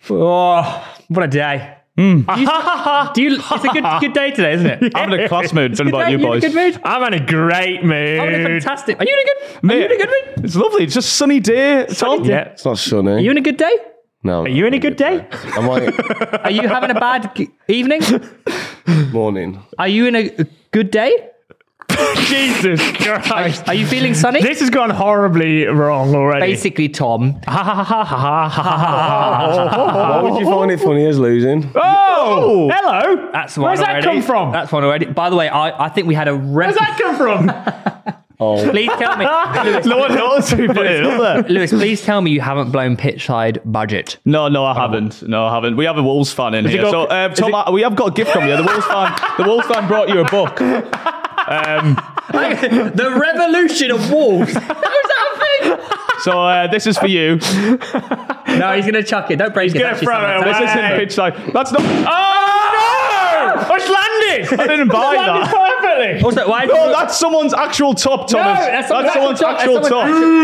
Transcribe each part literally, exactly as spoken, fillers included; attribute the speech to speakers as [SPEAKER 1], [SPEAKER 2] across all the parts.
[SPEAKER 1] Oh, what a day.
[SPEAKER 2] Mm.
[SPEAKER 1] Do you, do you, it's a good good day today, isn't it?
[SPEAKER 2] I'm in a class mood. Don't know about
[SPEAKER 1] day?
[SPEAKER 2] you
[SPEAKER 1] You in a
[SPEAKER 2] boys.
[SPEAKER 1] good mood?
[SPEAKER 3] I'm in a great mood.
[SPEAKER 1] I'm in a fantastic. Are you in a good? Are
[SPEAKER 2] Mate,
[SPEAKER 1] you in a good mood?
[SPEAKER 2] It's lovely. It's just a sunny day, Tom.
[SPEAKER 3] Yeah.
[SPEAKER 4] It's not sunny.
[SPEAKER 1] Are you in a good day?
[SPEAKER 4] No.
[SPEAKER 3] Are you in a good day?
[SPEAKER 4] Am I?
[SPEAKER 1] Are you having a bad g- evening?
[SPEAKER 4] Morning.
[SPEAKER 1] Are you in a a good day?
[SPEAKER 3] Jesus Christ.
[SPEAKER 1] Are you feeling sunny?
[SPEAKER 3] This has gone horribly wrong already.
[SPEAKER 1] Basically, Tom.
[SPEAKER 4] Why would you find it funny as losing?
[SPEAKER 3] Oh, hello.
[SPEAKER 1] That's one
[SPEAKER 3] Where's that
[SPEAKER 1] already.
[SPEAKER 3] come from?
[SPEAKER 1] That's one already. By the way, I, I think we had a
[SPEAKER 3] Where's
[SPEAKER 1] rep.
[SPEAKER 3] that come from?
[SPEAKER 4] Oh,
[SPEAKER 1] Please tell me, Lewis,
[SPEAKER 2] No one knows who put it up there.
[SPEAKER 1] Lewis, please tell me you haven't blown pitch side budget.
[SPEAKER 2] No, no, I haven't. No, I haven't. We have a Wolves fan in here.
[SPEAKER 3] got-
[SPEAKER 2] so, um, Tom, I- we have got a gift from you. The Wolves fan, the Wolves fan brought you a book. Um,
[SPEAKER 1] The revolution of Wolves. Was that a thing?
[SPEAKER 2] so uh, this is for you.
[SPEAKER 1] No, he's going to chuck it. Don't break it.
[SPEAKER 3] gonna
[SPEAKER 1] Actually,
[SPEAKER 3] throw it
[SPEAKER 1] someone-
[SPEAKER 2] This
[SPEAKER 3] away.
[SPEAKER 2] isn't pitch side. That's not.
[SPEAKER 3] Oh, no! Oh, it's landed.
[SPEAKER 2] I didn't buy
[SPEAKER 3] It's landed
[SPEAKER 2] that.
[SPEAKER 3] perfectly.
[SPEAKER 1] Also, why?
[SPEAKER 2] No, that's someone's actual top, Thomas.
[SPEAKER 1] that's
[SPEAKER 2] that's,
[SPEAKER 1] someone's
[SPEAKER 2] someone's
[SPEAKER 1] actual
[SPEAKER 2] actual
[SPEAKER 1] top.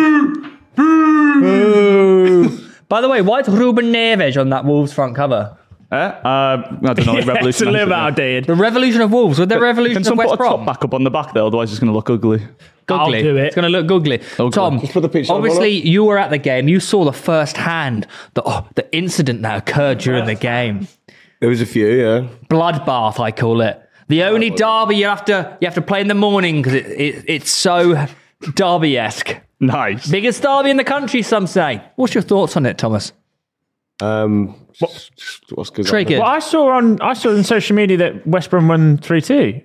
[SPEAKER 2] top.
[SPEAKER 1] By the way, why is Ruben Neves on that Wolves front cover?
[SPEAKER 2] Eh? Uh, I don't know.
[SPEAKER 3] Yeah, it's
[SPEAKER 2] Revolution.
[SPEAKER 3] a little bit outdated.
[SPEAKER 1] The revolution of Wolves with the revolution
[SPEAKER 2] Can
[SPEAKER 1] of
[SPEAKER 2] someone
[SPEAKER 1] West
[SPEAKER 2] put a top
[SPEAKER 1] Brom.
[SPEAKER 2] back up on the back there? Otherwise, it's going to look ugly.
[SPEAKER 1] Googly.
[SPEAKER 3] I'll do it.
[SPEAKER 1] It's going to look googly. Tom,
[SPEAKER 4] put the pitch side
[SPEAKER 1] obviously you were at the game. You saw the first hand, the oh, the incident that occurred during the game.
[SPEAKER 4] there was a few, yeah.
[SPEAKER 1] Bloodbath, I call it. The only derby you have to you have to play in the morning because it, it it's so derby-esque.
[SPEAKER 2] Nice.
[SPEAKER 1] Biggest derby in the country, some say. What's your thoughts on it, Thomas?
[SPEAKER 4] Um, what? What's good?
[SPEAKER 1] Triggered.
[SPEAKER 3] Well, I saw on I saw on social media that West Brom won three two.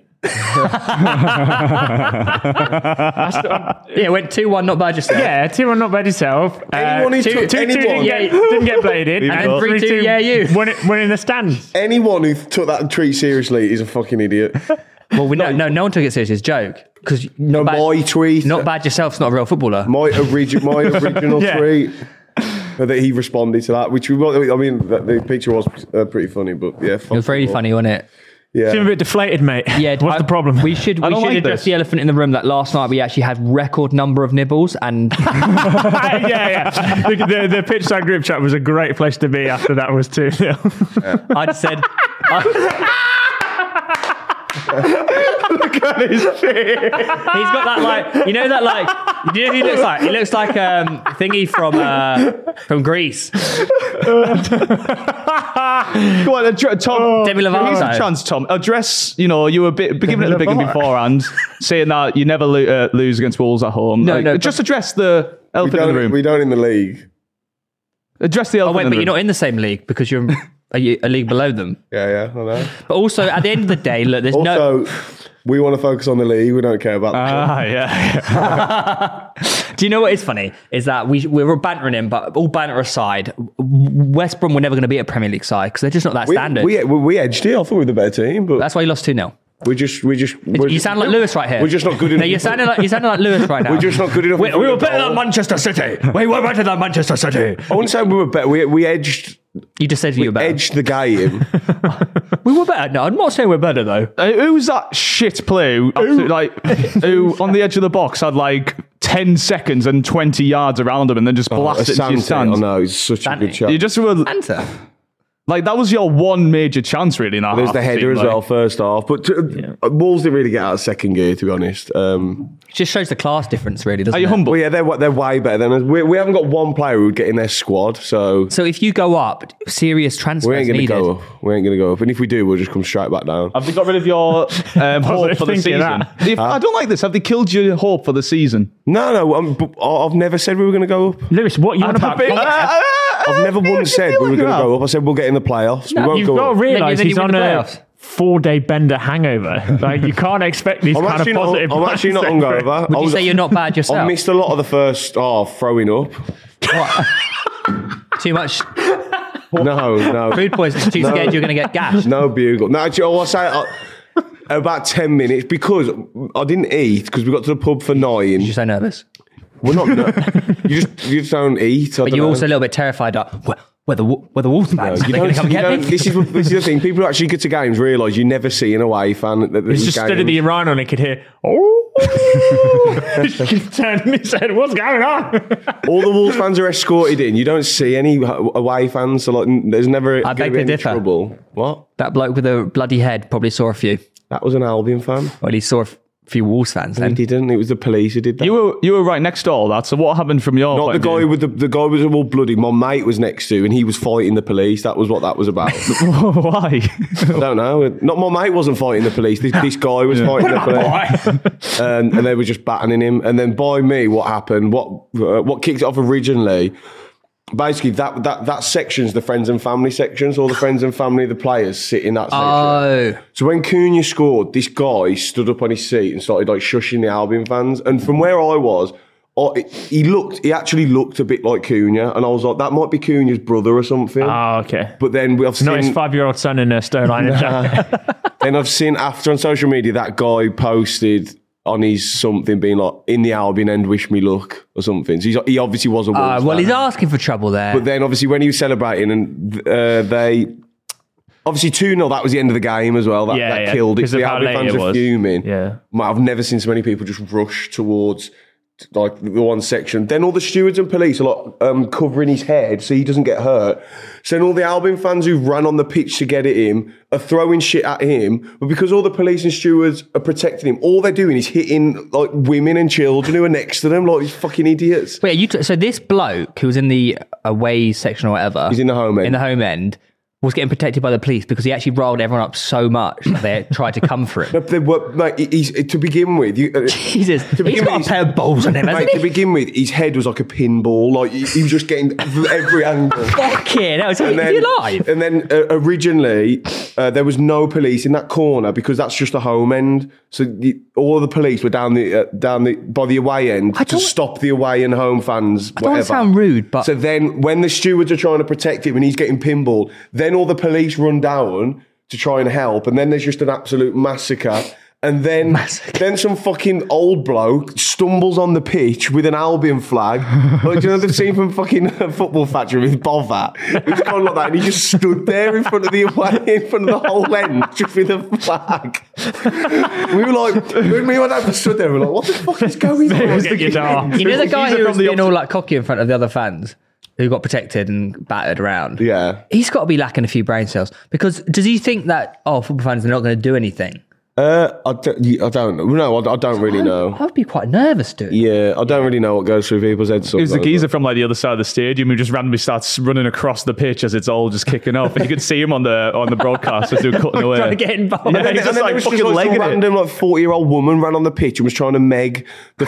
[SPEAKER 1] Yeah, it went two one, not bad yourself.
[SPEAKER 3] Yeah, two one, not bad yourself.
[SPEAKER 4] Anyone who
[SPEAKER 3] two,
[SPEAKER 4] took-
[SPEAKER 3] two, two
[SPEAKER 4] anyone-
[SPEAKER 3] didn't get, didn't get bladed.
[SPEAKER 2] And
[SPEAKER 1] three two, yeah, you.
[SPEAKER 3] Won, it, won in the stands.
[SPEAKER 4] Anyone who took that treat seriously is a fucking idiot.
[SPEAKER 1] Well, we no, no, no one took it seriously. It's a joke. Because not, bad-
[SPEAKER 4] My tweet.
[SPEAKER 1] not bad yourself's not a real footballer.
[SPEAKER 4] My, origi- my original
[SPEAKER 3] Yeah.
[SPEAKER 4] tweet. uh, That he responded to that, which we, I mean, the, the picture was uh, pretty funny, but yeah,
[SPEAKER 1] It was really funny, wasn't it?
[SPEAKER 4] Yeah,
[SPEAKER 3] Seem a bit deflated, mate.
[SPEAKER 1] Yeah,
[SPEAKER 3] What's
[SPEAKER 1] I-
[SPEAKER 3] the problem?
[SPEAKER 1] We should
[SPEAKER 2] I
[SPEAKER 1] we
[SPEAKER 2] don't
[SPEAKER 1] should
[SPEAKER 2] like
[SPEAKER 1] address
[SPEAKER 2] this.
[SPEAKER 1] the elephant in the room that last night we actually had record number of nibbles and
[SPEAKER 3] yeah, yeah. The, the, the pitch side group chat was a great place to be after that was two nil.
[SPEAKER 1] I'd said I-
[SPEAKER 2] Look at his face.
[SPEAKER 1] he's got that like you know that like you know who he looks like? He looks like um thingy from uh from Greece.
[SPEAKER 2] Go on, address, Tom.
[SPEAKER 1] Demi
[SPEAKER 2] Here's
[SPEAKER 1] Lovato.
[SPEAKER 2] a chance, Tom. Address, you know, you were a bit giving it a big one
[SPEAKER 3] Lovato.
[SPEAKER 2] beforehand, saying that you never lo- uh, lose against Wolves at home.
[SPEAKER 1] No,
[SPEAKER 2] Like,
[SPEAKER 1] no,
[SPEAKER 2] just
[SPEAKER 1] but-
[SPEAKER 2] address the
[SPEAKER 4] we
[SPEAKER 2] elephant in the
[SPEAKER 4] don't,
[SPEAKER 2] room.
[SPEAKER 4] we don't in the league.
[SPEAKER 2] Address the
[SPEAKER 1] Oh
[SPEAKER 2] elephant
[SPEAKER 1] wait,
[SPEAKER 2] in
[SPEAKER 1] but
[SPEAKER 2] the
[SPEAKER 1] you're
[SPEAKER 2] room.
[SPEAKER 1] not in the same league because you're a, a league below them.
[SPEAKER 4] Yeah, yeah, I know.
[SPEAKER 1] But also at the end of the day, look, there's no
[SPEAKER 4] Also, we want to focus on the league. We don't care about. the
[SPEAKER 2] Ah, yeah.
[SPEAKER 1] Do you know what is funny? Is that we we were bantering him, but all banter aside, West Brom were never going to be a Premier League side because they're just not that
[SPEAKER 4] we,
[SPEAKER 1] standard.
[SPEAKER 4] we, we we edged it. I thought we were the better team, but
[SPEAKER 1] That's why you lost two nil.
[SPEAKER 4] we just we just we're
[SPEAKER 1] You
[SPEAKER 4] just-
[SPEAKER 1] sound like Lewis right here.
[SPEAKER 4] We're just not good enough.
[SPEAKER 1] No, you're sounding like you're sounding like Lewis right now.
[SPEAKER 4] We're just not good enough.
[SPEAKER 1] We,
[SPEAKER 4] in
[SPEAKER 1] we were
[SPEAKER 4] front of
[SPEAKER 1] better
[SPEAKER 4] goal.
[SPEAKER 1] than Manchester City. We were better than Manchester City.
[SPEAKER 4] I wouldn't say we were better. We we edged
[SPEAKER 1] You just said you were better.
[SPEAKER 4] edged the game.
[SPEAKER 1] We were better. No, I'm not saying we're better though.
[SPEAKER 2] Uh, who was that shit play? Who, absolutely, like, who on the edge of the box had like ten seconds and twenty yards around him and then just blasted into your
[SPEAKER 4] Asante, I
[SPEAKER 2] stands?
[SPEAKER 4] know he's such a
[SPEAKER 1] Asante.
[SPEAKER 4] good shot.
[SPEAKER 2] You just were
[SPEAKER 1] Answer.
[SPEAKER 2] like, that was your one major chance, really. In that
[SPEAKER 4] There's
[SPEAKER 2] half,
[SPEAKER 4] the
[SPEAKER 2] it
[SPEAKER 4] header
[SPEAKER 2] seemed
[SPEAKER 4] as
[SPEAKER 2] like.
[SPEAKER 4] well, first half. But to, uh, Wolves didn't really get out of second gear, to be honest. Um,
[SPEAKER 1] It just shows the class difference, really, doesn't
[SPEAKER 2] Are you
[SPEAKER 1] it?
[SPEAKER 2] humble?
[SPEAKER 4] well, yeah, they're they're way better than us. We, we haven't got one player who would get in their squad, so
[SPEAKER 1] So if you go up, serious transfers
[SPEAKER 4] we ain't going to
[SPEAKER 1] needed.
[SPEAKER 4] go up. We ain't going to go up. And if we do, we'll just come straight back down.
[SPEAKER 2] Have they got rid of your um, hope for the
[SPEAKER 3] thinking
[SPEAKER 2] season?
[SPEAKER 3] that.
[SPEAKER 2] If- I don't like this. Have they killed your hope for the season?
[SPEAKER 4] No, no, um, but I- I've never said we were going to go up.
[SPEAKER 3] Lewis, what you on about?
[SPEAKER 4] I've never once said we were going to go up. I said we'll get in the playoffs. We won't
[SPEAKER 3] You've
[SPEAKER 4] go
[SPEAKER 3] got to
[SPEAKER 4] up.
[SPEAKER 3] realise
[SPEAKER 1] Then you-
[SPEAKER 3] he's
[SPEAKER 1] then
[SPEAKER 3] on
[SPEAKER 1] you win the
[SPEAKER 3] a
[SPEAKER 1] playoffs.
[SPEAKER 3] four-day bender hangover. Like you can't expect these
[SPEAKER 4] I'm
[SPEAKER 3] kind of
[SPEAKER 4] actually not.
[SPEAKER 3] positive.
[SPEAKER 4] I'm actually not
[SPEAKER 3] mindsets.
[SPEAKER 4] hungover.
[SPEAKER 1] Would
[SPEAKER 4] I
[SPEAKER 1] you
[SPEAKER 4] was-
[SPEAKER 1] say you're not bad
[SPEAKER 4] I
[SPEAKER 1] yourself?
[SPEAKER 4] missed a lot of the first half throwing up.
[SPEAKER 1] Too much
[SPEAKER 4] No, no.
[SPEAKER 1] food poisoning. Too scared you're going to get gashed.
[SPEAKER 4] No bugle. No, actually, I'll say uh, about ten minutes because I didn't eat because we got to the pub for nine.
[SPEAKER 1] You're so nervous.
[SPEAKER 4] We're not. No, you just you just don't eat. I
[SPEAKER 1] But
[SPEAKER 4] don't
[SPEAKER 1] you're
[SPEAKER 4] know.
[SPEAKER 1] also a little bit terrified that where, where the where the Wolves fans are
[SPEAKER 4] You
[SPEAKER 1] they going
[SPEAKER 4] don't,
[SPEAKER 1] to come and
[SPEAKER 4] you
[SPEAKER 1] get
[SPEAKER 4] don't,
[SPEAKER 1] me?
[SPEAKER 4] this is this is the thing. People who actually get to games realise you never see an away fan. At
[SPEAKER 3] It's
[SPEAKER 4] these
[SPEAKER 3] just instead of
[SPEAKER 4] games.
[SPEAKER 3] the Iran on, it could hear. Oh, He turned and he said, "What's going on?"
[SPEAKER 4] All the Wolves fans are escorted in. You don't see any away fans. So like, there's never
[SPEAKER 1] I
[SPEAKER 4] gonna
[SPEAKER 1] beg
[SPEAKER 4] be
[SPEAKER 1] to
[SPEAKER 4] any
[SPEAKER 1] differ.
[SPEAKER 4] trouble. What?
[SPEAKER 1] That bloke with a bloody head probably saw a few.
[SPEAKER 4] That was an Albion fan.
[SPEAKER 1] Well, he saw a f- few Wolves fans
[SPEAKER 4] He
[SPEAKER 1] then.
[SPEAKER 4] didn't. It was the police who did that.
[SPEAKER 2] You were you were right next to all that. So what happened from your
[SPEAKER 4] Not
[SPEAKER 2] point
[SPEAKER 4] the
[SPEAKER 2] of
[SPEAKER 4] guy
[SPEAKER 2] view?
[SPEAKER 4] with the the guy was all bloody. My mate was next to, and he was fighting the police. That was what that was about.
[SPEAKER 2] Why?
[SPEAKER 4] I don't know. Not my mate wasn't fighting the police. This, this guy was fighting the police, and, and they were just battening him. And then by me, what happened? What uh, what kicked it off originally? Basically, that that that section's the friends and family section. So all the friends and family of the players sit in that section.
[SPEAKER 1] Oh,
[SPEAKER 4] So when Cunha scored, this guy stood up on his seat and started like shushing the Albion fans. And from where I was, I, he looked, he actually looked a bit like Cunha, and I was like, that might be Cunha's brother or something.
[SPEAKER 3] Oh, okay.
[SPEAKER 4] But then we- I've seen,
[SPEAKER 3] Not his five-year-old son in a Sterling jacket.
[SPEAKER 4] then I've seen after on social media that guy posted on his something being like, in the Albion end, wish me luck or something. So he's, he obviously was a
[SPEAKER 1] uh,
[SPEAKER 4] Wolves
[SPEAKER 1] well,
[SPEAKER 4] fan.
[SPEAKER 1] he's asking for trouble there.
[SPEAKER 4] But then obviously when he was celebrating and uh, they obviously two nil, that was the end of the game as well. That,
[SPEAKER 3] Yeah,
[SPEAKER 4] that
[SPEAKER 3] yeah,
[SPEAKER 4] killed it.
[SPEAKER 3] 'cause of
[SPEAKER 4] The
[SPEAKER 3] how
[SPEAKER 4] Albion
[SPEAKER 3] late
[SPEAKER 4] fans
[SPEAKER 3] it
[SPEAKER 4] are
[SPEAKER 3] was.
[SPEAKER 4] fuming.
[SPEAKER 3] Yeah.
[SPEAKER 4] Man, I've never seen so many people just rush towards like the one section. Then all the stewards and police are like um, covering his head so he doesn't get hurt. So then all the Albion fans who ran on the pitch to get at him are throwing shit at him. But because all the police and stewards are protecting him, all they're doing is hitting like women and children who are next to them like these fucking idiots.
[SPEAKER 1] Wait, you t- so this bloke who was in the away section or whatever,
[SPEAKER 4] He's in the home end.
[SPEAKER 1] in the home end, was getting protected by the police because he actually rolled everyone up so much that they tried to come for him.
[SPEAKER 4] But they were, mate, he's, to begin with, you, uh,
[SPEAKER 1] Jesus,
[SPEAKER 4] to
[SPEAKER 1] he's
[SPEAKER 4] begin
[SPEAKER 1] got
[SPEAKER 4] with,
[SPEAKER 1] a pair of balls on him, hasn't
[SPEAKER 4] Mate, to
[SPEAKER 1] he?
[SPEAKER 4] begin with, his head was like a pinball. Like he, he was just getting every angle.
[SPEAKER 1] Fucking hell, is he,
[SPEAKER 4] And
[SPEAKER 1] is
[SPEAKER 4] then,
[SPEAKER 1] he alive?
[SPEAKER 4] and then uh, originally uh, there was no police in that corner because that's just a home end. So the, all the police were down the uh, down the by the away end
[SPEAKER 1] I
[SPEAKER 4] to
[SPEAKER 1] don't-
[SPEAKER 4] stop the away and home fans.
[SPEAKER 1] I don't want to
[SPEAKER 4] whatever.
[SPEAKER 1] sound rude, but
[SPEAKER 4] So then when the stewards are trying to protect him and he's getting pinball, then all the police run down to try and help, and then there's just an absolute massacre. And then, then some fucking old bloke stumbles on the pitch with an Albion flag. Like, do you know the scene from fucking Football Factory with Bovat? It was kind of like that, and he just stood there in front of the away, in front of the whole end, just with a flag. We were like, me and my dad stood there, we were like, what the fuck is going on?
[SPEAKER 3] Get your dog.
[SPEAKER 1] you know the guy
[SPEAKER 2] He's
[SPEAKER 1] who
[SPEAKER 2] from
[SPEAKER 1] was
[SPEAKER 2] the
[SPEAKER 1] being
[SPEAKER 2] opposite-
[SPEAKER 1] all like cocky in front of the other fans who got protected and battered around?
[SPEAKER 4] Yeah.
[SPEAKER 1] He's got to be lacking a few brain cells because does he think that, oh, football fans are not going to do anything?
[SPEAKER 4] Uh, I, don't, I don't know. No, I, I don't really know.
[SPEAKER 1] I would be quite nervous doing it.
[SPEAKER 4] Yeah, I don't really know what goes through people's heads.
[SPEAKER 2] It was the
[SPEAKER 4] sometimes.
[SPEAKER 2] geezer from like the other side of the stadium who just randomly starts running across the pitch as it's all just kicking off, and you could see him on the on the broadcast as they were cutting away.
[SPEAKER 1] Trying to get involved.
[SPEAKER 2] Yeah,
[SPEAKER 4] And then,
[SPEAKER 2] he's
[SPEAKER 4] and
[SPEAKER 2] just
[SPEAKER 4] then
[SPEAKER 2] like
[SPEAKER 4] there was
[SPEAKER 2] fucking
[SPEAKER 4] just like some
[SPEAKER 2] legging it.
[SPEAKER 4] random like forty year old woman ran on the pitch and was trying to meg the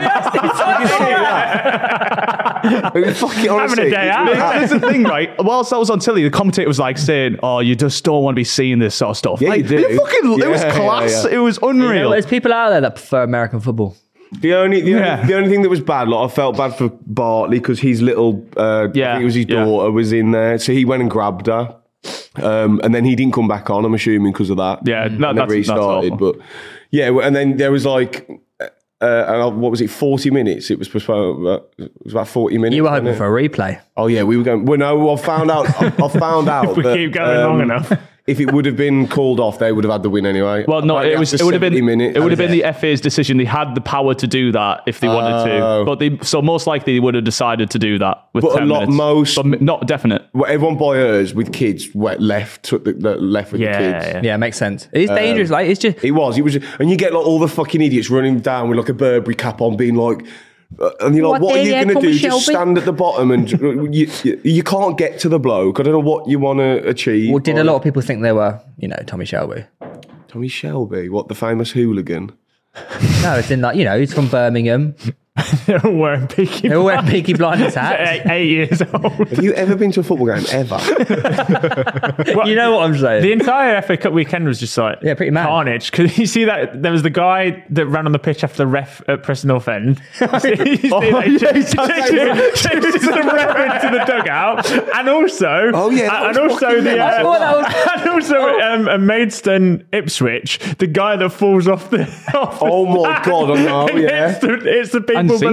[SPEAKER 4] fucking. It was fucking honestly.
[SPEAKER 3] Having a day out.
[SPEAKER 2] Here's the thing, right? Whilst that was on telly, the commentator was like saying, "Oh, you just don't want to be seeing this sort of stuff."
[SPEAKER 4] Yeah,
[SPEAKER 2] like,
[SPEAKER 4] you do.
[SPEAKER 2] It, fucking, it was
[SPEAKER 4] Yeah, yeah,
[SPEAKER 2] class.
[SPEAKER 4] yeah.
[SPEAKER 2] It was
[SPEAKER 1] You know,
[SPEAKER 2] unreal.
[SPEAKER 1] there's people out there that prefer American football.
[SPEAKER 4] The only the,
[SPEAKER 2] Yeah.
[SPEAKER 4] only the only thing that was bad, like I felt bad for Bartley because his little, uh,
[SPEAKER 2] Yeah,
[SPEAKER 4] I think it was his
[SPEAKER 2] yeah.
[SPEAKER 4] daughter was in there, so he went and grabbed her, um, and then he didn't come back on. I'm assuming because of that.
[SPEAKER 2] Yeah, no,
[SPEAKER 4] and
[SPEAKER 2] that's-
[SPEAKER 4] then
[SPEAKER 2] that's
[SPEAKER 4] restarted.
[SPEAKER 2] awful.
[SPEAKER 4] But yeah, and then there was like. Uh, what was it? Forty minutes. It was postponed. uh, It was about forty minutes.
[SPEAKER 1] You were
[SPEAKER 4] wasn't
[SPEAKER 1] hoping
[SPEAKER 4] it?
[SPEAKER 1] for a replay.
[SPEAKER 4] Oh yeah, we were going. Well, no, I found out. I, I found out.
[SPEAKER 3] If we
[SPEAKER 4] that,
[SPEAKER 3] keep going long enough.
[SPEAKER 4] if it would have been called off, they would have had the win anyway.
[SPEAKER 2] Well, no,
[SPEAKER 4] Apparently
[SPEAKER 2] it was.
[SPEAKER 4] after
[SPEAKER 2] It would have been.
[SPEAKER 4] seventy minutes.
[SPEAKER 2] It would have been
[SPEAKER 4] That was
[SPEAKER 2] the F A's decision. They had the power to do that if they wanted
[SPEAKER 4] Oh.
[SPEAKER 2] to, but they so most likely they would have decided to do that with
[SPEAKER 4] But a
[SPEAKER 2] ten
[SPEAKER 4] lot-
[SPEAKER 2] minutes.
[SPEAKER 4] most-
[SPEAKER 2] but m- not definite.
[SPEAKER 4] Well, everyone by hers with kids went left, took the, the left with
[SPEAKER 3] Yeah,
[SPEAKER 4] the kids.
[SPEAKER 3] yeah.
[SPEAKER 1] Yeah, it makes sense. It's dangerous. Like it's just
[SPEAKER 4] It was. It was, and you get like all the fucking idiots running down with like a Burberry cap on, being like, uh, and you're like,
[SPEAKER 1] What
[SPEAKER 4] what, are
[SPEAKER 1] the
[SPEAKER 4] you
[SPEAKER 1] hell,
[SPEAKER 4] going to
[SPEAKER 1] Tommy
[SPEAKER 4] do? Just
[SPEAKER 1] Shelby?
[SPEAKER 4] stand at the bottom, and you, you you can't get to the bloke. I don't know what you want to achieve.
[SPEAKER 1] well, did a lot of people think they were, you know, Tommy Shelby?
[SPEAKER 4] Tommy Shelby, what the famous hooligan?
[SPEAKER 1] No, it's in like you know, he's from Birmingham.
[SPEAKER 3] They're all wearing Peaky
[SPEAKER 1] They all wear
[SPEAKER 3] Blinders.
[SPEAKER 1] Peaky Blinders hats.
[SPEAKER 3] Eight, eight years old.
[SPEAKER 4] Have you ever been to a football game ever?
[SPEAKER 1] You know what I'm saying?
[SPEAKER 3] The entire F A Cup weekend was just like
[SPEAKER 1] Yeah, pretty mad.
[SPEAKER 3] carnage. Because you see that there was the guy that ran on the pitch after the ref at Preston North End. You see
[SPEAKER 2] Oh,
[SPEAKER 3] that?
[SPEAKER 2] yeah, he
[SPEAKER 3] Chased-
[SPEAKER 2] does
[SPEAKER 3] chased- chased the ref into the dugout, and also,
[SPEAKER 4] Oh, yeah, that
[SPEAKER 3] and
[SPEAKER 4] was
[SPEAKER 3] also
[SPEAKER 4] fucking
[SPEAKER 3] the,
[SPEAKER 4] mental.
[SPEAKER 1] I thought that
[SPEAKER 3] uh,
[SPEAKER 1] was-
[SPEAKER 3] and also um, a Maidstone Ipswich, the guy that falls off the. Off the
[SPEAKER 4] Oh my
[SPEAKER 3] stand
[SPEAKER 4] God, I know,
[SPEAKER 3] and
[SPEAKER 4] yeah.
[SPEAKER 3] It's the, it's the
[SPEAKER 2] And
[SPEAKER 3] people
[SPEAKER 2] seen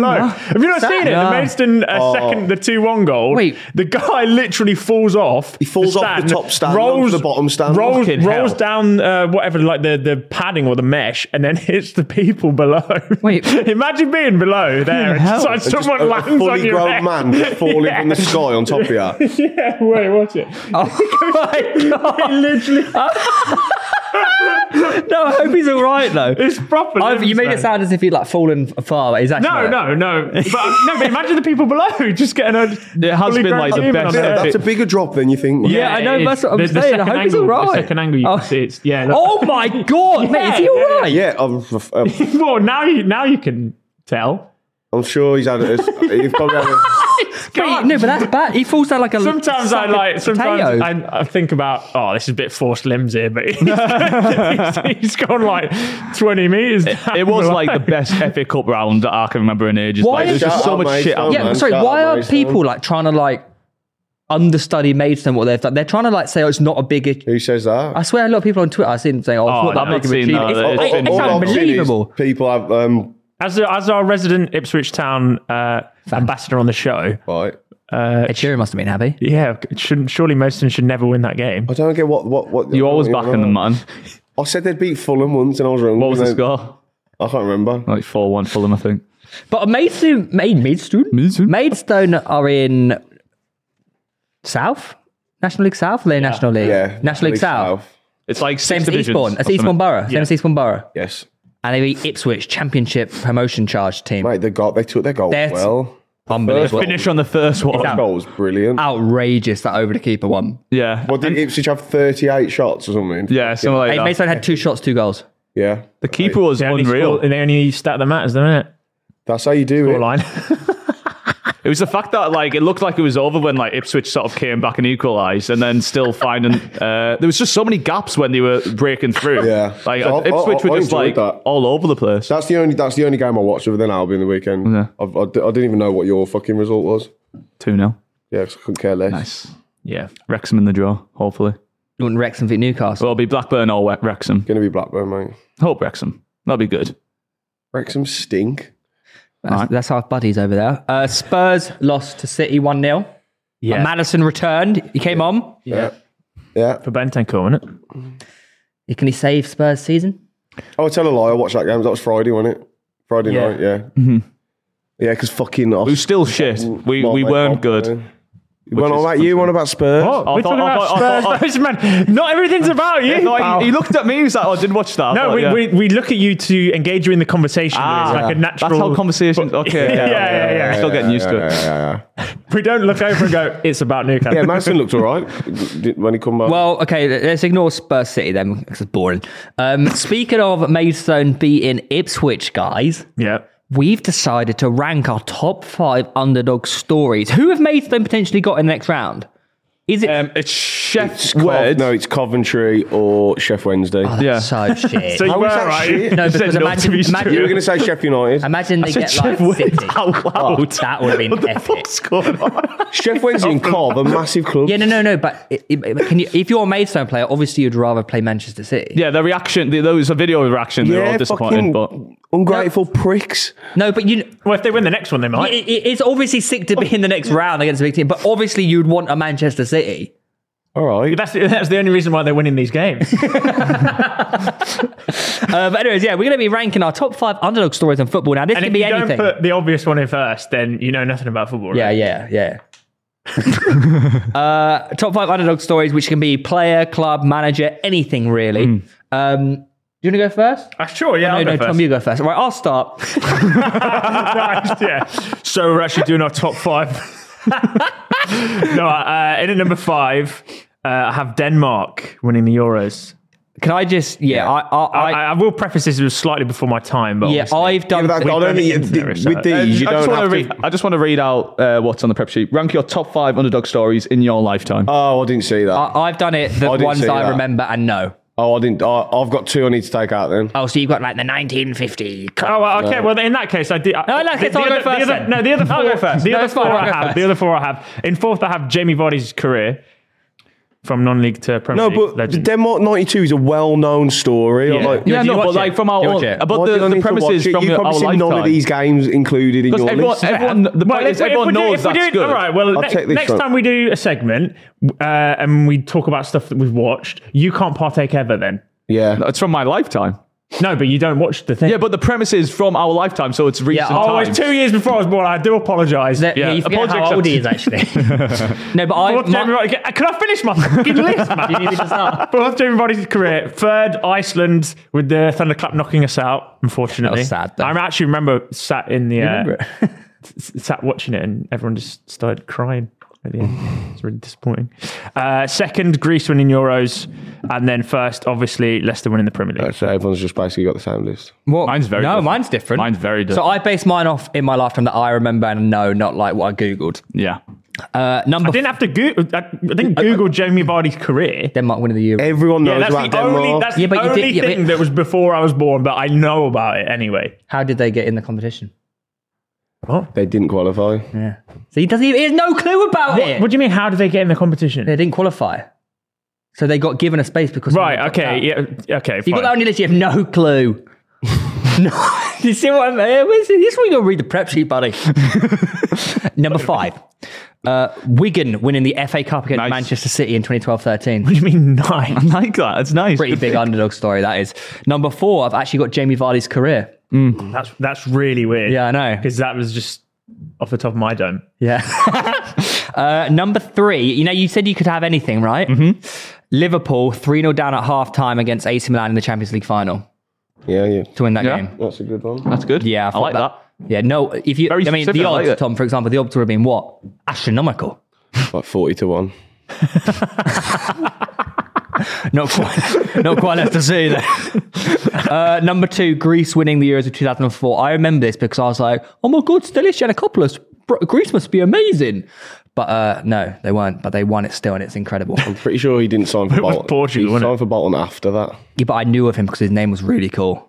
[SPEAKER 3] below.
[SPEAKER 1] no.
[SPEAKER 3] Have you not
[SPEAKER 1] Sad.
[SPEAKER 3] seen it?
[SPEAKER 1] No.
[SPEAKER 3] The Maidstone uh, second, the two one goal.
[SPEAKER 1] Wait.
[SPEAKER 3] The guy literally falls off.
[SPEAKER 4] He falls off the top stand
[SPEAKER 3] rolls
[SPEAKER 4] onto the bottom stand.
[SPEAKER 3] rolls,
[SPEAKER 2] Fucking
[SPEAKER 3] rolls
[SPEAKER 2] hell.
[SPEAKER 3] down uh, whatever, like the, the padding or the mesh, and then hits the people below.
[SPEAKER 1] Wait.
[SPEAKER 3] Imagine being below there. And
[SPEAKER 2] hell?
[SPEAKER 3] just, like,
[SPEAKER 4] And just
[SPEAKER 3] someone
[SPEAKER 4] a, a
[SPEAKER 3] lands on
[SPEAKER 4] fully
[SPEAKER 3] your
[SPEAKER 4] grown
[SPEAKER 3] head.
[SPEAKER 4] man just falling from the sky on top of you.
[SPEAKER 3] Yeah, wait, watch it.
[SPEAKER 1] Oh my God.
[SPEAKER 3] He literally.
[SPEAKER 1] No, I hope he's all right though.
[SPEAKER 3] It's proper.
[SPEAKER 1] I've, you
[SPEAKER 3] limbs,
[SPEAKER 1] made
[SPEAKER 3] man.
[SPEAKER 1] it sound as if he'd like fallen far, but he's actually
[SPEAKER 3] No,
[SPEAKER 1] not.
[SPEAKER 3] no, no. But no, but imagine the people below just getting a.
[SPEAKER 2] It has
[SPEAKER 3] fully
[SPEAKER 2] been
[SPEAKER 3] grown
[SPEAKER 2] like the
[SPEAKER 3] human
[SPEAKER 2] best
[SPEAKER 3] on
[SPEAKER 4] Yeah,
[SPEAKER 3] their
[SPEAKER 2] epic-
[SPEAKER 4] that's a bigger drop than you think. man.
[SPEAKER 1] Yeah, I know,
[SPEAKER 3] it
[SPEAKER 1] that's
[SPEAKER 3] is.
[SPEAKER 1] what I'm
[SPEAKER 3] The- the
[SPEAKER 1] saying. I
[SPEAKER 3] second
[SPEAKER 1] hope he's
[SPEAKER 3] angle-
[SPEAKER 1] all right.
[SPEAKER 3] The second angle you
[SPEAKER 1] Oh.
[SPEAKER 3] can see it's yeah. Look.
[SPEAKER 1] Oh my God, mate, is he all
[SPEAKER 3] Yeah,
[SPEAKER 1] right?
[SPEAKER 4] Yeah, I'm, I'm,
[SPEAKER 3] Well, now you now you can tell.
[SPEAKER 4] I'm sure he's had it. He's probably had a,
[SPEAKER 1] Wait, no, but that's bad. He falls down like a
[SPEAKER 3] Sometimes I
[SPEAKER 1] sack of
[SPEAKER 3] like. Sometimes
[SPEAKER 1] potatoes.
[SPEAKER 3] I, I think about. Oh, this is a bit forced limbs here, but he's, he's, he's gone like twenty meters. down
[SPEAKER 2] It was
[SPEAKER 3] below.
[SPEAKER 2] like the best Epic Cup round that I can remember in ages.
[SPEAKER 1] Why
[SPEAKER 2] Like, there's
[SPEAKER 1] is-
[SPEAKER 2] just
[SPEAKER 4] Shout
[SPEAKER 2] so
[SPEAKER 4] out,
[SPEAKER 2] much
[SPEAKER 4] mate,
[SPEAKER 2] shit
[SPEAKER 4] shout
[SPEAKER 2] out
[SPEAKER 4] out,
[SPEAKER 1] Yeah,
[SPEAKER 2] there.
[SPEAKER 4] man.
[SPEAKER 1] sorry,
[SPEAKER 4] Shout
[SPEAKER 1] why
[SPEAKER 4] out,
[SPEAKER 1] are
[SPEAKER 4] Maidstone.
[SPEAKER 1] people like trying to like understudy Maidstone what they've done? They're trying to like say, oh, it's not a big issue.
[SPEAKER 4] who says that?
[SPEAKER 1] I swear a lot of people on Twitter I've seen them saying, oh, it's
[SPEAKER 2] Oh,
[SPEAKER 1] not that
[SPEAKER 2] I've not
[SPEAKER 1] big of an
[SPEAKER 2] seen that.
[SPEAKER 1] achievement.
[SPEAKER 2] It's
[SPEAKER 1] It's,
[SPEAKER 2] been-
[SPEAKER 1] it's
[SPEAKER 4] All I've seen is
[SPEAKER 1] unbelievable.
[SPEAKER 4] People have um,
[SPEAKER 3] as as our resident Ipswich Town uh, ambassador on the show.
[SPEAKER 4] right.
[SPEAKER 3] Uh,
[SPEAKER 1] Ed Sheeran must have been happy.
[SPEAKER 3] yeah, shouldn't surely Maidstone should never win that game.
[SPEAKER 4] I don't get what what what.
[SPEAKER 2] You always
[SPEAKER 4] what-
[SPEAKER 2] backing them, man.
[SPEAKER 4] I said they'd beat Fulham once, and I was wrong.
[SPEAKER 2] What was
[SPEAKER 4] and
[SPEAKER 2] the
[SPEAKER 4] then-
[SPEAKER 2] score?
[SPEAKER 4] I can't remember.
[SPEAKER 2] Like four one Fulham, I think.
[SPEAKER 1] But Maidstone, Maid, Maidstone,
[SPEAKER 2] Maidstone.
[SPEAKER 1] Maidstone are in South? National League South? They're National League.
[SPEAKER 4] Yeah,
[SPEAKER 1] National League South.
[SPEAKER 2] It's like
[SPEAKER 1] Same
[SPEAKER 2] six
[SPEAKER 1] as
[SPEAKER 2] divisions.
[SPEAKER 1] Eastbourne. That's
[SPEAKER 2] or
[SPEAKER 1] Eastbourne
[SPEAKER 2] something.
[SPEAKER 1] Borough. Same as Eastbourne Borough.
[SPEAKER 4] Yes,
[SPEAKER 1] And they beat Ipswich, Championship promotion charge team.
[SPEAKER 4] mate. They got they took their goal
[SPEAKER 1] That's-
[SPEAKER 4] well.
[SPEAKER 1] Unbelievable.
[SPEAKER 2] Finish on the first one.
[SPEAKER 4] That goal was brilliant.
[SPEAKER 1] Outrageous that over the keeper one.
[SPEAKER 2] Yeah.
[SPEAKER 4] What did Ipswich have? thirty-eight shots or something.
[SPEAKER 2] Yeah, something like
[SPEAKER 1] Hey,
[SPEAKER 2] that.
[SPEAKER 1] Maidstone had two shots, two goals.
[SPEAKER 4] Yeah,
[SPEAKER 2] The keeper was
[SPEAKER 3] They only
[SPEAKER 2] unreal.
[SPEAKER 3] score- they only stat that matters, don't it?
[SPEAKER 4] that's how you do it.
[SPEAKER 3] Line.
[SPEAKER 2] It was the fact that like it looked like it was over when like Ipswich sort of came back and equalised, and then still finding uh, there was just so many gaps when they were breaking through.
[SPEAKER 4] Yeah.
[SPEAKER 2] like
[SPEAKER 4] So I-
[SPEAKER 2] Ipswich
[SPEAKER 4] I- I
[SPEAKER 2] were just
[SPEAKER 4] enjoyed
[SPEAKER 2] like
[SPEAKER 4] that.
[SPEAKER 2] all over the place.
[SPEAKER 4] That's the only that's the only game I watched other than Albion the weekend.
[SPEAKER 2] Yeah.
[SPEAKER 4] I've, I, di- I didn't even know what your fucking result was.
[SPEAKER 2] Two nil.
[SPEAKER 4] Yeah, 'cause I couldn't care less.
[SPEAKER 2] Nice.
[SPEAKER 3] Yeah.
[SPEAKER 2] Wrexham in the draw. Hopefully,
[SPEAKER 1] You want Wrexham v Newcastle?
[SPEAKER 2] well, it'll be Blackburn or We- Wrexham.
[SPEAKER 4] Gonna be Blackburn, mate.
[SPEAKER 2] Hope Wrexham. That'll be good.
[SPEAKER 4] Wrexham stink.
[SPEAKER 1] That's,
[SPEAKER 2] Alright.
[SPEAKER 1] that's our buddies over there. Uh, Spurs lost to City one nil.
[SPEAKER 3] Yeah.
[SPEAKER 1] Madison returned. He came on.
[SPEAKER 3] Yeah.
[SPEAKER 4] Yeah.
[SPEAKER 3] For Bentancur, wasn't it?
[SPEAKER 1] Can he save Spurs season?
[SPEAKER 4] Oh, I tell a lie. I watched that game. That was Friday, wasn't it? Friday
[SPEAKER 3] Yeah.
[SPEAKER 4] night. Yeah.
[SPEAKER 2] Mm-hmm.
[SPEAKER 4] Yeah, because fucking.
[SPEAKER 2] We were still shit. We we weren't good.
[SPEAKER 4] You went
[SPEAKER 2] is
[SPEAKER 4] on about you. One about Spurs.
[SPEAKER 3] What?
[SPEAKER 2] I
[SPEAKER 3] We're
[SPEAKER 2] thought-
[SPEAKER 3] talking
[SPEAKER 2] I
[SPEAKER 3] about
[SPEAKER 2] thought- I thought-
[SPEAKER 3] Spurs, man. Not everything's about you.
[SPEAKER 2] No,
[SPEAKER 3] pal.
[SPEAKER 2] he, he looked at me. He was like, "Oh, I didn't watch that." I
[SPEAKER 3] No,
[SPEAKER 2] thought,
[SPEAKER 3] we,
[SPEAKER 2] yeah.
[SPEAKER 3] we, we look at you to engage you in the conversation.
[SPEAKER 2] Ah,
[SPEAKER 3] it's like a natural.
[SPEAKER 2] That's how conversations. Okay,
[SPEAKER 3] Yeah, yeah, yeah,
[SPEAKER 2] I'm still getting used to it.
[SPEAKER 4] Yeah, yeah, yeah.
[SPEAKER 3] We don't look over and go, it's about Newcastle.
[SPEAKER 4] Yeah, Madison looked all right Did- when he come back.
[SPEAKER 1] Well, okay, let's ignore Spurs City then, because it's boring. Um, speaking of Maidstone beating Ipswich, guys,
[SPEAKER 3] yeah.
[SPEAKER 1] we've decided to rank our top five underdog stories. Who have Maidstone potentially got in the next round? Is it?
[SPEAKER 2] Um, it's Chef
[SPEAKER 4] It's Cov-
[SPEAKER 2] Word.
[SPEAKER 4] no, it's Coventry or Chef Wednesday.
[SPEAKER 1] oh, that's
[SPEAKER 2] yeah.
[SPEAKER 1] so shit.
[SPEAKER 3] So you
[SPEAKER 4] How
[SPEAKER 3] were
[SPEAKER 4] is that
[SPEAKER 3] right.
[SPEAKER 4] shit?
[SPEAKER 1] No,
[SPEAKER 3] You said
[SPEAKER 1] because
[SPEAKER 3] not to
[SPEAKER 1] imagine-
[SPEAKER 3] be
[SPEAKER 1] imagine-
[SPEAKER 3] stupid.
[SPEAKER 4] You were going to say Sheffield United.
[SPEAKER 1] Imagine they
[SPEAKER 2] I said
[SPEAKER 1] get
[SPEAKER 2] Chef
[SPEAKER 1] like
[SPEAKER 2] Word
[SPEAKER 1] City.
[SPEAKER 2] out
[SPEAKER 1] Oh,
[SPEAKER 2] loud.
[SPEAKER 1] that would have been
[SPEAKER 2] What the
[SPEAKER 1] epic.
[SPEAKER 2] fuck's going on?
[SPEAKER 4] Chef Wednesday and Cov, a massive club.
[SPEAKER 1] Yeah, no, no, no. But it, it, can you, if you're a Maidstone player, obviously you'd rather play Manchester City.
[SPEAKER 2] Yeah, the reaction. The, there was a video reaction. They were all
[SPEAKER 4] Yeah,
[SPEAKER 2] disappointed, but
[SPEAKER 4] fucking ungrateful pricks.
[SPEAKER 1] No, but you.
[SPEAKER 3] Well, if they win the next one, they might.
[SPEAKER 1] It, it- it's obviously sick to be in the next round against a big team, but obviously you'd want a Manchester City.
[SPEAKER 4] All right.
[SPEAKER 3] That's the, that's the only reason why they're winning these games.
[SPEAKER 1] Uh, but anyways, yeah, we're going to be ranking our top five underdog stories in football. Now, this
[SPEAKER 3] And
[SPEAKER 1] can
[SPEAKER 3] if
[SPEAKER 1] be
[SPEAKER 3] you
[SPEAKER 1] anything.
[SPEAKER 3] don't put the obvious one in first, then you know nothing about football.
[SPEAKER 1] Yeah,
[SPEAKER 3] Right?
[SPEAKER 1] yeah, yeah. uh, top five underdog stories, which can be player, club, manager, anything really. Um, do you want to go first?
[SPEAKER 3] Uh, sure, yeah.
[SPEAKER 1] no,
[SPEAKER 3] I'll
[SPEAKER 1] no,
[SPEAKER 3] go first.
[SPEAKER 1] Tom, you go first. All right, I'll start.
[SPEAKER 3] Nice, yeah. So we're actually doing our top five. no, uh, in at number five, uh, I have Denmark winning the Euros.
[SPEAKER 1] Can I just, yeah, I, I,
[SPEAKER 3] I,
[SPEAKER 1] I,
[SPEAKER 3] I will preface this, it was slightly before my time, but
[SPEAKER 1] yeah,
[SPEAKER 3] obviously-
[SPEAKER 1] I've done.
[SPEAKER 4] Yeah, but that, I
[SPEAKER 3] We've
[SPEAKER 4] don't
[SPEAKER 3] done
[SPEAKER 4] think you-
[SPEAKER 3] internet research.
[SPEAKER 4] with these, you
[SPEAKER 2] I just
[SPEAKER 4] don't
[SPEAKER 2] want
[SPEAKER 4] have
[SPEAKER 2] to
[SPEAKER 4] to.
[SPEAKER 2] read. I just want to read out uh, what's on the prep sheet. Rank your top five underdog stories in your lifetime.
[SPEAKER 4] Oh, I didn't see that.
[SPEAKER 1] I, I've done it. The
[SPEAKER 4] I didn't
[SPEAKER 1] ones
[SPEAKER 4] see
[SPEAKER 1] I
[SPEAKER 4] that.
[SPEAKER 1] remember and know.
[SPEAKER 4] oh, I didn't. I, I've got two I need to take out then.
[SPEAKER 1] Oh, so you've got like the nineteen fifty.
[SPEAKER 3] Oh, well, okay. Well, in that case, I did.
[SPEAKER 1] No, in that case,
[SPEAKER 3] the,
[SPEAKER 1] I'll
[SPEAKER 3] the
[SPEAKER 1] go
[SPEAKER 3] other,
[SPEAKER 1] first
[SPEAKER 3] the other,
[SPEAKER 1] then.
[SPEAKER 3] No, the other four.
[SPEAKER 1] I'll go first.
[SPEAKER 3] The
[SPEAKER 1] No,
[SPEAKER 3] other
[SPEAKER 1] it's fine,
[SPEAKER 3] four
[SPEAKER 1] I'll
[SPEAKER 3] I
[SPEAKER 1] go
[SPEAKER 3] have.
[SPEAKER 1] first.
[SPEAKER 3] The other four I have. In fourth, I have Jamie Vardy's career. from non-league to Premier
[SPEAKER 4] No,
[SPEAKER 3] League.
[SPEAKER 4] but the
[SPEAKER 3] legend.
[SPEAKER 4] Denmark ninety-two is a well-known story.
[SPEAKER 3] Yeah.
[SPEAKER 4] Like,
[SPEAKER 2] Yeah,
[SPEAKER 1] did you
[SPEAKER 2] no,
[SPEAKER 1] watch
[SPEAKER 2] but
[SPEAKER 1] it?
[SPEAKER 2] like from
[SPEAKER 1] Did you
[SPEAKER 2] our
[SPEAKER 1] watch it?
[SPEAKER 2] about
[SPEAKER 4] why
[SPEAKER 2] the,
[SPEAKER 4] did I
[SPEAKER 2] the
[SPEAKER 4] need to watch
[SPEAKER 2] premises
[SPEAKER 4] it?
[SPEAKER 2] from
[SPEAKER 4] You've
[SPEAKER 2] our
[SPEAKER 4] probably seen
[SPEAKER 2] lifetime.
[SPEAKER 4] none of these games included in
[SPEAKER 2] Because
[SPEAKER 4] your
[SPEAKER 2] everyone,
[SPEAKER 4] list.
[SPEAKER 2] everyone, the point
[SPEAKER 3] Well,
[SPEAKER 2] is,
[SPEAKER 3] if we-
[SPEAKER 2] everyone
[SPEAKER 3] if we do-
[SPEAKER 2] knows
[SPEAKER 3] if we
[SPEAKER 2] that's
[SPEAKER 3] do-
[SPEAKER 2] good.
[SPEAKER 3] All right, well,
[SPEAKER 4] I'll
[SPEAKER 3] ne-
[SPEAKER 4] take this
[SPEAKER 3] next
[SPEAKER 4] one.
[SPEAKER 3] time we do a segment uh, and we talk about stuff that we've watched, you can't partake ever then.
[SPEAKER 4] Yeah.
[SPEAKER 2] It's from my lifetime.
[SPEAKER 3] No, but you don't watch the thing.
[SPEAKER 2] Yeah, but the premise is from our lifetime, so it's recent
[SPEAKER 1] Yeah,
[SPEAKER 3] Oh,
[SPEAKER 2] times.
[SPEAKER 3] it's two years before I was born. I do apologise.
[SPEAKER 1] That- yeah,
[SPEAKER 2] Yeah,
[SPEAKER 1] you forget
[SPEAKER 2] apology
[SPEAKER 1] how old he is
[SPEAKER 2] accepted.
[SPEAKER 1] actually. No, but I.
[SPEAKER 3] Fourth
[SPEAKER 1] my-
[SPEAKER 3] Jamie Vardy- Can I finish my fucking list, man?
[SPEAKER 1] You need me to start?
[SPEAKER 3] Fourth Jamie Vardy's career. Third, Iceland with the thunderclap knocking us out, unfortunately.
[SPEAKER 1] That was sad, though.
[SPEAKER 3] I actually remember sat in the... Uh,
[SPEAKER 1] remember it?
[SPEAKER 3] s- sat watching it and everyone just started crying at the end. It's really disappointing. Uh, second, Greece winning Euros. And then first, obviously, Leicester winning the Premier League.
[SPEAKER 4] So everyone's just basically got the same list.
[SPEAKER 1] What?
[SPEAKER 2] Mine's very
[SPEAKER 1] no,
[SPEAKER 2] different.
[SPEAKER 1] mine's different.
[SPEAKER 2] Mine's very different.
[SPEAKER 1] So I based mine off in my lifetime that I remember and know, not like what I googled.
[SPEAKER 2] Yeah.
[SPEAKER 1] Uh, number
[SPEAKER 3] I didn't have to Google. I didn't Google Jamie Vardy's career.
[SPEAKER 1] Denmark winning the Euro.
[SPEAKER 4] Everyone knows
[SPEAKER 3] Yeah, that's
[SPEAKER 4] about
[SPEAKER 3] the
[SPEAKER 4] Denmark.
[SPEAKER 3] only, that's
[SPEAKER 1] Yeah,
[SPEAKER 3] the
[SPEAKER 1] but you
[SPEAKER 3] only
[SPEAKER 1] did- yeah,
[SPEAKER 3] thing
[SPEAKER 1] but-
[SPEAKER 3] that was before I was born, but I know about it anyway.
[SPEAKER 1] How did they get in the competition?
[SPEAKER 4] They didn't qualify.
[SPEAKER 1] Yeah. So he doesn't even, he has no clue about
[SPEAKER 3] What,
[SPEAKER 1] it.
[SPEAKER 3] what do you mean, how did they get in the competition?
[SPEAKER 1] They didn't qualify. So they got given a space because
[SPEAKER 3] Right,
[SPEAKER 1] someone dropped
[SPEAKER 3] okay,
[SPEAKER 1] out.
[SPEAKER 3] yeah, okay,
[SPEAKER 1] So you got
[SPEAKER 3] fine.
[SPEAKER 1] that on your list, you have no clue. No, you see what I mean? This is where you got to read the prep sheet, buddy. Number five, uh, Wigan winning the F A Cup against
[SPEAKER 2] Nice.
[SPEAKER 1] Manchester City in twenty twelve thirteen.
[SPEAKER 3] What do you mean nine?
[SPEAKER 2] I like that. It's nice.
[SPEAKER 1] Pretty big underdog story, that is. Number four, I've actually got Jamie Vardy's career.
[SPEAKER 3] That's that's really weird.
[SPEAKER 1] Yeah, I know.
[SPEAKER 3] Because that was just off the top of my dome.
[SPEAKER 1] Yeah. uh, number three, you know, you said you could have anything, right? Mm-hmm. Liverpool three nil down at half time against A C Milan in the Champions League final
[SPEAKER 4] Yeah, yeah.
[SPEAKER 1] to win that
[SPEAKER 2] Yeah.
[SPEAKER 1] game.
[SPEAKER 4] That's a good one.
[SPEAKER 2] That's good.
[SPEAKER 1] Yeah,
[SPEAKER 2] I
[SPEAKER 1] thought
[SPEAKER 2] like that.
[SPEAKER 1] Yeah, no, if you,
[SPEAKER 2] Very
[SPEAKER 1] I mean,
[SPEAKER 2] specific,
[SPEAKER 1] the
[SPEAKER 2] I like
[SPEAKER 1] odds,
[SPEAKER 2] it.
[SPEAKER 1] Tom, for example, the odds would have been what? Astronomical.
[SPEAKER 4] Like forty to one.
[SPEAKER 1] Not quite, not quite left to see there. Uh, number two, Greece winning the Euros of two thousand four. I remember this because I was like, oh my God, Stelios Giannakopoulos, Bro- Greece must be amazing. But uh, no, they weren't. But they won it still, and it's incredible.
[SPEAKER 4] I'm pretty sure he didn't sign for
[SPEAKER 3] It was
[SPEAKER 4] Bolton.
[SPEAKER 3] Portugal,
[SPEAKER 4] he
[SPEAKER 3] wasn't
[SPEAKER 4] signed for Bolton after that.
[SPEAKER 1] Yeah, but I knew of him because his name was really cool.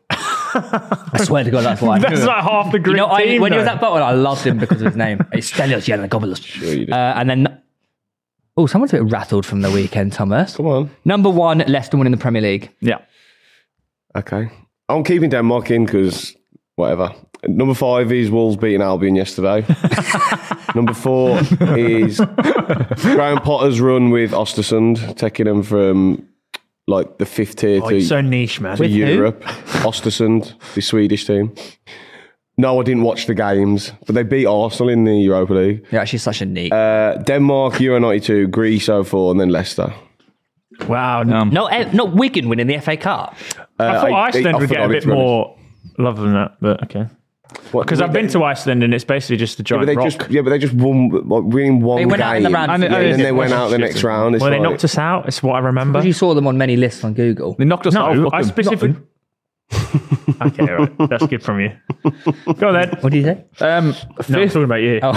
[SPEAKER 1] I swear to God, that's why I knew
[SPEAKER 3] That's
[SPEAKER 1] him.
[SPEAKER 3] like half the Greek
[SPEAKER 1] You know, I,
[SPEAKER 3] team.
[SPEAKER 1] when he was
[SPEAKER 3] though.
[SPEAKER 1] at Bolton, I loved him because of his name. It's Stelios Giannakopoulos.
[SPEAKER 4] Sure you did.
[SPEAKER 1] Uh, and then, oh, someone's a bit rattled from the weekend, Thomas.
[SPEAKER 4] Come on.
[SPEAKER 1] Number one, Leicester winning the Premier League.
[SPEAKER 2] Yeah.
[SPEAKER 4] Okay. I'm keeping Denmark in because whatever. Number five is Wolves beating Albion yesterday. Number four is Graham Potter's run with Ostersund, taking them from like the fifth tier
[SPEAKER 3] Oh,
[SPEAKER 4] to,
[SPEAKER 3] it's so niche, man.
[SPEAKER 4] to
[SPEAKER 1] With who?
[SPEAKER 4] Europe. Ostersund, the Swedish team. No, I didn't watch the games, but they beat Arsenal in the Europa League.
[SPEAKER 1] You're actually such a neat.
[SPEAKER 4] Uh, Denmark, Euro ninety-two, Greece oh four, and then Leicester.
[SPEAKER 3] Wow.
[SPEAKER 2] Um,
[SPEAKER 1] not, eh, not Wigan winning the F A Cup.
[SPEAKER 4] Uh,
[SPEAKER 3] I thought
[SPEAKER 4] I-
[SPEAKER 3] Iceland
[SPEAKER 4] I
[SPEAKER 3] would get a
[SPEAKER 4] forgot it,
[SPEAKER 3] bit
[SPEAKER 4] to be honest.
[SPEAKER 3] more love than that, but okay.
[SPEAKER 4] What-
[SPEAKER 3] Because I've been to Iceland and it's basically just a
[SPEAKER 4] Yeah, but
[SPEAKER 3] giant
[SPEAKER 4] they
[SPEAKER 3] rock.
[SPEAKER 4] just yeah, but they just won like, winning one
[SPEAKER 1] They went
[SPEAKER 4] game,
[SPEAKER 1] out in the round.
[SPEAKER 4] and,
[SPEAKER 1] And-
[SPEAKER 4] then
[SPEAKER 2] and-
[SPEAKER 4] they went out the next round. It's
[SPEAKER 3] well, they
[SPEAKER 4] like-
[SPEAKER 3] knocked us out. It's what I remember.
[SPEAKER 1] You saw them on many lists on Google.
[SPEAKER 2] They knocked us out.
[SPEAKER 3] No,
[SPEAKER 2] Fuck
[SPEAKER 3] I
[SPEAKER 2] them.
[SPEAKER 3] specifically. Okay, right. That's good from you. Go on then.
[SPEAKER 1] What do you say?
[SPEAKER 2] Um,
[SPEAKER 3] No, I'm
[SPEAKER 2] fifth,
[SPEAKER 3] talking about you.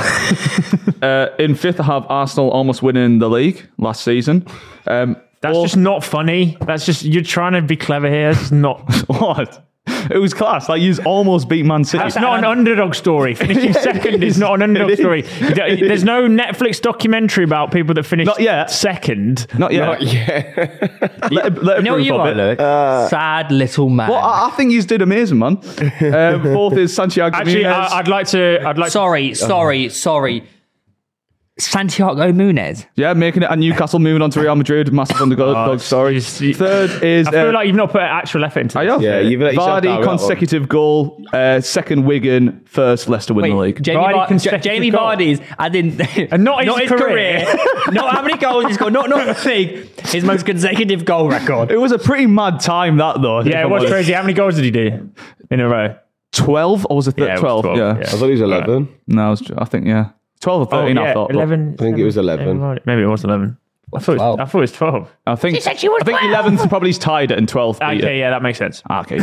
[SPEAKER 2] uh, in fifth, I have Arsenal almost winning the league last season. Um,
[SPEAKER 3] That's
[SPEAKER 2] fourth-
[SPEAKER 3] just not funny. That's just you're trying to be clever here. It's not.
[SPEAKER 2] what? It was class. Like, you almost beat Man City.
[SPEAKER 3] It's not an underdog story. Finishing second is not an underdog
[SPEAKER 2] It is.
[SPEAKER 3] story. You don't- There's no Netflix documentary about people that finished
[SPEAKER 2] Not yet.
[SPEAKER 3] second.
[SPEAKER 2] Not yet. Let, it- let it
[SPEAKER 1] You know what
[SPEAKER 2] prove
[SPEAKER 1] you
[SPEAKER 2] a
[SPEAKER 1] are,
[SPEAKER 2] bit.
[SPEAKER 1] Luke? Sad little man.
[SPEAKER 2] Well, I, I think you did amazing, man. Um, fourth is Santiago
[SPEAKER 3] Actually,
[SPEAKER 2] Munez.
[SPEAKER 3] I, I'd like to. I'd like.
[SPEAKER 1] sorry, sorry, sorry. Santiago Munez.
[SPEAKER 2] Yeah, making it at Newcastle, moving on to Real Madrid. Massive underdog
[SPEAKER 3] Oh,
[SPEAKER 2] dog story.
[SPEAKER 3] you see-
[SPEAKER 2] Third is.
[SPEAKER 3] I feel
[SPEAKER 2] uh,
[SPEAKER 3] like you've not put actual effort into
[SPEAKER 2] I
[SPEAKER 3] this.
[SPEAKER 2] have.
[SPEAKER 4] Yeah, you've let yourself down
[SPEAKER 2] Vardy
[SPEAKER 4] with that one.
[SPEAKER 2] consecutive goal. Uh, second Wigan. First Leicester win the league.
[SPEAKER 1] Jamie,
[SPEAKER 3] Vardy
[SPEAKER 1] Var-
[SPEAKER 3] consecutive
[SPEAKER 1] Jamie
[SPEAKER 3] goal.
[SPEAKER 1] Vardy's, I didn't.
[SPEAKER 3] And not his career.
[SPEAKER 1] not how many goals he's got. Not not the league. His most consecutive goal record.
[SPEAKER 2] It was a pretty mad time that though.
[SPEAKER 3] Yeah, it was crazy. How many goals did he do in a row?
[SPEAKER 2] Twelve or was it th-
[SPEAKER 3] Yeah, it was
[SPEAKER 2] twelve?
[SPEAKER 3] twelve,
[SPEAKER 2] Yeah.
[SPEAKER 3] yeah.
[SPEAKER 4] I thought he was eleven.
[SPEAKER 2] No, it was, I think yeah, twelve or thirteen.
[SPEAKER 3] oh, yeah,
[SPEAKER 2] I thought. but
[SPEAKER 3] eleven.
[SPEAKER 4] I think it was eleven.
[SPEAKER 3] Maybe it was eleven. I thought, it was,
[SPEAKER 1] twelve.
[SPEAKER 3] I thought it was twelve.
[SPEAKER 2] I think.
[SPEAKER 1] She said she was
[SPEAKER 2] I think
[SPEAKER 1] twelve.
[SPEAKER 2] eleventh probably tied it, and twelfth. beat
[SPEAKER 3] Okay,
[SPEAKER 2] it.
[SPEAKER 3] yeah, that makes sense.
[SPEAKER 2] Ah, okay.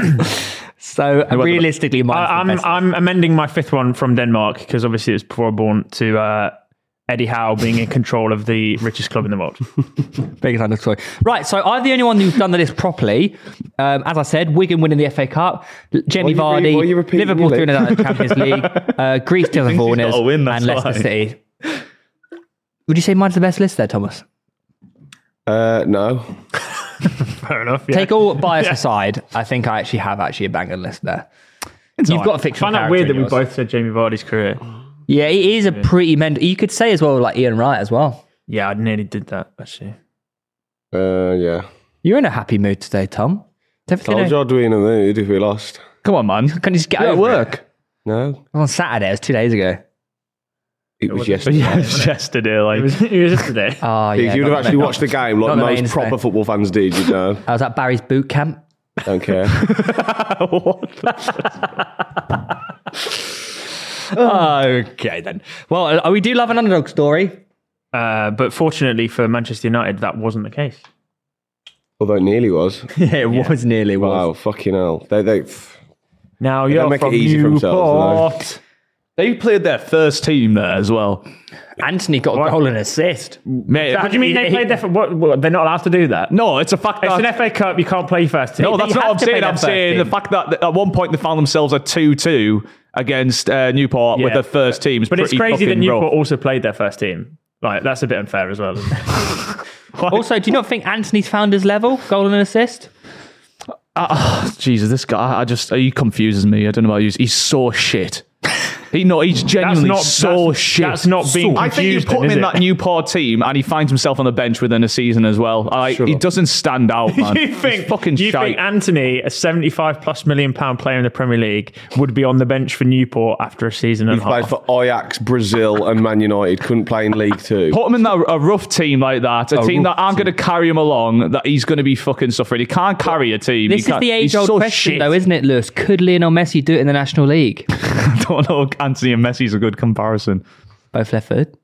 [SPEAKER 1] So realistically, mine's
[SPEAKER 3] I,
[SPEAKER 1] the
[SPEAKER 3] I'm
[SPEAKER 1] best.
[SPEAKER 3] I'm amending my fifth one from Denmark because obviously it was before I was born to uh, Eddie Howe being in control of the richest club in the world.
[SPEAKER 1] Biggest underdog story. Right, so I'm the only one who's done this properly. Um, as I said, Wigan winning the F A Cup, Jamie
[SPEAKER 4] Why are you re-
[SPEAKER 1] Vardy,
[SPEAKER 4] why are you repeating
[SPEAKER 1] Liverpool
[SPEAKER 4] your
[SPEAKER 1] doing it
[SPEAKER 4] list?
[SPEAKER 1] at the Champions League, uh, Greece two thousand four
[SPEAKER 2] Thinks he's
[SPEAKER 1] winners,
[SPEAKER 2] gotta win, that's
[SPEAKER 1] and Leicester
[SPEAKER 2] why.
[SPEAKER 1] City. Would you say mine's the best list there, Thomas?
[SPEAKER 4] Uh, no.
[SPEAKER 3] Fair enough. Yeah.
[SPEAKER 1] Take all bias aside, I think I actually have actually a banging list there. You've got a
[SPEAKER 3] I
[SPEAKER 1] fictional
[SPEAKER 3] find that
[SPEAKER 1] character
[SPEAKER 3] weird that
[SPEAKER 1] in
[SPEAKER 3] we
[SPEAKER 1] yours.
[SPEAKER 3] both said Jamie Vardy's career.
[SPEAKER 1] Yeah, he is a pretty mental. You could say as well, like Ian Wright as well.
[SPEAKER 3] Yeah, I nearly did that actually.
[SPEAKER 4] Uh, yeah.
[SPEAKER 1] You're in a happy mood today, Tom. Is everything
[SPEAKER 4] Told you I'd be in a mood if we lost.
[SPEAKER 2] Come on, man.
[SPEAKER 1] Can you just get
[SPEAKER 2] You're at
[SPEAKER 1] over
[SPEAKER 2] work.
[SPEAKER 1] it?
[SPEAKER 4] No.
[SPEAKER 1] On Saturday, it was two days ago.
[SPEAKER 4] It was
[SPEAKER 3] wasn't-
[SPEAKER 4] yesterday.
[SPEAKER 2] Yeah, it's yesterday. Like,
[SPEAKER 3] It was, it was yesterday.
[SPEAKER 1] Oh,
[SPEAKER 4] If
[SPEAKER 1] yeah.
[SPEAKER 4] you'd
[SPEAKER 1] not
[SPEAKER 4] have actually
[SPEAKER 1] the-
[SPEAKER 4] watched the game like
[SPEAKER 1] not the
[SPEAKER 4] most
[SPEAKER 1] Mainstay.
[SPEAKER 4] proper football fans did, you'd know.
[SPEAKER 1] I was at Barry's boot camp.
[SPEAKER 4] Don't care.
[SPEAKER 1] Okay, then. Well, uh, we do love an underdog story.
[SPEAKER 3] Uh, but fortunately for Manchester United, that wasn't the case.
[SPEAKER 4] Although it nearly was.
[SPEAKER 1] Yeah, it was nearly was.
[SPEAKER 4] Wow, fucking hell. They, they,
[SPEAKER 3] Now
[SPEAKER 4] They
[SPEAKER 3] you're
[SPEAKER 4] don't make it
[SPEAKER 3] from
[SPEAKER 4] easy for themselves,
[SPEAKER 3] Newport.
[SPEAKER 2] they played their first team there as well.
[SPEAKER 1] Anthony got a
[SPEAKER 3] What?
[SPEAKER 1] goal and assist.
[SPEAKER 2] Mate,
[SPEAKER 3] What do you mean they played their? What, what, they're not allowed to do that.
[SPEAKER 2] No, it's a fact
[SPEAKER 3] It's
[SPEAKER 2] that.
[SPEAKER 3] an F A Cup. You can't play first team.
[SPEAKER 2] No, that's
[SPEAKER 1] you
[SPEAKER 2] not
[SPEAKER 1] have
[SPEAKER 2] what I'm
[SPEAKER 1] to play
[SPEAKER 2] saying.
[SPEAKER 1] their
[SPEAKER 2] I'm
[SPEAKER 1] first
[SPEAKER 2] saying the
[SPEAKER 1] team.
[SPEAKER 2] fact that at one point they found themselves at two two against uh, Newport with
[SPEAKER 3] Yeah.
[SPEAKER 2] their first team. is
[SPEAKER 3] But it's
[SPEAKER 2] pretty
[SPEAKER 3] crazy that
[SPEAKER 2] fucking
[SPEAKER 3] Newport
[SPEAKER 2] rough.
[SPEAKER 3] also played their first team. Like that's a bit unfair as well. Isn't it?
[SPEAKER 1] Also, do you not think Anthony's found his level? Goal and assist?
[SPEAKER 2] Uh, Jesus, this guy, I just, he confuses me. I don't know about you. He's so shit. He no, he's genuinely
[SPEAKER 3] not-
[SPEAKER 2] so
[SPEAKER 3] that's-
[SPEAKER 2] shit.
[SPEAKER 3] that's not being
[SPEAKER 2] So- I think you
[SPEAKER 3] confused
[SPEAKER 2] put
[SPEAKER 3] then,
[SPEAKER 2] him
[SPEAKER 3] is
[SPEAKER 2] in
[SPEAKER 3] it?
[SPEAKER 2] that Newport team, and he finds himself on the bench within a season as well. Like,
[SPEAKER 4] Sure.
[SPEAKER 2] he doesn't stand out, man.
[SPEAKER 3] you
[SPEAKER 2] He's
[SPEAKER 3] think
[SPEAKER 2] fucking
[SPEAKER 3] do you
[SPEAKER 2] shite.
[SPEAKER 3] think Anthony, a seventy-five plus million pound player in the Premier League, would be on the bench for Newport after a season and
[SPEAKER 4] he
[SPEAKER 3] a
[SPEAKER 4] played
[SPEAKER 3] half?
[SPEAKER 4] for Ajax, Brazil, and Man United. Couldn't play in League Two.
[SPEAKER 2] Put him in that, a rough team like that, a, team
[SPEAKER 1] rough
[SPEAKER 2] that aren't going to carry him along, that he's going to be fucking suffering. He can't carry a team.
[SPEAKER 1] This
[SPEAKER 2] He
[SPEAKER 1] is
[SPEAKER 2] can't-
[SPEAKER 1] the
[SPEAKER 2] he's
[SPEAKER 1] age-old
[SPEAKER 2] so
[SPEAKER 1] question,
[SPEAKER 2] shit.
[SPEAKER 1] though, isn't it, Lewis? Could Lionel Messi do it in the National League?
[SPEAKER 2] I don't know. Anthony and Messi's a good comparison.
[SPEAKER 1] Both left-footed.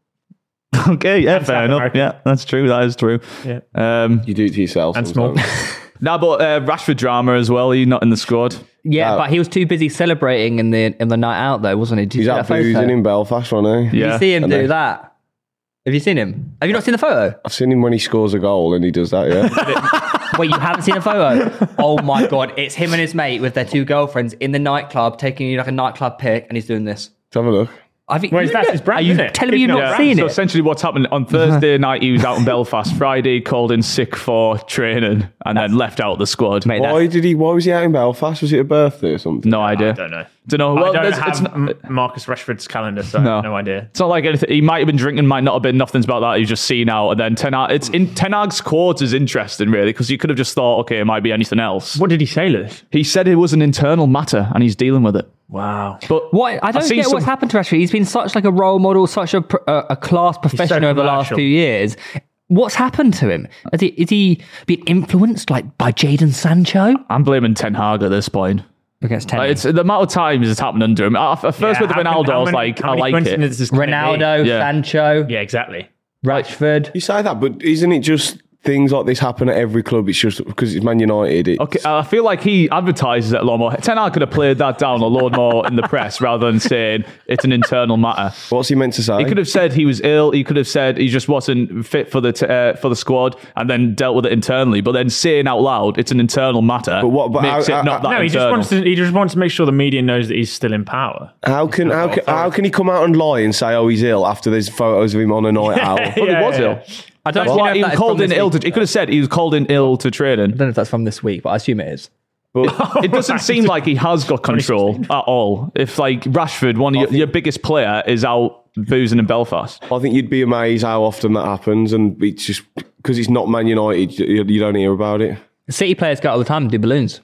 [SPEAKER 2] Okay, yeah,
[SPEAKER 3] And
[SPEAKER 2] fair
[SPEAKER 3] South
[SPEAKER 2] enough.
[SPEAKER 3] America.
[SPEAKER 2] Yeah, that's true. That is true.
[SPEAKER 3] Yeah.
[SPEAKER 2] Um,
[SPEAKER 4] You do it to yourself.
[SPEAKER 3] And small.
[SPEAKER 4] sometimes.
[SPEAKER 2] Nah, but uh, Rashford drama as well. He's not in the squad.
[SPEAKER 1] Yeah,
[SPEAKER 4] Uh,
[SPEAKER 1] but he was too busy celebrating in the in the night out, though, wasn't he? Did you
[SPEAKER 4] He's
[SPEAKER 1] see
[SPEAKER 4] out
[SPEAKER 1] that photo?
[SPEAKER 4] boozing in Belfast, wasn't he?
[SPEAKER 1] Did
[SPEAKER 2] Yeah.
[SPEAKER 1] you see him
[SPEAKER 4] And
[SPEAKER 1] do
[SPEAKER 4] then-
[SPEAKER 1] that? Have you seen him? Have you not seen the photo?
[SPEAKER 4] I've seen him when he scores a goal and he does that, yeah.
[SPEAKER 1] Wait, you haven't seen a photo? Oh my god, it's him and his mate with their two girlfriends in the nightclub taking like a nightclub pic, and he's doing this.
[SPEAKER 4] Let's have a look.
[SPEAKER 1] Have you,
[SPEAKER 3] Well, that's his brand,
[SPEAKER 1] Are you
[SPEAKER 3] isn't it?
[SPEAKER 1] telling me you've
[SPEAKER 3] Keeping
[SPEAKER 1] not
[SPEAKER 3] up
[SPEAKER 1] seen
[SPEAKER 2] So
[SPEAKER 1] it?
[SPEAKER 2] essentially, what's happened on Thursday night? He was out in Belfast. Friday, called in sick for training, and then left out the squad.
[SPEAKER 1] Mate,
[SPEAKER 4] Why did he? Why was he out in Belfast? Was it a birthday or something?
[SPEAKER 2] No idea.
[SPEAKER 3] I don't know.
[SPEAKER 2] Don't know. Well,
[SPEAKER 3] I don't
[SPEAKER 2] there's-
[SPEAKER 3] have
[SPEAKER 2] it's not,
[SPEAKER 3] M- Marcus Rashford's calendar, so I
[SPEAKER 2] No.
[SPEAKER 3] have no idea.
[SPEAKER 2] it's not like anything. He might have been drinking, might not have been. Nothing's about that. He's just seen out, and then Ten Hag. It's in Ten Hag's quotes is interesting, really, because you could have just thought, okay, it might be anything else.
[SPEAKER 3] What did he say, Lewis?
[SPEAKER 2] He said it was an internal matter, and he's dealing with it.
[SPEAKER 3] Wow.
[SPEAKER 2] But
[SPEAKER 1] What I don't
[SPEAKER 2] I've seen
[SPEAKER 1] get what's
[SPEAKER 2] some-
[SPEAKER 1] happened to Rashford. He's been such like a role model, such a pr- a, a class professional over the last
[SPEAKER 3] commercial.
[SPEAKER 1] few years. What's happened to him? Is he, is he been influenced like by Jadon Sancho
[SPEAKER 2] I'm blaming Ten Hag at this point.
[SPEAKER 1] against ten?
[SPEAKER 2] Like, it's the amount of times it's happened under him. At at first with
[SPEAKER 3] how
[SPEAKER 2] Ronaldo,
[SPEAKER 3] can-
[SPEAKER 2] I was
[SPEAKER 3] how many-
[SPEAKER 2] like,
[SPEAKER 3] how
[SPEAKER 2] I
[SPEAKER 3] many
[SPEAKER 2] like it.
[SPEAKER 3] coincidences can it be?
[SPEAKER 1] Ronaldo,
[SPEAKER 2] Yeah.
[SPEAKER 1] Sancho,
[SPEAKER 3] Yeah, exactly.
[SPEAKER 1] Rashford.
[SPEAKER 4] You say that, but isn't it just things like this happen at every club? It's just because it's Man United. It's,
[SPEAKER 2] Okay, I feel like he advertises it a lot more. Ten Hag could have played that down a lot more in the press rather than saying it's an internal matter.
[SPEAKER 4] What's he meant to say?
[SPEAKER 2] He could have said he was ill. He could have said he just wasn't fit for the t- uh, for the squad, and then dealt with it internally. But then saying out loud it's an internal matter,
[SPEAKER 4] But what- but
[SPEAKER 2] makes
[SPEAKER 4] how-
[SPEAKER 2] it not
[SPEAKER 4] how-
[SPEAKER 2] that
[SPEAKER 3] No, he just
[SPEAKER 2] internal.
[SPEAKER 3] wants to. He just wants to make sure the media knows that he's still in power.
[SPEAKER 4] How can how can, how can he come out and lie and say, oh, he's ill after there's photos of him on a night out?
[SPEAKER 2] Well,
[SPEAKER 3] Yeah,
[SPEAKER 2] he was
[SPEAKER 3] yeah,
[SPEAKER 2] ill.
[SPEAKER 1] I don't
[SPEAKER 2] That's
[SPEAKER 1] actually know
[SPEAKER 2] why
[SPEAKER 1] if
[SPEAKER 2] he
[SPEAKER 1] that
[SPEAKER 2] was
[SPEAKER 1] is
[SPEAKER 2] called
[SPEAKER 1] from
[SPEAKER 2] in
[SPEAKER 1] this
[SPEAKER 2] ill.
[SPEAKER 1] week.
[SPEAKER 2] To, he could have said he was called in ill to training.
[SPEAKER 1] I don't know if that's from this week, but I assume it is.
[SPEAKER 4] But
[SPEAKER 2] It doesn't seem like he has got control at all. If like Rashford, one of your, your biggest player, is out boozing in Belfast.
[SPEAKER 4] I think you'd be amazed how often that happens, and it's just because it's not Man United, you, you don't hear about it.
[SPEAKER 1] City players go out all the time and do balloons,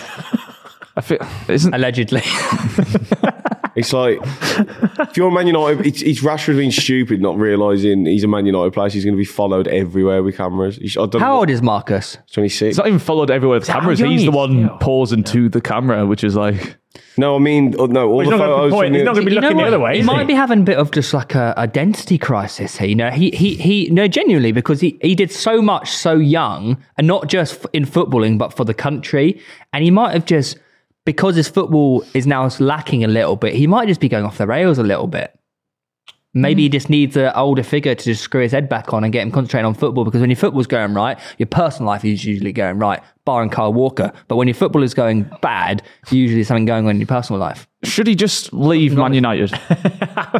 [SPEAKER 2] I feel isn't
[SPEAKER 1] allegedly.
[SPEAKER 4] It's like if you're a Man United, it's, it's Rashford being stupid, not realising he's a Man United player. So he's going to be followed everywhere with cameras. He's, I don't
[SPEAKER 1] How
[SPEAKER 4] know,
[SPEAKER 1] old is Marcus?
[SPEAKER 4] twenty-six.
[SPEAKER 2] It's not even followed everywhere with
[SPEAKER 1] how
[SPEAKER 2] cameras.
[SPEAKER 1] young
[SPEAKER 2] He's the
[SPEAKER 1] he is
[SPEAKER 2] one
[SPEAKER 1] still?
[SPEAKER 2] pausing to the camera, which is like
[SPEAKER 4] No, I mean, oh, no, all
[SPEAKER 3] He's
[SPEAKER 4] the
[SPEAKER 3] not gonna
[SPEAKER 4] photos.
[SPEAKER 3] point-
[SPEAKER 4] from
[SPEAKER 3] he's
[SPEAKER 4] the-
[SPEAKER 3] not gonna be
[SPEAKER 1] You know
[SPEAKER 3] looking the
[SPEAKER 1] what?
[SPEAKER 3] other way,
[SPEAKER 1] He
[SPEAKER 3] is
[SPEAKER 1] might
[SPEAKER 3] he?
[SPEAKER 1] be having a bit of just like a identity crisis here. You know, he he he. No, genuinely, because he he did so much so young, and not just in footballing, but for the country. And he might have just, because his football is now lacking a little bit, he might just be going off the rails a little bit. Maybe he just needs an older figure to just screw his head back on and get him concentrating on football, because when your football's going right, your personal life is usually going right, barring Kyle Walker. But when your football is going bad, usually there's something going on in your personal life.
[SPEAKER 2] should he just leave Man United?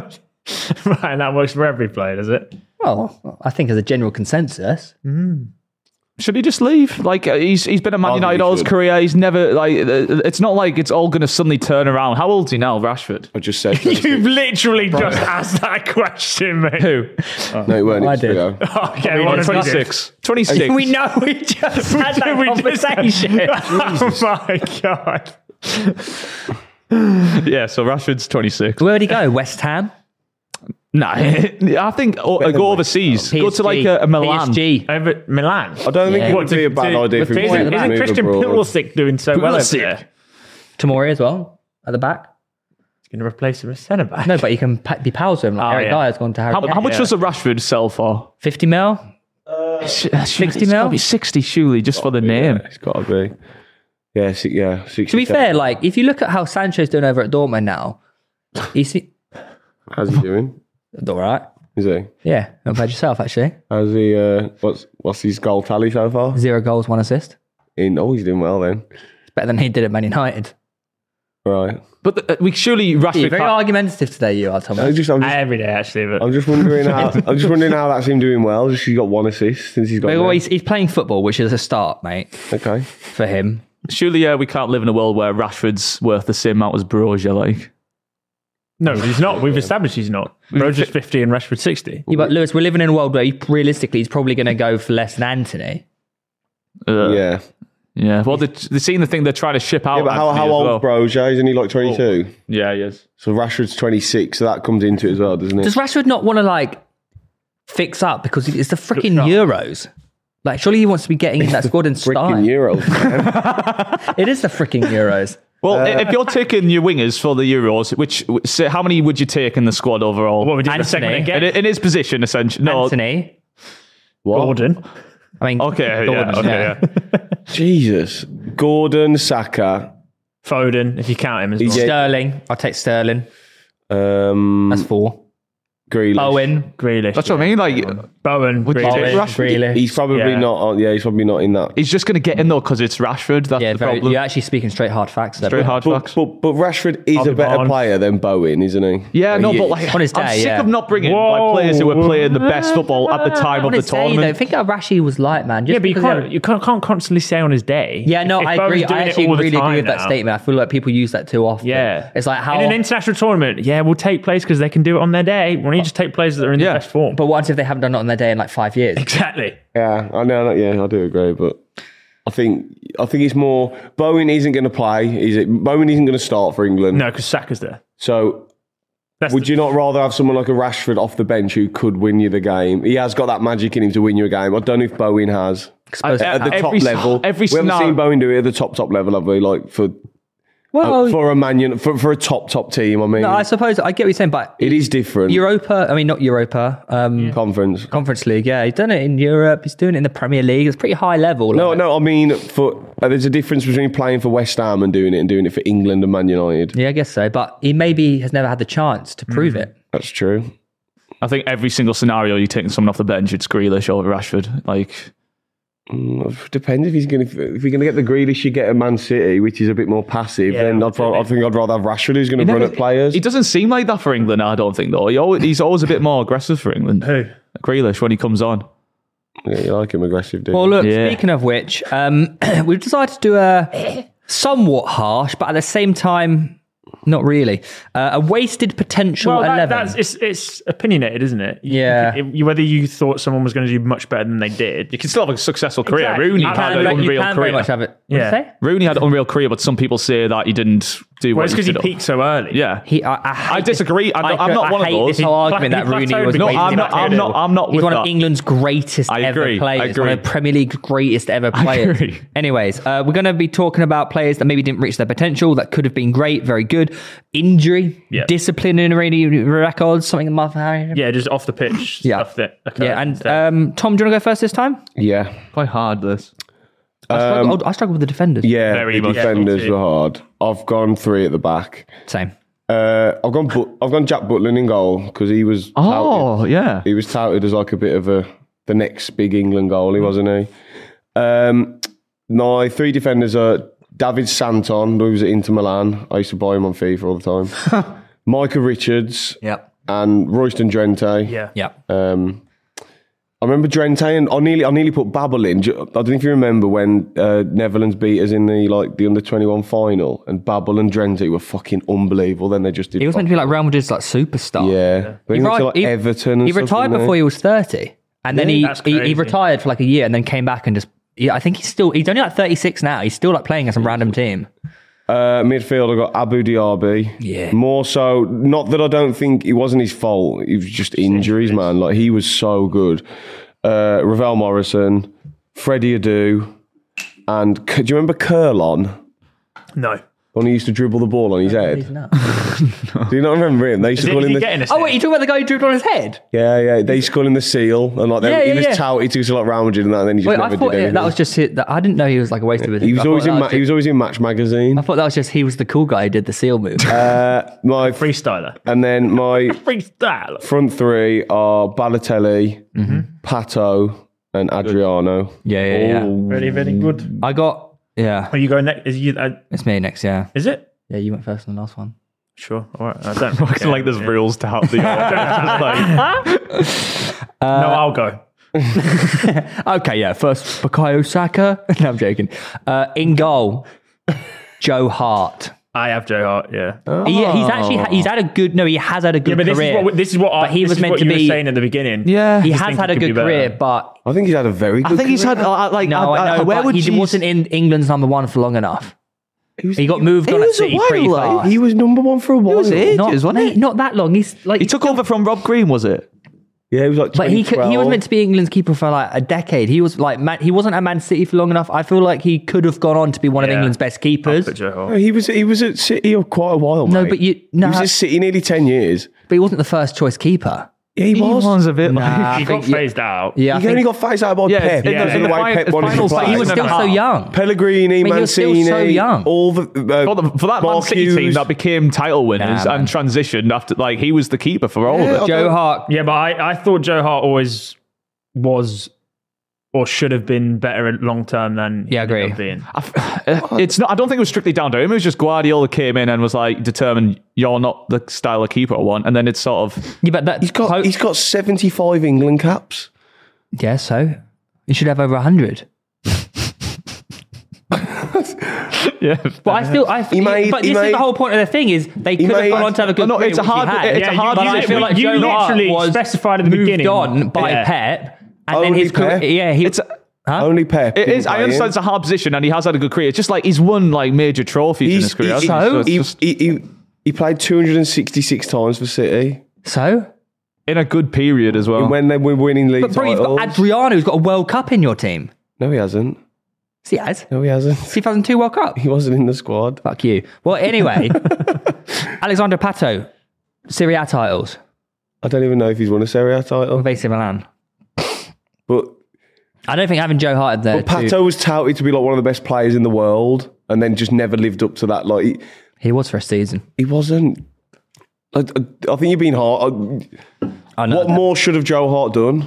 [SPEAKER 3] Right, and that works for every player, does it?
[SPEAKER 1] Well, I think as a general consensus.
[SPEAKER 2] Should he just leave? Like uh, he's he's been at Man
[SPEAKER 4] I think
[SPEAKER 2] United
[SPEAKER 4] he
[SPEAKER 2] all his
[SPEAKER 4] should.
[SPEAKER 2] career. He's never like. Uh, it's not like it's all going to suddenly turn around. How old's he now, Rashford?
[SPEAKER 4] I just said.
[SPEAKER 3] You've literally just asked that question, mate.
[SPEAKER 2] Who?
[SPEAKER 4] No, it weren't.
[SPEAKER 1] I
[SPEAKER 4] It's
[SPEAKER 1] did.
[SPEAKER 4] Rio.
[SPEAKER 3] Okay, well, it's
[SPEAKER 2] twenty-six. twenty-six.
[SPEAKER 1] We know we just had that
[SPEAKER 3] We just-
[SPEAKER 1] conversation.
[SPEAKER 3] Oh my god.
[SPEAKER 2] Yeah, so Rashford's twenty-six.
[SPEAKER 1] Where would he go? West Ham?
[SPEAKER 2] Nah, I think oh,
[SPEAKER 4] Better
[SPEAKER 2] go
[SPEAKER 4] than
[SPEAKER 2] overseas.
[SPEAKER 1] P S G.
[SPEAKER 2] Go to like a, a Milan.
[SPEAKER 1] P S G.
[SPEAKER 3] Over Milan.
[SPEAKER 4] I don't think
[SPEAKER 1] Yeah.
[SPEAKER 4] it
[SPEAKER 1] What,
[SPEAKER 4] would be a bad idea for him
[SPEAKER 1] point at
[SPEAKER 3] Isn't,
[SPEAKER 1] the
[SPEAKER 4] to
[SPEAKER 3] isn't
[SPEAKER 4] move
[SPEAKER 3] Christian
[SPEAKER 4] abroad.
[SPEAKER 3] Pulisic doing so well over
[SPEAKER 2] Pulisic?
[SPEAKER 3] there?
[SPEAKER 1] Tomori as well at the back.
[SPEAKER 3] He's going to replace him as centre back.
[SPEAKER 1] No, but you can pa- be pals with him. Like
[SPEAKER 3] Oh,
[SPEAKER 1] Eric
[SPEAKER 3] yeah.
[SPEAKER 1] Dyer's gone to Harry.
[SPEAKER 2] How, how much
[SPEAKER 3] Yeah.
[SPEAKER 2] does a Rashford sell for?
[SPEAKER 1] fifty mil?
[SPEAKER 2] sixty
[SPEAKER 1] mil?
[SPEAKER 2] Be sixty, surely, just for the name.
[SPEAKER 4] Yeah, it's got to be. Yeah, si- yeah.
[SPEAKER 1] To be fair, like if you look at how Sancho's doing over at Dortmund now, he's
[SPEAKER 4] how's he doing?
[SPEAKER 1] all right.
[SPEAKER 4] Is he?
[SPEAKER 1] Yeah, not bad yourself actually.
[SPEAKER 4] How's he? Uh, what's what's his goal tally so far?
[SPEAKER 1] Zero goals, one assist.
[SPEAKER 4] In oh, he's doing well then.
[SPEAKER 1] It's better than he did at Man United.
[SPEAKER 4] Right.
[SPEAKER 2] But uh, we surely
[SPEAKER 1] You're
[SPEAKER 2] Rashford.
[SPEAKER 1] very
[SPEAKER 2] can't-
[SPEAKER 1] argumentative today, you are,
[SPEAKER 4] I
[SPEAKER 1] Thomas.
[SPEAKER 4] just, I'm just,
[SPEAKER 3] Every day, actually. But
[SPEAKER 4] I'm just wondering how. I'm just wondering how that's him doing well. Just he's got one assist since he's got.
[SPEAKER 1] But
[SPEAKER 4] there.
[SPEAKER 1] well, he's, he's playing football, which is a start, mate,
[SPEAKER 4] Okay.
[SPEAKER 1] for him.
[SPEAKER 2] Surely, uh, we can't live in a world where Rashford's worth the same amount as Brozier. Like,
[SPEAKER 3] no, he's not. We've established he's not. Brozier's fifty and Rashford sixty.
[SPEAKER 1] Yeah, but Lewis, we're living in a world where he, realistically he's probably going to go for less than Anthony.
[SPEAKER 2] uh,
[SPEAKER 4] Yeah.
[SPEAKER 2] yeah. Well, they they seen the thing they're trying to ship out.
[SPEAKER 4] Yeah, but how,
[SPEAKER 2] Anthony
[SPEAKER 4] how
[SPEAKER 2] as
[SPEAKER 4] old
[SPEAKER 2] well.
[SPEAKER 4] Broja? Isn't he like twenty-two?
[SPEAKER 2] Yeah, he is.
[SPEAKER 4] So Rashford's twenty-six, so that comes into it as well, doesn't it?
[SPEAKER 1] Does Rashford not want to like fix up because it's the freaking
[SPEAKER 3] up.
[SPEAKER 1] Euros? Like, surely he wants to be getting in that squad and
[SPEAKER 4] Freaking
[SPEAKER 1] starting.
[SPEAKER 4] Euros, man.
[SPEAKER 1] It is the freaking Euros.
[SPEAKER 2] Well, if you're taking your wingers for the Euros, which say, how many would you take in the squad overall?
[SPEAKER 3] What we did the
[SPEAKER 1] Anthony.
[SPEAKER 3] segment
[SPEAKER 2] in,
[SPEAKER 3] again?
[SPEAKER 2] in his position, essentially. No.
[SPEAKER 1] Anthony.
[SPEAKER 4] What?
[SPEAKER 3] Gordon.
[SPEAKER 1] I mean,
[SPEAKER 2] Okay,
[SPEAKER 1] Gordon,
[SPEAKER 2] yeah, okay, yeah.
[SPEAKER 4] Jesus. Gordon, Saka.
[SPEAKER 3] Foden, if you count him as well.
[SPEAKER 4] Yeah.
[SPEAKER 1] Sterling. I'll take Sterling.
[SPEAKER 4] Um,
[SPEAKER 1] That's four.
[SPEAKER 4] Grealish.
[SPEAKER 1] Owen.
[SPEAKER 3] Grealish.
[SPEAKER 2] That's what I mean. Like,
[SPEAKER 3] Bowen.
[SPEAKER 2] Would you
[SPEAKER 3] Grealish.
[SPEAKER 2] take
[SPEAKER 1] Owen.
[SPEAKER 2] Rashford?
[SPEAKER 1] Grealish.
[SPEAKER 4] He's probably
[SPEAKER 3] Yeah.
[SPEAKER 4] not on. Yeah, he's probably not in that.
[SPEAKER 2] he's just going to get in though because it's Rashford. That's
[SPEAKER 1] Yeah,
[SPEAKER 2] the
[SPEAKER 1] very,
[SPEAKER 2] problem.
[SPEAKER 1] you're actually speaking straight hard facts there.
[SPEAKER 2] Straight
[SPEAKER 1] bro.
[SPEAKER 2] hard
[SPEAKER 4] But,
[SPEAKER 2] facts.
[SPEAKER 4] but, but Rashford is
[SPEAKER 3] I'll
[SPEAKER 4] a
[SPEAKER 3] be
[SPEAKER 4] better
[SPEAKER 3] on.
[SPEAKER 4] player than Bowen, isn't he?
[SPEAKER 2] Yeah, no,
[SPEAKER 4] He
[SPEAKER 2] but
[SPEAKER 4] is.
[SPEAKER 2] like,
[SPEAKER 1] On his
[SPEAKER 2] I'm
[SPEAKER 1] day,
[SPEAKER 2] sick
[SPEAKER 1] yeah.
[SPEAKER 2] of not bringing
[SPEAKER 3] Whoa.
[SPEAKER 2] like players who were playing the best football at the time of
[SPEAKER 1] On
[SPEAKER 2] the
[SPEAKER 1] his day, though,
[SPEAKER 2] tournament.
[SPEAKER 1] think how Rashi was like, man. Just
[SPEAKER 3] Yeah, but you
[SPEAKER 1] because
[SPEAKER 3] can't,
[SPEAKER 1] they're-
[SPEAKER 3] you can't, can't constantly say on his day.
[SPEAKER 1] Yeah, no,
[SPEAKER 3] If- if
[SPEAKER 1] I
[SPEAKER 3] Bowen's
[SPEAKER 1] agree.
[SPEAKER 3] doing
[SPEAKER 1] I
[SPEAKER 3] it
[SPEAKER 1] actually
[SPEAKER 3] all the
[SPEAKER 1] really agree
[SPEAKER 3] time
[SPEAKER 1] with that
[SPEAKER 3] now.
[SPEAKER 1] statement. I feel like people use that too often.
[SPEAKER 3] Yeah.
[SPEAKER 1] It's like how.
[SPEAKER 3] In an international tournament, yeah, we'll take players because they can do it on their day. Why don't you just take players that are in
[SPEAKER 2] Yeah.
[SPEAKER 3] the best form?
[SPEAKER 1] but what if they haven't done it on their day in like five years?
[SPEAKER 3] Exactly.
[SPEAKER 4] Yeah, I know. Yeah, I do agree, but I think I think it's more Bowen isn't going to play. Is it? Bowen isn't going to start for England.
[SPEAKER 3] No, because Saka's there.
[SPEAKER 4] So
[SPEAKER 3] That's
[SPEAKER 4] would
[SPEAKER 3] the-
[SPEAKER 4] you not rather have someone like a Rashford off the bench who could win you the game? He has got that magic in him to win you a game. I don't know if Bowen has
[SPEAKER 1] Suppose-
[SPEAKER 2] I-
[SPEAKER 4] at the
[SPEAKER 2] Every
[SPEAKER 4] top
[SPEAKER 2] s-
[SPEAKER 4] level.
[SPEAKER 2] every
[SPEAKER 4] we haven't
[SPEAKER 2] scenario-
[SPEAKER 4] seen Bowen do it at the top top level, have we? Like for
[SPEAKER 1] well,
[SPEAKER 4] uh, for a Man United, for for a top top team. I mean,
[SPEAKER 1] no, I suppose I get what you're saying, but
[SPEAKER 4] it is different.
[SPEAKER 1] Europa. I mean, not Europa. Um,
[SPEAKER 4] Conference.
[SPEAKER 1] Conference League. Yeah, he's done it in Europe. He's doing it in the Premier League. It's pretty high level.
[SPEAKER 4] No,
[SPEAKER 1] like-
[SPEAKER 4] no. I mean, for uh, there's a difference between playing for West Ham and doing it and doing it for England and Man United.
[SPEAKER 1] Yeah, I guess so. But he maybe has never had the chance to prove it.
[SPEAKER 4] That's true.
[SPEAKER 2] I think every single scenario you're taking someone off the bench, it's Grealish over Rashford. Like,
[SPEAKER 4] Mm, Depends if he's going to if you're going to get the Grealish, you get a Man City, which is a bit more passive.
[SPEAKER 3] Yeah,
[SPEAKER 4] then I'd probably, I think I'd rather have Rashford, who's going to run at players.
[SPEAKER 2] he doesn't seem like that for England. I don't think though. He always, he's always a bit more aggressive for England.
[SPEAKER 3] Who?
[SPEAKER 2] Grealish when he comes on.
[SPEAKER 4] Yeah, you like him aggressive, dude.
[SPEAKER 1] Well, look.
[SPEAKER 2] Yeah.
[SPEAKER 1] Speaking of which, um, we've decided to do a somewhat harsh, but at the same time, not really, uh, a wasted potential
[SPEAKER 3] Well, that,
[SPEAKER 1] eleven.
[SPEAKER 3] that's it's, it's opinionated, isn't it? You-
[SPEAKER 1] Yeah.
[SPEAKER 3] you- you- whether you thought someone was going to do much better than they did.
[SPEAKER 2] You can still have a successful career.
[SPEAKER 3] Exactly.
[SPEAKER 2] Rooney
[SPEAKER 3] You
[SPEAKER 2] had
[SPEAKER 3] can,
[SPEAKER 2] an
[SPEAKER 3] but
[SPEAKER 1] you
[SPEAKER 2] unreal
[SPEAKER 1] can very
[SPEAKER 2] career.
[SPEAKER 1] much have it. What did
[SPEAKER 3] Yeah.
[SPEAKER 1] you say?
[SPEAKER 2] Rooney had an unreal career, but some people say that he didn't do
[SPEAKER 3] Well,
[SPEAKER 2] what
[SPEAKER 3] it's
[SPEAKER 2] he
[SPEAKER 3] because he
[SPEAKER 2] should have.
[SPEAKER 3] peaked so early.
[SPEAKER 2] Yeah.
[SPEAKER 1] He, I, I, hate
[SPEAKER 2] I disagree. I'm
[SPEAKER 1] this-
[SPEAKER 2] not- I'm not
[SPEAKER 1] I
[SPEAKER 2] one of
[SPEAKER 1] hate
[SPEAKER 2] those.
[SPEAKER 1] This whole argument
[SPEAKER 3] He
[SPEAKER 1] that Rooney
[SPEAKER 3] plateaued
[SPEAKER 1] was.
[SPEAKER 3] because
[SPEAKER 2] No,
[SPEAKER 3] he
[SPEAKER 2] I'm
[SPEAKER 3] did
[SPEAKER 2] not.
[SPEAKER 3] that
[SPEAKER 2] I'm
[SPEAKER 3] too.
[SPEAKER 2] not. I'm not
[SPEAKER 1] He's
[SPEAKER 2] with
[SPEAKER 1] one
[SPEAKER 2] that.
[SPEAKER 1] of England's greatest
[SPEAKER 2] I
[SPEAKER 1] ever
[SPEAKER 2] agree, I
[SPEAKER 1] players. One
[SPEAKER 2] agree.
[SPEAKER 1] of the Premier League's greatest ever players.
[SPEAKER 2] agree.
[SPEAKER 1] Anyways, uh, we're going to be talking about players that maybe didn't reach their potential, that could have been great, very good. Injury,
[SPEAKER 3] Yeah.
[SPEAKER 1] disciplinary records, something that Martha Harry.
[SPEAKER 3] Yeah, just off the pitch
[SPEAKER 1] Yeah.
[SPEAKER 3] stuff that occurred.
[SPEAKER 1] Yeah, and
[SPEAKER 3] instead.
[SPEAKER 1] um, Tom, do you want to go first this time?
[SPEAKER 4] yeah,
[SPEAKER 2] Quite hard this.
[SPEAKER 1] I struggle, I struggle with the defenders.
[SPEAKER 4] yeah.
[SPEAKER 3] Very
[SPEAKER 4] the
[SPEAKER 3] much.
[SPEAKER 4] defenders
[SPEAKER 3] Yeah, me too.
[SPEAKER 4] were hard. I've gone three at the back.
[SPEAKER 1] Same.
[SPEAKER 4] Uh, I've gone. But, I've gone Jack Butland in goal because he was.
[SPEAKER 2] Oh
[SPEAKER 4] touted,
[SPEAKER 2] yeah.
[SPEAKER 4] he was touted as like a bit of a the next big England goalie, wasn't he? Um, my three defenders are David Santon, who was at Inter Milan. I used to buy him on FIFA all the time. Micah Richards
[SPEAKER 1] Yep.
[SPEAKER 4] and Royston Drenthe.
[SPEAKER 3] yeah.
[SPEAKER 1] Yep.
[SPEAKER 4] Um, I remember Drenthe, and I nearly, I nearly put Babel in. I don't know if you remember when uh, Netherlands beat us in the like the under twenty-one final, and Babel and Drenthe were fucking unbelievable. Then they just did.
[SPEAKER 1] He was meant to be like Real Madrid's like superstar.
[SPEAKER 4] yeah. But he, went to like
[SPEAKER 1] he-
[SPEAKER 4] Everton. And
[SPEAKER 1] he
[SPEAKER 4] stuff,
[SPEAKER 1] retired
[SPEAKER 4] didn't
[SPEAKER 1] before he was thirty, and then
[SPEAKER 4] Yeah,
[SPEAKER 1] he,
[SPEAKER 3] that's
[SPEAKER 1] he he
[SPEAKER 3] crazy.
[SPEAKER 1] retired for like a year, and then came back and just. Yeah, I think he's still. He's only like thirty-six now. He's still like playing at some random team.
[SPEAKER 4] Uh, midfield, I got Abu Diaby.
[SPEAKER 1] Yeah.
[SPEAKER 4] More so, not that I don't think it wasn't his fault. It was just injuries, man. Like, he was so good. Uh, Ravel Morrison, Freddie Adu, and do you remember Curlon?
[SPEAKER 3] No.
[SPEAKER 4] When he used to dribble the ball on his head. Do you not remember him? They used
[SPEAKER 3] Is,
[SPEAKER 4] to
[SPEAKER 3] it,
[SPEAKER 4] call
[SPEAKER 3] is
[SPEAKER 4] him
[SPEAKER 3] he
[SPEAKER 4] the...
[SPEAKER 3] getting a
[SPEAKER 1] Oh wait, you talking about the guy who dribbled on his head?
[SPEAKER 4] Yeah, yeah. They used to call him the Seal. And like, they,
[SPEAKER 1] Yeah,
[SPEAKER 4] he
[SPEAKER 1] yeah,
[SPEAKER 4] was
[SPEAKER 1] yeah.
[SPEAKER 4] touted to like Real Madrid and that, and then he just
[SPEAKER 1] Wait,
[SPEAKER 4] never
[SPEAKER 1] I thought
[SPEAKER 4] did
[SPEAKER 1] it,
[SPEAKER 4] anything.
[SPEAKER 1] that was just it. That, I didn't know he was like a waste of it.
[SPEAKER 4] He was
[SPEAKER 1] I
[SPEAKER 4] always
[SPEAKER 1] thought
[SPEAKER 4] in.
[SPEAKER 1] that
[SPEAKER 4] Ma-
[SPEAKER 1] was
[SPEAKER 4] he
[SPEAKER 1] just-
[SPEAKER 4] was always in Match magazine.
[SPEAKER 1] I thought that was just he was the cool guy who did the seal move.
[SPEAKER 4] Uh, my
[SPEAKER 3] Freestyler.
[SPEAKER 4] and then my
[SPEAKER 3] Freestyler.
[SPEAKER 4] front three are Balotelli,
[SPEAKER 1] Mm-hmm.
[SPEAKER 4] Pato, and Adriano.
[SPEAKER 1] yeah, yeah, yeah.
[SPEAKER 3] Very, very good.
[SPEAKER 1] I got yeah.
[SPEAKER 3] Are you going next? Is you? Uh,
[SPEAKER 1] It's me next. Yeah,
[SPEAKER 3] is it?
[SPEAKER 1] yeah. You went first on the last one.
[SPEAKER 3] Sure. All right. I don't.
[SPEAKER 2] It's like there's rules to how the order. It's just like,
[SPEAKER 3] no, I'll go.
[SPEAKER 1] Okay, yeah. First, Bukayo Saka. No, I'm joking. Uh, in goal, Joe Hart.
[SPEAKER 3] I have Joe Hart. Yeah.
[SPEAKER 1] He, he's actually he's had a good. No, he has had a good
[SPEAKER 3] Yeah, but this
[SPEAKER 1] career.
[SPEAKER 3] is what this is what I,
[SPEAKER 1] But he
[SPEAKER 3] this
[SPEAKER 1] was
[SPEAKER 3] is
[SPEAKER 1] meant
[SPEAKER 3] what
[SPEAKER 1] to
[SPEAKER 3] you
[SPEAKER 1] be-
[SPEAKER 3] were saying at the beginning.
[SPEAKER 2] yeah.
[SPEAKER 1] he
[SPEAKER 3] just
[SPEAKER 1] has
[SPEAKER 3] think
[SPEAKER 1] had
[SPEAKER 3] he
[SPEAKER 1] a
[SPEAKER 3] could
[SPEAKER 1] good
[SPEAKER 3] be better.
[SPEAKER 1] career, but
[SPEAKER 4] I think he's had a very good
[SPEAKER 2] I think he's
[SPEAKER 4] career.
[SPEAKER 2] had uh, like
[SPEAKER 1] no, I, know.
[SPEAKER 2] where
[SPEAKER 1] but
[SPEAKER 2] would
[SPEAKER 1] he
[SPEAKER 2] you
[SPEAKER 1] wasn't in England's number one for long enough.
[SPEAKER 4] was-
[SPEAKER 1] He got moved
[SPEAKER 2] he
[SPEAKER 1] on at
[SPEAKER 2] was a
[SPEAKER 1] City
[SPEAKER 2] while,
[SPEAKER 1] pretty
[SPEAKER 2] like,
[SPEAKER 1] fast.
[SPEAKER 4] He was number one for a while.
[SPEAKER 2] was ages,
[SPEAKER 1] not,
[SPEAKER 2] wasn't
[SPEAKER 1] mate,
[SPEAKER 2] it?
[SPEAKER 1] not that long. He's like
[SPEAKER 2] He took over from Rob Green, was it?
[SPEAKER 4] Yeah, he was like
[SPEAKER 1] But he could, he was
[SPEAKER 4] twenty twelve.
[SPEAKER 1] meant to be England's keeper for like a decade. He was like man, he wasn't at Man City for long enough. I feel like he could have gone on to be one of
[SPEAKER 3] Yeah.
[SPEAKER 1] England's best keepers.
[SPEAKER 3] But Joe
[SPEAKER 4] No,
[SPEAKER 3] Hart.
[SPEAKER 4] He was he was at City for quite a while.
[SPEAKER 1] No,
[SPEAKER 4] mate.
[SPEAKER 1] but you no,
[SPEAKER 4] he was at City nearly ten years.
[SPEAKER 1] but he wasn't the first choice keeper.
[SPEAKER 4] Yeah, he was.
[SPEAKER 2] a bit
[SPEAKER 1] Nah,
[SPEAKER 2] like.
[SPEAKER 1] I
[SPEAKER 3] He
[SPEAKER 1] think
[SPEAKER 3] got
[SPEAKER 1] yeah,
[SPEAKER 3] phased out.
[SPEAKER 1] yeah, I
[SPEAKER 4] He
[SPEAKER 1] think,
[SPEAKER 4] only got phased out by
[SPEAKER 2] Yeah,
[SPEAKER 4] Pep.
[SPEAKER 2] in
[SPEAKER 3] the-
[SPEAKER 4] because
[SPEAKER 3] in
[SPEAKER 4] of
[SPEAKER 3] the
[SPEAKER 4] way
[SPEAKER 2] fi-
[SPEAKER 4] Pep
[SPEAKER 2] the
[SPEAKER 4] wanted to
[SPEAKER 2] final
[SPEAKER 4] play.
[SPEAKER 1] but he was
[SPEAKER 2] season
[SPEAKER 1] still
[SPEAKER 2] and a
[SPEAKER 1] so
[SPEAKER 2] half.
[SPEAKER 1] young.
[SPEAKER 4] Pellegrini,
[SPEAKER 1] I mean, he was still
[SPEAKER 4] Mancini,
[SPEAKER 1] so young.
[SPEAKER 4] all the uh,
[SPEAKER 2] For, the, for that Man
[SPEAKER 4] Mark
[SPEAKER 2] City
[SPEAKER 4] Hughes.
[SPEAKER 2] team that became title winners
[SPEAKER 1] Nah, man.
[SPEAKER 2] and transitioned after, like, he was the keeper for all
[SPEAKER 4] Yeah,
[SPEAKER 2] of it.
[SPEAKER 1] Joe Hart.
[SPEAKER 3] Yeah, but I, I thought Joe Hart always was or should have been better long term than he
[SPEAKER 1] Yeah, I agree.
[SPEAKER 3] ended up being.
[SPEAKER 2] I f- It's not. I don't think it was strictly down to him. It was just Guardiola came in and was like determined you're not the style of keeper I want, and then it's sort of
[SPEAKER 1] Yeah, but that,
[SPEAKER 4] He's got
[SPEAKER 1] ho-
[SPEAKER 4] he's got seventy-five England caps.
[SPEAKER 1] yeah, so he should have over a hundred.
[SPEAKER 2] yeah.
[SPEAKER 1] But I still, I
[SPEAKER 4] He made-
[SPEAKER 1] but
[SPEAKER 4] he
[SPEAKER 1] this is
[SPEAKER 4] made-
[SPEAKER 1] the whole point of the thing is they could have
[SPEAKER 4] made-
[SPEAKER 1] gone on to have a good
[SPEAKER 2] No,
[SPEAKER 1] career,
[SPEAKER 2] it's a
[SPEAKER 1] which he
[SPEAKER 2] hard-
[SPEAKER 1] had.
[SPEAKER 2] it's a hard
[SPEAKER 1] But I
[SPEAKER 2] decision.
[SPEAKER 1] feel like
[SPEAKER 3] You
[SPEAKER 1] Joe Hart
[SPEAKER 3] literally
[SPEAKER 1] was
[SPEAKER 3] specified at the
[SPEAKER 1] moved
[SPEAKER 3] beginning.
[SPEAKER 1] on by
[SPEAKER 3] Yeah.
[SPEAKER 1] Pep, and then
[SPEAKER 4] Only
[SPEAKER 1] his career,
[SPEAKER 4] Pep?
[SPEAKER 1] yeah, he.
[SPEAKER 2] It's
[SPEAKER 1] Huh?
[SPEAKER 4] Only Pep.
[SPEAKER 2] It
[SPEAKER 4] didn't
[SPEAKER 2] is. I
[SPEAKER 4] play
[SPEAKER 2] understand
[SPEAKER 4] him.
[SPEAKER 2] it's a hard position, and he has had a good career. It's just like he's won like major trophies in his
[SPEAKER 4] He's,
[SPEAKER 2] career.
[SPEAKER 4] he,
[SPEAKER 2] hasn't he?
[SPEAKER 1] So?
[SPEAKER 2] it's
[SPEAKER 4] he,
[SPEAKER 2] just
[SPEAKER 4] he, he, he played two hundred sixty-six times for City
[SPEAKER 1] So,
[SPEAKER 2] in a good period as well.
[SPEAKER 4] when they were winning league
[SPEAKER 1] but bro, you've
[SPEAKER 4] titles.
[SPEAKER 1] got Adriano who's got a World Cup in your team.
[SPEAKER 4] No, he hasn't.
[SPEAKER 1] Yes, he has.
[SPEAKER 4] No, he hasn't.
[SPEAKER 1] two thousand two World Cup.
[SPEAKER 4] He wasn't in the squad.
[SPEAKER 1] Fuck you. Well, anyway, Alexander Pato, Serie A titles
[SPEAKER 4] I don't even know if he's won a Serie A title.
[SPEAKER 1] with A C Milan.
[SPEAKER 4] But,
[SPEAKER 1] I don't think having Joe Hart there.
[SPEAKER 4] but Pato was touted to be like one of the best players in the world, and then just never lived up to that. Like he,
[SPEAKER 1] he was for a season.
[SPEAKER 4] he wasn't. I, I, I think you're being hard. I,
[SPEAKER 1] I know
[SPEAKER 4] what
[SPEAKER 1] that.
[SPEAKER 4] more should have Joe Hart done?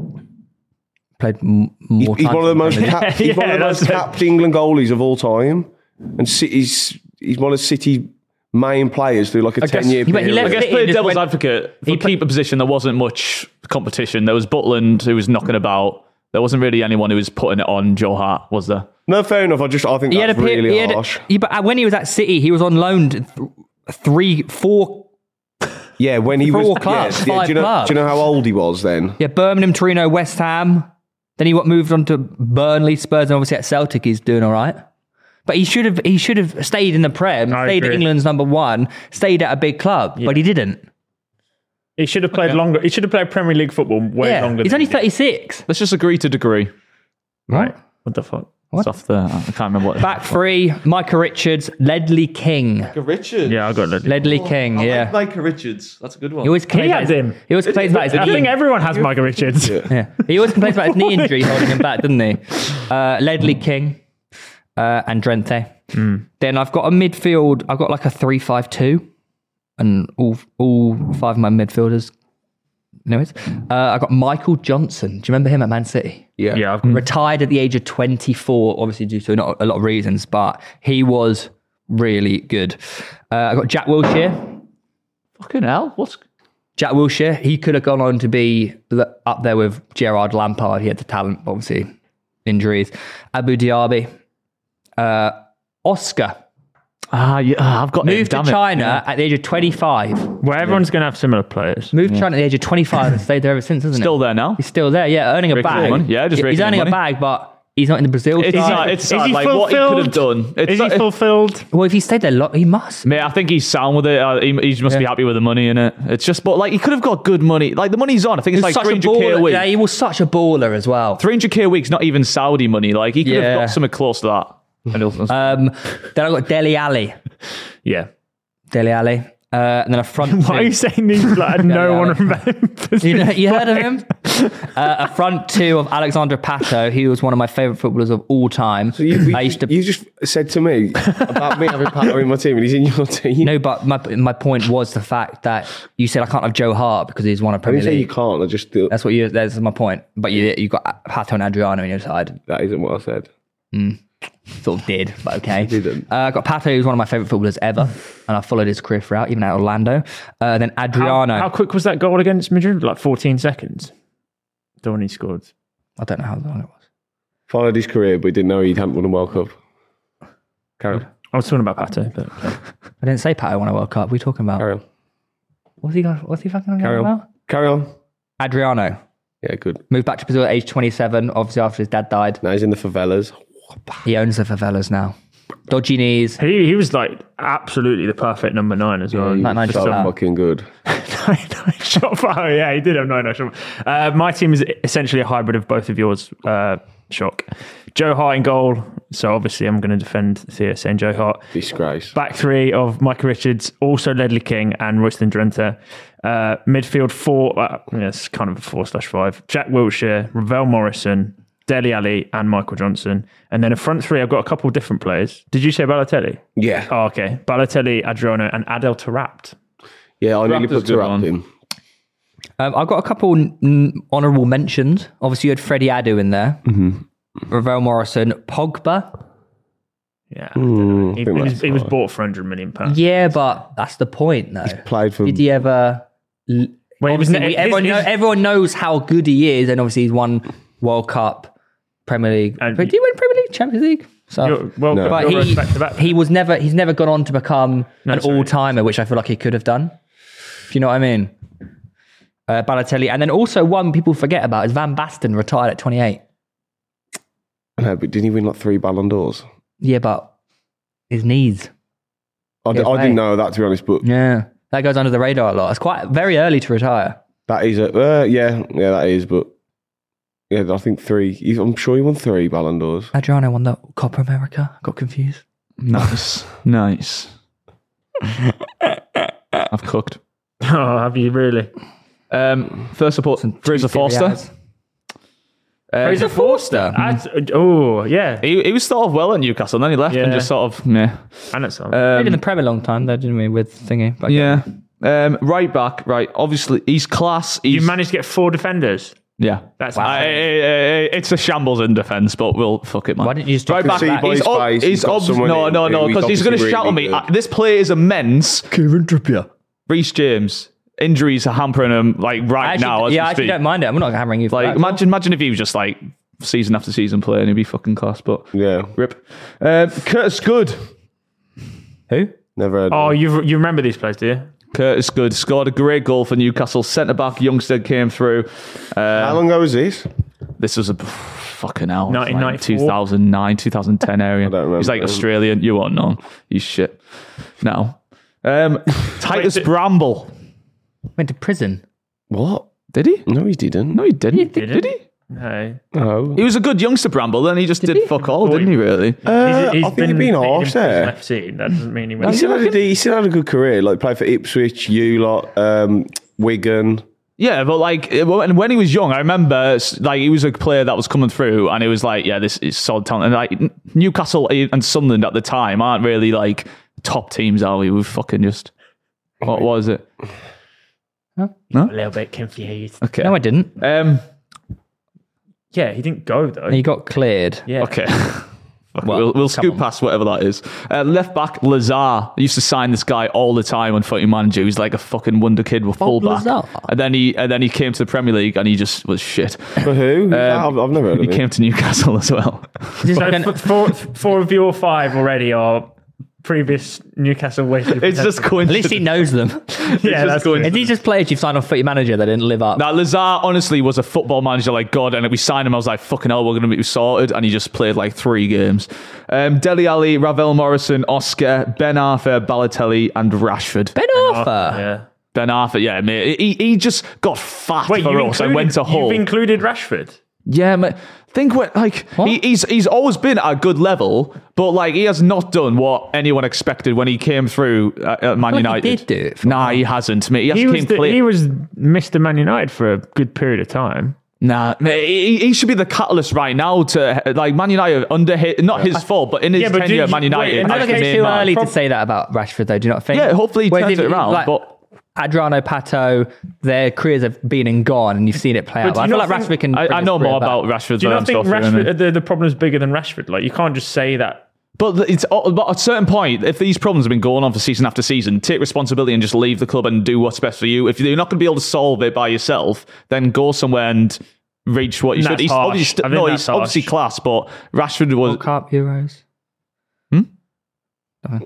[SPEAKER 1] Played m-
[SPEAKER 4] He's,
[SPEAKER 1] more
[SPEAKER 4] he's
[SPEAKER 1] times
[SPEAKER 4] one of the
[SPEAKER 1] than
[SPEAKER 4] most
[SPEAKER 1] him.
[SPEAKER 4] capped, he's one of
[SPEAKER 3] Yeah,
[SPEAKER 4] the most
[SPEAKER 3] that's it.
[SPEAKER 4] capped England goalies of all time, and City's he's one of City main players through like a
[SPEAKER 2] I guess-
[SPEAKER 4] ten year
[SPEAKER 1] Yeah, but he
[SPEAKER 4] period.
[SPEAKER 2] I
[SPEAKER 1] left
[SPEAKER 2] guess
[SPEAKER 1] City
[SPEAKER 2] play
[SPEAKER 1] and just
[SPEAKER 2] devil's
[SPEAKER 1] went-
[SPEAKER 2] advocate for
[SPEAKER 1] He
[SPEAKER 2] keeper position. There wasn't much competition. There was Butland who was knocking about. There wasn't really anyone who was putting it on Joe Hart, was there?
[SPEAKER 4] No, fair enough. I just I think
[SPEAKER 1] He had a
[SPEAKER 4] that's
[SPEAKER 1] period.
[SPEAKER 4] really
[SPEAKER 1] he had a-
[SPEAKER 4] harsh.
[SPEAKER 1] yeah, but when he was at City, he was on loan to th- three, four.
[SPEAKER 4] Yeah, when he
[SPEAKER 1] For
[SPEAKER 4] was
[SPEAKER 1] all clubs,
[SPEAKER 4] yeah, yeah,
[SPEAKER 1] five
[SPEAKER 4] do you know
[SPEAKER 1] clubs.
[SPEAKER 4] do you know how old he was then?
[SPEAKER 1] Yeah, Birmingham, Torino, West Ham. Then he got moved on to Burnley, Spurs, and obviously at Celtic, he's doing all right. But he should have he should have stayed in the Prem,
[SPEAKER 3] I
[SPEAKER 1] stayed at
[SPEAKER 3] agree.
[SPEAKER 1] England's number one, stayed at a big club, but he didn't.
[SPEAKER 3] He should have played longer. He should have played Premier League football way
[SPEAKER 1] Yeah,
[SPEAKER 3] longer.
[SPEAKER 1] he's
[SPEAKER 3] than
[SPEAKER 1] only
[SPEAKER 3] he did.
[SPEAKER 1] thirty-six.
[SPEAKER 2] Let's just agree to degree.
[SPEAKER 3] Right. What the fuck?
[SPEAKER 2] It's off the. I can't remember what.
[SPEAKER 1] Back three, Micah Richards, Ledley King.
[SPEAKER 5] Richards.
[SPEAKER 3] Yeah, I got that.
[SPEAKER 1] Ledley King,
[SPEAKER 5] I
[SPEAKER 1] yeah.
[SPEAKER 5] like Micah Richards. That's a good one.
[SPEAKER 1] He always complains
[SPEAKER 3] had
[SPEAKER 1] about his,
[SPEAKER 3] him.
[SPEAKER 1] He always complains about his
[SPEAKER 3] I
[SPEAKER 1] knee.
[SPEAKER 3] think everyone has Micah Richards.
[SPEAKER 1] Yeah. He always complains about his knee injury holding him back, doesn't he? Uh, Ledley King uh, and Drenthe. Then I've got a midfield. I've got like a three five two, and all all five of my midfielders. Anyways, uh, I got Michael Johnson. Do you remember him at Man City?
[SPEAKER 4] Yeah.
[SPEAKER 3] Yeah, I've got
[SPEAKER 1] Retired at the age of twenty-four, obviously due to not a lot of reasons, but he was really good. Uh, I got Jack Wilshere.
[SPEAKER 2] Fucking hell! What's
[SPEAKER 1] Jack Wilshere, he could have gone on to be the- up there with Gerard Lampard. He had the talent, but obviously injuries. Abu Dhabi. Uh, Oscar
[SPEAKER 2] Ah, yeah, I've got
[SPEAKER 1] moved
[SPEAKER 2] him,
[SPEAKER 1] to
[SPEAKER 2] damn it.
[SPEAKER 1] China
[SPEAKER 2] Yeah.
[SPEAKER 1] at the age of twenty-five.
[SPEAKER 3] Well, everyone's going to have similar players.
[SPEAKER 1] Moved to China at the age of twenty-five and stayed there ever since, isn't
[SPEAKER 2] Still
[SPEAKER 1] it?
[SPEAKER 2] there now.
[SPEAKER 1] He's still there, yeah, earning a
[SPEAKER 2] Raking
[SPEAKER 1] bag.
[SPEAKER 2] in money. Yeah, just
[SPEAKER 1] He's
[SPEAKER 2] raking in
[SPEAKER 1] earning a
[SPEAKER 2] money.
[SPEAKER 1] bag, but he's not in the Brazil
[SPEAKER 2] It's
[SPEAKER 1] side.
[SPEAKER 2] sad, it's
[SPEAKER 3] Is
[SPEAKER 2] sad,
[SPEAKER 3] he
[SPEAKER 2] like what he could have
[SPEAKER 3] fulfilled?
[SPEAKER 2] done. It's
[SPEAKER 3] Is he
[SPEAKER 2] not-
[SPEAKER 3] fulfilled?
[SPEAKER 1] Well, if he stayed there, lo- he must.
[SPEAKER 2] Mate, I think he's sound with it. Uh, he, he must be
[SPEAKER 1] Yeah.
[SPEAKER 2] happy with the money in it. It's just, but like, he could have got good money. Like, the money's on. I think
[SPEAKER 1] He
[SPEAKER 2] it's
[SPEAKER 1] was
[SPEAKER 2] like
[SPEAKER 1] such a
[SPEAKER 2] three hundred k a
[SPEAKER 1] baller.
[SPEAKER 2] week.
[SPEAKER 1] Yeah, he was such a baller as well.
[SPEAKER 2] three hundred k a week's not even Saudi money. Like, he could
[SPEAKER 1] Yeah.
[SPEAKER 2] have got something close to that. And he'll-
[SPEAKER 1] Um, then I got Dele Alli.
[SPEAKER 3] Yeah.
[SPEAKER 1] Dele Alli. Uh, and then a front
[SPEAKER 3] Why are you
[SPEAKER 1] two.
[SPEAKER 3] saying these like no
[SPEAKER 1] yeah,
[SPEAKER 3] one
[SPEAKER 1] yeah.
[SPEAKER 3] remembers?
[SPEAKER 1] You, know,
[SPEAKER 3] these
[SPEAKER 1] you heard of
[SPEAKER 3] players?
[SPEAKER 1] him? uh, a front two of Alexandre Pato. He was one of my favourite footballers of all time.
[SPEAKER 4] So you,
[SPEAKER 1] I used to
[SPEAKER 4] you just said to me about me having Pato in my team, and he's in your team.
[SPEAKER 1] No, but my my point was the fact that you said I can't have Joe Hart because he's won a
[SPEAKER 4] I
[SPEAKER 1] Premier
[SPEAKER 4] didn't say you
[SPEAKER 1] League.
[SPEAKER 4] can't. I just do.
[SPEAKER 1] That's what you. That's my point. But you you got Pato and Adriano on your side.
[SPEAKER 4] That isn't what I said.
[SPEAKER 1] Sort of did, but okay.
[SPEAKER 4] Didn't.
[SPEAKER 1] Uh, I got Pato, who's one of my favourite footballers ever, and I followed his career throughout, even at Orlando. Uh, then
[SPEAKER 3] How,
[SPEAKER 1] Adriano.
[SPEAKER 3] how quick was that goal against Madrid? Like fourteen seconds. The one he scored.
[SPEAKER 1] I don't know how long it was.
[SPEAKER 4] Followed his career, but he didn't know he hadn't won a World Cup. Carry on.
[SPEAKER 3] I was talking about Pato, but
[SPEAKER 1] I didn't say Pato won a World Cup. What are we talking about?
[SPEAKER 4] Carry on.
[SPEAKER 1] What's he got? What's he fucking on
[SPEAKER 4] Carry on.
[SPEAKER 1] about?
[SPEAKER 4] Carry on.
[SPEAKER 1] Adriano
[SPEAKER 4] Yeah, good.
[SPEAKER 1] moved back to Brazil at age twenty-seven. Obviously, after his dad died,
[SPEAKER 4] Now he's in the favelas.
[SPEAKER 1] he owns the favelas now. Dodgy knees.
[SPEAKER 3] he he was like absolutely the perfect number nine as well.
[SPEAKER 4] He's
[SPEAKER 1] Like nine
[SPEAKER 4] so
[SPEAKER 1] shot.
[SPEAKER 4] fucking good.
[SPEAKER 3] nine, nine shot for, oh yeah, he did have nine nine shot. Uh, my team is essentially a hybrid of both of yours. Uh, shock. Joe Hart in goal. So obviously I'm going to defend Thea saying Joe Hart.
[SPEAKER 4] Disgrace.
[SPEAKER 3] Back three of Michael Richards, also Ledley King and Royston Drenthe. Uh, midfield four, uh, yeah, it's kind of a four slash five. Jack Wilshere, Ravel Morrison, Dele Alli, and Michael Johnson. And then a front three, I've got a couple of different players. Did you say Balotelli?
[SPEAKER 4] Yeah.
[SPEAKER 3] Oh, okay. Balotelli, Adriano, and Adel Tarapt.
[SPEAKER 4] Yeah, I nearly
[SPEAKER 2] Raptors
[SPEAKER 4] put
[SPEAKER 2] good
[SPEAKER 4] Tarap
[SPEAKER 2] one.
[SPEAKER 4] in.
[SPEAKER 1] Um, I've got a couple n- honourable mentions. Obviously, you had Freddie Adu in there. Mm-hmm. Ravel Morrison, Pogba.
[SPEAKER 3] Yeah.
[SPEAKER 4] Mm,
[SPEAKER 3] he,
[SPEAKER 4] I think
[SPEAKER 3] he was,
[SPEAKER 4] that's
[SPEAKER 3] he was
[SPEAKER 4] fine.
[SPEAKER 3] bought for one hundred million pounds.
[SPEAKER 1] Yeah, but that's the point, though.
[SPEAKER 4] Played for.
[SPEAKER 1] Did he ever? l-
[SPEAKER 3] Well, he was
[SPEAKER 1] obviously,
[SPEAKER 3] ne-
[SPEAKER 1] we- everyone,
[SPEAKER 3] his-
[SPEAKER 1] know,
[SPEAKER 3] his-
[SPEAKER 1] everyone knows how good he is, and obviously he's won World Cup, Premier League.
[SPEAKER 3] And-
[SPEAKER 1] Did he win Premier League, Champions League? So,
[SPEAKER 3] You're- well,
[SPEAKER 4] No.
[SPEAKER 1] but
[SPEAKER 3] you're
[SPEAKER 1] he,
[SPEAKER 3] back to back.
[SPEAKER 1] he was never he's never gone on to become
[SPEAKER 3] No,
[SPEAKER 1] an
[SPEAKER 3] sorry.
[SPEAKER 1] all timer, which I feel like he could have done. If you know what I mean. Uh, Balotelli, and then also one people forget about is Van Basten, retired at twenty-eight.
[SPEAKER 4] No, but didn't he win like three Ballon d'Ors?
[SPEAKER 1] Yeah, but his knees.
[SPEAKER 4] I, d-
[SPEAKER 1] Yes,
[SPEAKER 4] I didn't
[SPEAKER 1] mate.
[SPEAKER 4] know that, to be honest, but
[SPEAKER 1] Yeah, that goes under the radar a lot. It's quite very early to retire.
[SPEAKER 4] that is a. Uh, yeah, yeah, that is, but. Yeah, I think three. he- I'm sure he won three Ballon d'Ors.
[SPEAKER 1] Adriano won the Copa America. Got confused.
[SPEAKER 2] Nice. Nice. I've cooked.
[SPEAKER 3] Oh, have you really?
[SPEAKER 2] Um, first support, Fraser Forster. Uh,
[SPEAKER 3] Fraser Forster. Ad- oh, yeah.
[SPEAKER 2] He, he was sort of well at Newcastle, and then he left and
[SPEAKER 3] Yeah.
[SPEAKER 2] just sort of, yeah.
[SPEAKER 3] And it's on.
[SPEAKER 1] Played in
[SPEAKER 2] Um,
[SPEAKER 1] the Premier a long time though, didn't we? With thingy. But
[SPEAKER 2] yeah. Um, right back, right. Obviously, he's class. He's,
[SPEAKER 3] you managed to get four defenders.
[SPEAKER 2] yeah.
[SPEAKER 3] That's
[SPEAKER 2] I- I-
[SPEAKER 3] insane.
[SPEAKER 2] I- it's a shambles in defence, but we'll fuck it, man.
[SPEAKER 1] Why didn't you just
[SPEAKER 2] right
[SPEAKER 1] do
[SPEAKER 2] back?
[SPEAKER 4] see by
[SPEAKER 2] He's,
[SPEAKER 4] his
[SPEAKER 2] ob-
[SPEAKER 4] face,
[SPEAKER 2] he's
[SPEAKER 4] he's got
[SPEAKER 2] ob-
[SPEAKER 4] someone
[SPEAKER 2] no,
[SPEAKER 4] in
[SPEAKER 2] no, no,
[SPEAKER 4] who's
[SPEAKER 2] because he's going to
[SPEAKER 4] obviously
[SPEAKER 2] shout at
[SPEAKER 4] really
[SPEAKER 2] me.
[SPEAKER 4] good.
[SPEAKER 2] Uh, this player is immense.
[SPEAKER 1] Kieran Trippier.
[SPEAKER 2] Reece James. Injuries are hampering him like right
[SPEAKER 1] I actually,
[SPEAKER 2] now. As
[SPEAKER 1] yeah,
[SPEAKER 2] we
[SPEAKER 1] I actually
[SPEAKER 2] speak.
[SPEAKER 1] don't mind it. I'm not hammering you. For
[SPEAKER 2] Like
[SPEAKER 1] that.
[SPEAKER 2] imagine, imagine if he was just like season after season playing, he'd be fucking class. But
[SPEAKER 4] Yeah,
[SPEAKER 2] rip. Um, Curtis Good.
[SPEAKER 1] Who?
[SPEAKER 4] never heard.
[SPEAKER 3] Oh,
[SPEAKER 4] of him.
[SPEAKER 3] you you remember these players, do you?
[SPEAKER 2] Curtis Good scored a great goal for Newcastle. Centre back youngster came through.
[SPEAKER 4] How
[SPEAKER 2] Uh,
[SPEAKER 4] long ago was this?
[SPEAKER 2] this was a fucking hell.
[SPEAKER 3] nineteen ninety-four?
[SPEAKER 2] two thousand nine, two thousand ten area.
[SPEAKER 4] I don't remember
[SPEAKER 2] He's like
[SPEAKER 4] him.
[SPEAKER 2] Australian. You won't know. He's shit. Now, um, Titus
[SPEAKER 3] Wait,
[SPEAKER 2] Bramble.
[SPEAKER 1] Went to prison.
[SPEAKER 4] What?
[SPEAKER 2] Did he?
[SPEAKER 4] No, he didn't.
[SPEAKER 2] No, he didn't.
[SPEAKER 3] Did
[SPEAKER 2] Did
[SPEAKER 3] he?
[SPEAKER 2] he?
[SPEAKER 3] No.
[SPEAKER 4] No.
[SPEAKER 2] He was a good youngster, Bramble. Then he just did, fuck all, didn't he? Really?
[SPEAKER 4] Uh, I think he'd been harsh there.
[SPEAKER 3] Left seat. That doesn't mean he
[SPEAKER 4] He
[SPEAKER 3] went.
[SPEAKER 4] still, had a, he still had a good career. Like played for Ipswich, you lot, um, Wigan.
[SPEAKER 2] Yeah, but like when when he was young, I remember like he was a player that was coming through, and it was like, yeah, this is solid talent. And like Newcastle and Sunderland at the time aren't really like top teams, are we? We fucking just what was it?
[SPEAKER 3] A little bit confused.
[SPEAKER 2] Okay,
[SPEAKER 1] No, I didn't.
[SPEAKER 2] um,
[SPEAKER 3] Yeah, he didn't go though.
[SPEAKER 1] He got cleared.
[SPEAKER 3] yeah.
[SPEAKER 2] okay,
[SPEAKER 1] Well,
[SPEAKER 2] we'll we'll
[SPEAKER 1] come
[SPEAKER 2] scoot
[SPEAKER 1] on.
[SPEAKER 2] past whatever that is. Uh, left back Lazar. I used to sign this guy all the time on Footy Manager. He was like a fucking wonder kid with
[SPEAKER 1] Bob
[SPEAKER 2] fullback.
[SPEAKER 1] Lazar?
[SPEAKER 2] And then he and then he came to the Premier League and he just was shit.
[SPEAKER 4] For who? Who's that? I've, I've never heard
[SPEAKER 2] He
[SPEAKER 4] of him.
[SPEAKER 2] came to Newcastle as well.
[SPEAKER 1] Is this like
[SPEAKER 3] So
[SPEAKER 1] an-
[SPEAKER 3] f- four, four of your five already are previous Newcastle wasted.
[SPEAKER 2] It's just
[SPEAKER 3] potential.
[SPEAKER 1] at
[SPEAKER 2] coincidence.
[SPEAKER 1] least he knows them.
[SPEAKER 3] Yeah, that's good.
[SPEAKER 1] Is he just players you've signed on Footy Manager that didn't live up?
[SPEAKER 2] Now, Lazar honestly was a football manager like God, and we signed him. I was like, fucking hell, we're going to be sorted. And he just played like three games. Um, Dele Alli, Ravel Morrison, Oscar, Ben Arthur, Balotelli, and Rashford.
[SPEAKER 1] Ben Arthur.
[SPEAKER 3] Yeah.
[SPEAKER 2] Ben Arthur, yeah, mate. He, he just got fat
[SPEAKER 3] Wait,
[SPEAKER 2] for
[SPEAKER 3] you
[SPEAKER 2] us
[SPEAKER 3] included,
[SPEAKER 2] and went to Hull.
[SPEAKER 3] You've included Rashford.
[SPEAKER 2] Yeah, mate. Think what like
[SPEAKER 1] What?
[SPEAKER 2] he, he's he's always been at a good level, but like he has not done what anyone expected when he came through uh, at Man
[SPEAKER 1] like he
[SPEAKER 2] United.
[SPEAKER 1] did do it for
[SPEAKER 2] Nah, he hasn't. Mate, he,
[SPEAKER 3] He
[SPEAKER 2] has
[SPEAKER 3] was,
[SPEAKER 2] came
[SPEAKER 3] the,
[SPEAKER 2] clear.
[SPEAKER 3] he was Mister Man United for a good period of time.
[SPEAKER 2] Nah, mate, he, he should be the catalyst right now to like Man United under his, not his fault, but in his
[SPEAKER 3] Yeah, but
[SPEAKER 2] tenure
[SPEAKER 3] did
[SPEAKER 2] at Man
[SPEAKER 3] you- wait,
[SPEAKER 2] United.
[SPEAKER 3] and
[SPEAKER 1] I
[SPEAKER 2] as
[SPEAKER 1] don't
[SPEAKER 2] the
[SPEAKER 1] think it's
[SPEAKER 2] main
[SPEAKER 1] too
[SPEAKER 2] man.
[SPEAKER 1] early
[SPEAKER 3] Prob-
[SPEAKER 1] to say that about Rashford, though. Do you not think?
[SPEAKER 2] Yeah, hopefully he
[SPEAKER 1] Whereas
[SPEAKER 2] turns
[SPEAKER 1] if-
[SPEAKER 2] it around,
[SPEAKER 1] like,
[SPEAKER 2] but-
[SPEAKER 1] Adriano, Pato, their careers have been and gone, and you've seen it play out.
[SPEAKER 3] But do
[SPEAKER 1] I
[SPEAKER 3] you
[SPEAKER 1] feel
[SPEAKER 3] not
[SPEAKER 1] like
[SPEAKER 3] think-
[SPEAKER 1] Rashford can.
[SPEAKER 2] I,
[SPEAKER 1] bring
[SPEAKER 2] I
[SPEAKER 1] his
[SPEAKER 2] know
[SPEAKER 1] career
[SPEAKER 2] more
[SPEAKER 1] back.
[SPEAKER 2] about Rashford's
[SPEAKER 3] Do you not
[SPEAKER 2] um,
[SPEAKER 3] think
[SPEAKER 2] stuff,
[SPEAKER 3] Rashford,
[SPEAKER 2] really.
[SPEAKER 3] the, the problem's bigger than Rashford? Like, you can't just say that.
[SPEAKER 2] But it's but at a certain point, if these problems have been going on for season after season, take responsibility and just leave the club and do what's best for you. If you're not going to be able to solve it by yourself, then go somewhere and reach what you
[SPEAKER 3] That's
[SPEAKER 2] should. He's
[SPEAKER 3] harsh.
[SPEAKER 2] obviously
[SPEAKER 3] I think
[SPEAKER 2] no,
[SPEAKER 3] that's
[SPEAKER 2] he's obviously
[SPEAKER 3] harsh.
[SPEAKER 2] class, but Rashford was
[SPEAKER 1] World Cup Euros.
[SPEAKER 2] Hmm?
[SPEAKER 1] Uh,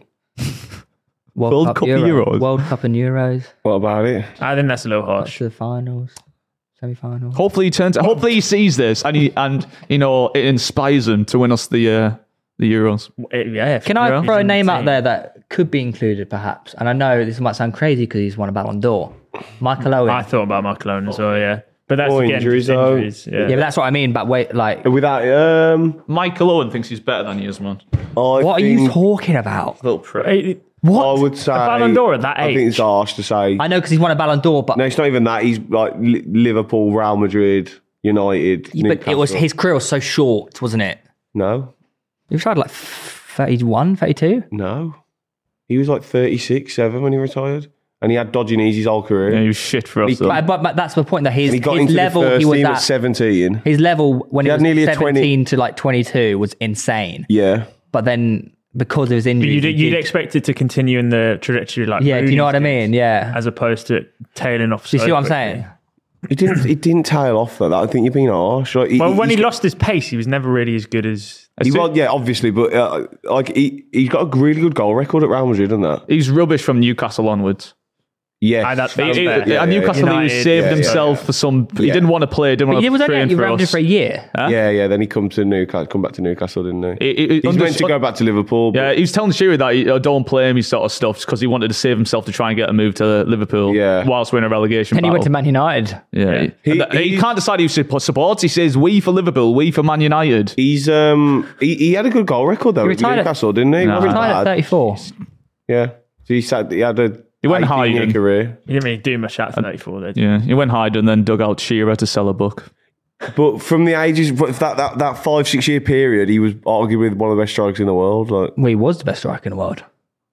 [SPEAKER 1] World,
[SPEAKER 2] World
[SPEAKER 1] Cup,
[SPEAKER 2] Cup
[SPEAKER 1] Euro-
[SPEAKER 2] Euros?
[SPEAKER 1] World Cup and Euros.
[SPEAKER 4] What about it?
[SPEAKER 3] I think that's a little
[SPEAKER 1] Got
[SPEAKER 3] harsh.
[SPEAKER 1] to the finals, semi-finals.
[SPEAKER 2] hopefully he turns. Hopefully he sees this and he and you know it inspires him to win us the uh, the Euros.
[SPEAKER 3] It- yeah.
[SPEAKER 1] Can
[SPEAKER 3] yeah.
[SPEAKER 1] I throw a
[SPEAKER 3] He's in the
[SPEAKER 1] name out
[SPEAKER 3] team.
[SPEAKER 1] there that could be included, perhaps? And I know this might sound crazy because he's won a Ballon d'Or. Michael Owen.
[SPEAKER 3] I thought about Michael Owen as well, yeah. But that's
[SPEAKER 4] Or
[SPEAKER 3] again,
[SPEAKER 4] injuries,
[SPEAKER 3] just
[SPEAKER 4] though.
[SPEAKER 3] injuries. Yeah.
[SPEAKER 1] yeah, but that's what I mean. But wait, like,
[SPEAKER 4] Without um,
[SPEAKER 2] Michael Owen thinks he's better than he is, man.
[SPEAKER 4] I
[SPEAKER 1] what are you
[SPEAKER 4] think,
[SPEAKER 1] talking about?
[SPEAKER 2] Little prick.
[SPEAKER 3] Hey,
[SPEAKER 1] What?
[SPEAKER 4] I would say
[SPEAKER 3] Ballon d'Or at that
[SPEAKER 4] I think
[SPEAKER 3] age?
[SPEAKER 4] it's harsh to say.
[SPEAKER 1] I know because he's won a Ballon d'Or, but
[SPEAKER 4] No, it's not even that. He's like Li- Liverpool, Real Madrid, United.
[SPEAKER 1] but it was
[SPEAKER 4] Newcastle.
[SPEAKER 1] his career was so short, wasn't it?
[SPEAKER 4] No,
[SPEAKER 1] He was tried like thirty-one, thirty-two.
[SPEAKER 4] no. He was like thirty-six, seven when he retired, and he had dodgy knees his whole career.
[SPEAKER 2] Yeah, he was shit for us. though.
[SPEAKER 1] But, but, but that's the point that his,
[SPEAKER 4] and he got
[SPEAKER 1] his
[SPEAKER 4] into
[SPEAKER 1] level
[SPEAKER 4] the first
[SPEAKER 1] he was
[SPEAKER 4] team
[SPEAKER 1] at.
[SPEAKER 4] at seventeen.
[SPEAKER 1] His level when
[SPEAKER 4] He
[SPEAKER 1] he,
[SPEAKER 4] had
[SPEAKER 1] was
[SPEAKER 4] nearly a
[SPEAKER 1] seventeen
[SPEAKER 4] twenty
[SPEAKER 1] to like twenty-two was insane.
[SPEAKER 4] Yeah,
[SPEAKER 1] But then because of his
[SPEAKER 3] But
[SPEAKER 1] injury,
[SPEAKER 3] you'd, you'd expect it to continue in the trajectory like
[SPEAKER 1] yeah, do you know what I
[SPEAKER 3] Rooney's did,
[SPEAKER 1] mean? Yeah.
[SPEAKER 3] as opposed to tailing off.
[SPEAKER 1] Do you
[SPEAKER 3] so
[SPEAKER 1] see what I'm
[SPEAKER 3] quickly.
[SPEAKER 1] saying?
[SPEAKER 4] it didn't. It didn't tail off like that. I think you're being harsh. Like,
[SPEAKER 3] Well, when he
[SPEAKER 4] he's-
[SPEAKER 3] lost his pace, he was never really as good as.
[SPEAKER 4] he was, yeah, obviously, but uh, like he he's got a really good goal record at Real Madrid, and that.
[SPEAKER 2] He's rubbish from Newcastle onwards.
[SPEAKER 4] Yeah,
[SPEAKER 3] Aye, that's-
[SPEAKER 2] He,
[SPEAKER 3] that's
[SPEAKER 2] he-
[SPEAKER 3] fair.
[SPEAKER 2] at
[SPEAKER 4] yeah,
[SPEAKER 2] Newcastle, he
[SPEAKER 3] United,
[SPEAKER 2] saved
[SPEAKER 4] yeah,
[SPEAKER 2] himself
[SPEAKER 4] yeah.
[SPEAKER 2] for some. He
[SPEAKER 4] Yeah.
[SPEAKER 2] didn't want to play. Didn't
[SPEAKER 1] But
[SPEAKER 2] want
[SPEAKER 1] he
[SPEAKER 2] to
[SPEAKER 1] was only
[SPEAKER 2] train
[SPEAKER 1] at
[SPEAKER 2] for
[SPEAKER 1] around
[SPEAKER 2] us.
[SPEAKER 1] for a year.
[SPEAKER 4] yeah, yeah. Then he come to Newcastle, come back to Newcastle, didn't he?
[SPEAKER 2] He- he-
[SPEAKER 4] He's
[SPEAKER 2] under-
[SPEAKER 4] meant to go back to Liverpool. But
[SPEAKER 2] Yeah, he was telling Shearer that he, oh, don't play him, his sort of stuff, because he wanted to save himself to try and get a move to Liverpool.
[SPEAKER 4] Yeah.
[SPEAKER 2] whilst we're in a relegation.
[SPEAKER 1] Then he
[SPEAKER 2] battle.
[SPEAKER 1] went to Man United.
[SPEAKER 2] Yeah,
[SPEAKER 4] He-
[SPEAKER 2] he, and he,
[SPEAKER 4] he-
[SPEAKER 2] can't decide who he supports. He says we for Liverpool, we for Man United.
[SPEAKER 4] He's um he, he had a good goal record though
[SPEAKER 1] He
[SPEAKER 4] at
[SPEAKER 1] retired at-
[SPEAKER 4] Newcastle, didn't he?
[SPEAKER 2] Nah.
[SPEAKER 4] Wasn't
[SPEAKER 1] Retired at
[SPEAKER 4] bad.
[SPEAKER 1] thirty-four.
[SPEAKER 4] Yeah, so he said he had a
[SPEAKER 2] He went high
[SPEAKER 4] eighteen-year
[SPEAKER 2] then.
[SPEAKER 4] career.
[SPEAKER 3] He didn't really do much at thirty-four. Though.
[SPEAKER 2] Yeah, he went hide and then dug out Shearer to sell a book.
[SPEAKER 4] But from the ages of that that that five six year period, he was arguably one of the best strikers in the world. Like,
[SPEAKER 1] Well, he was the best striker in the world.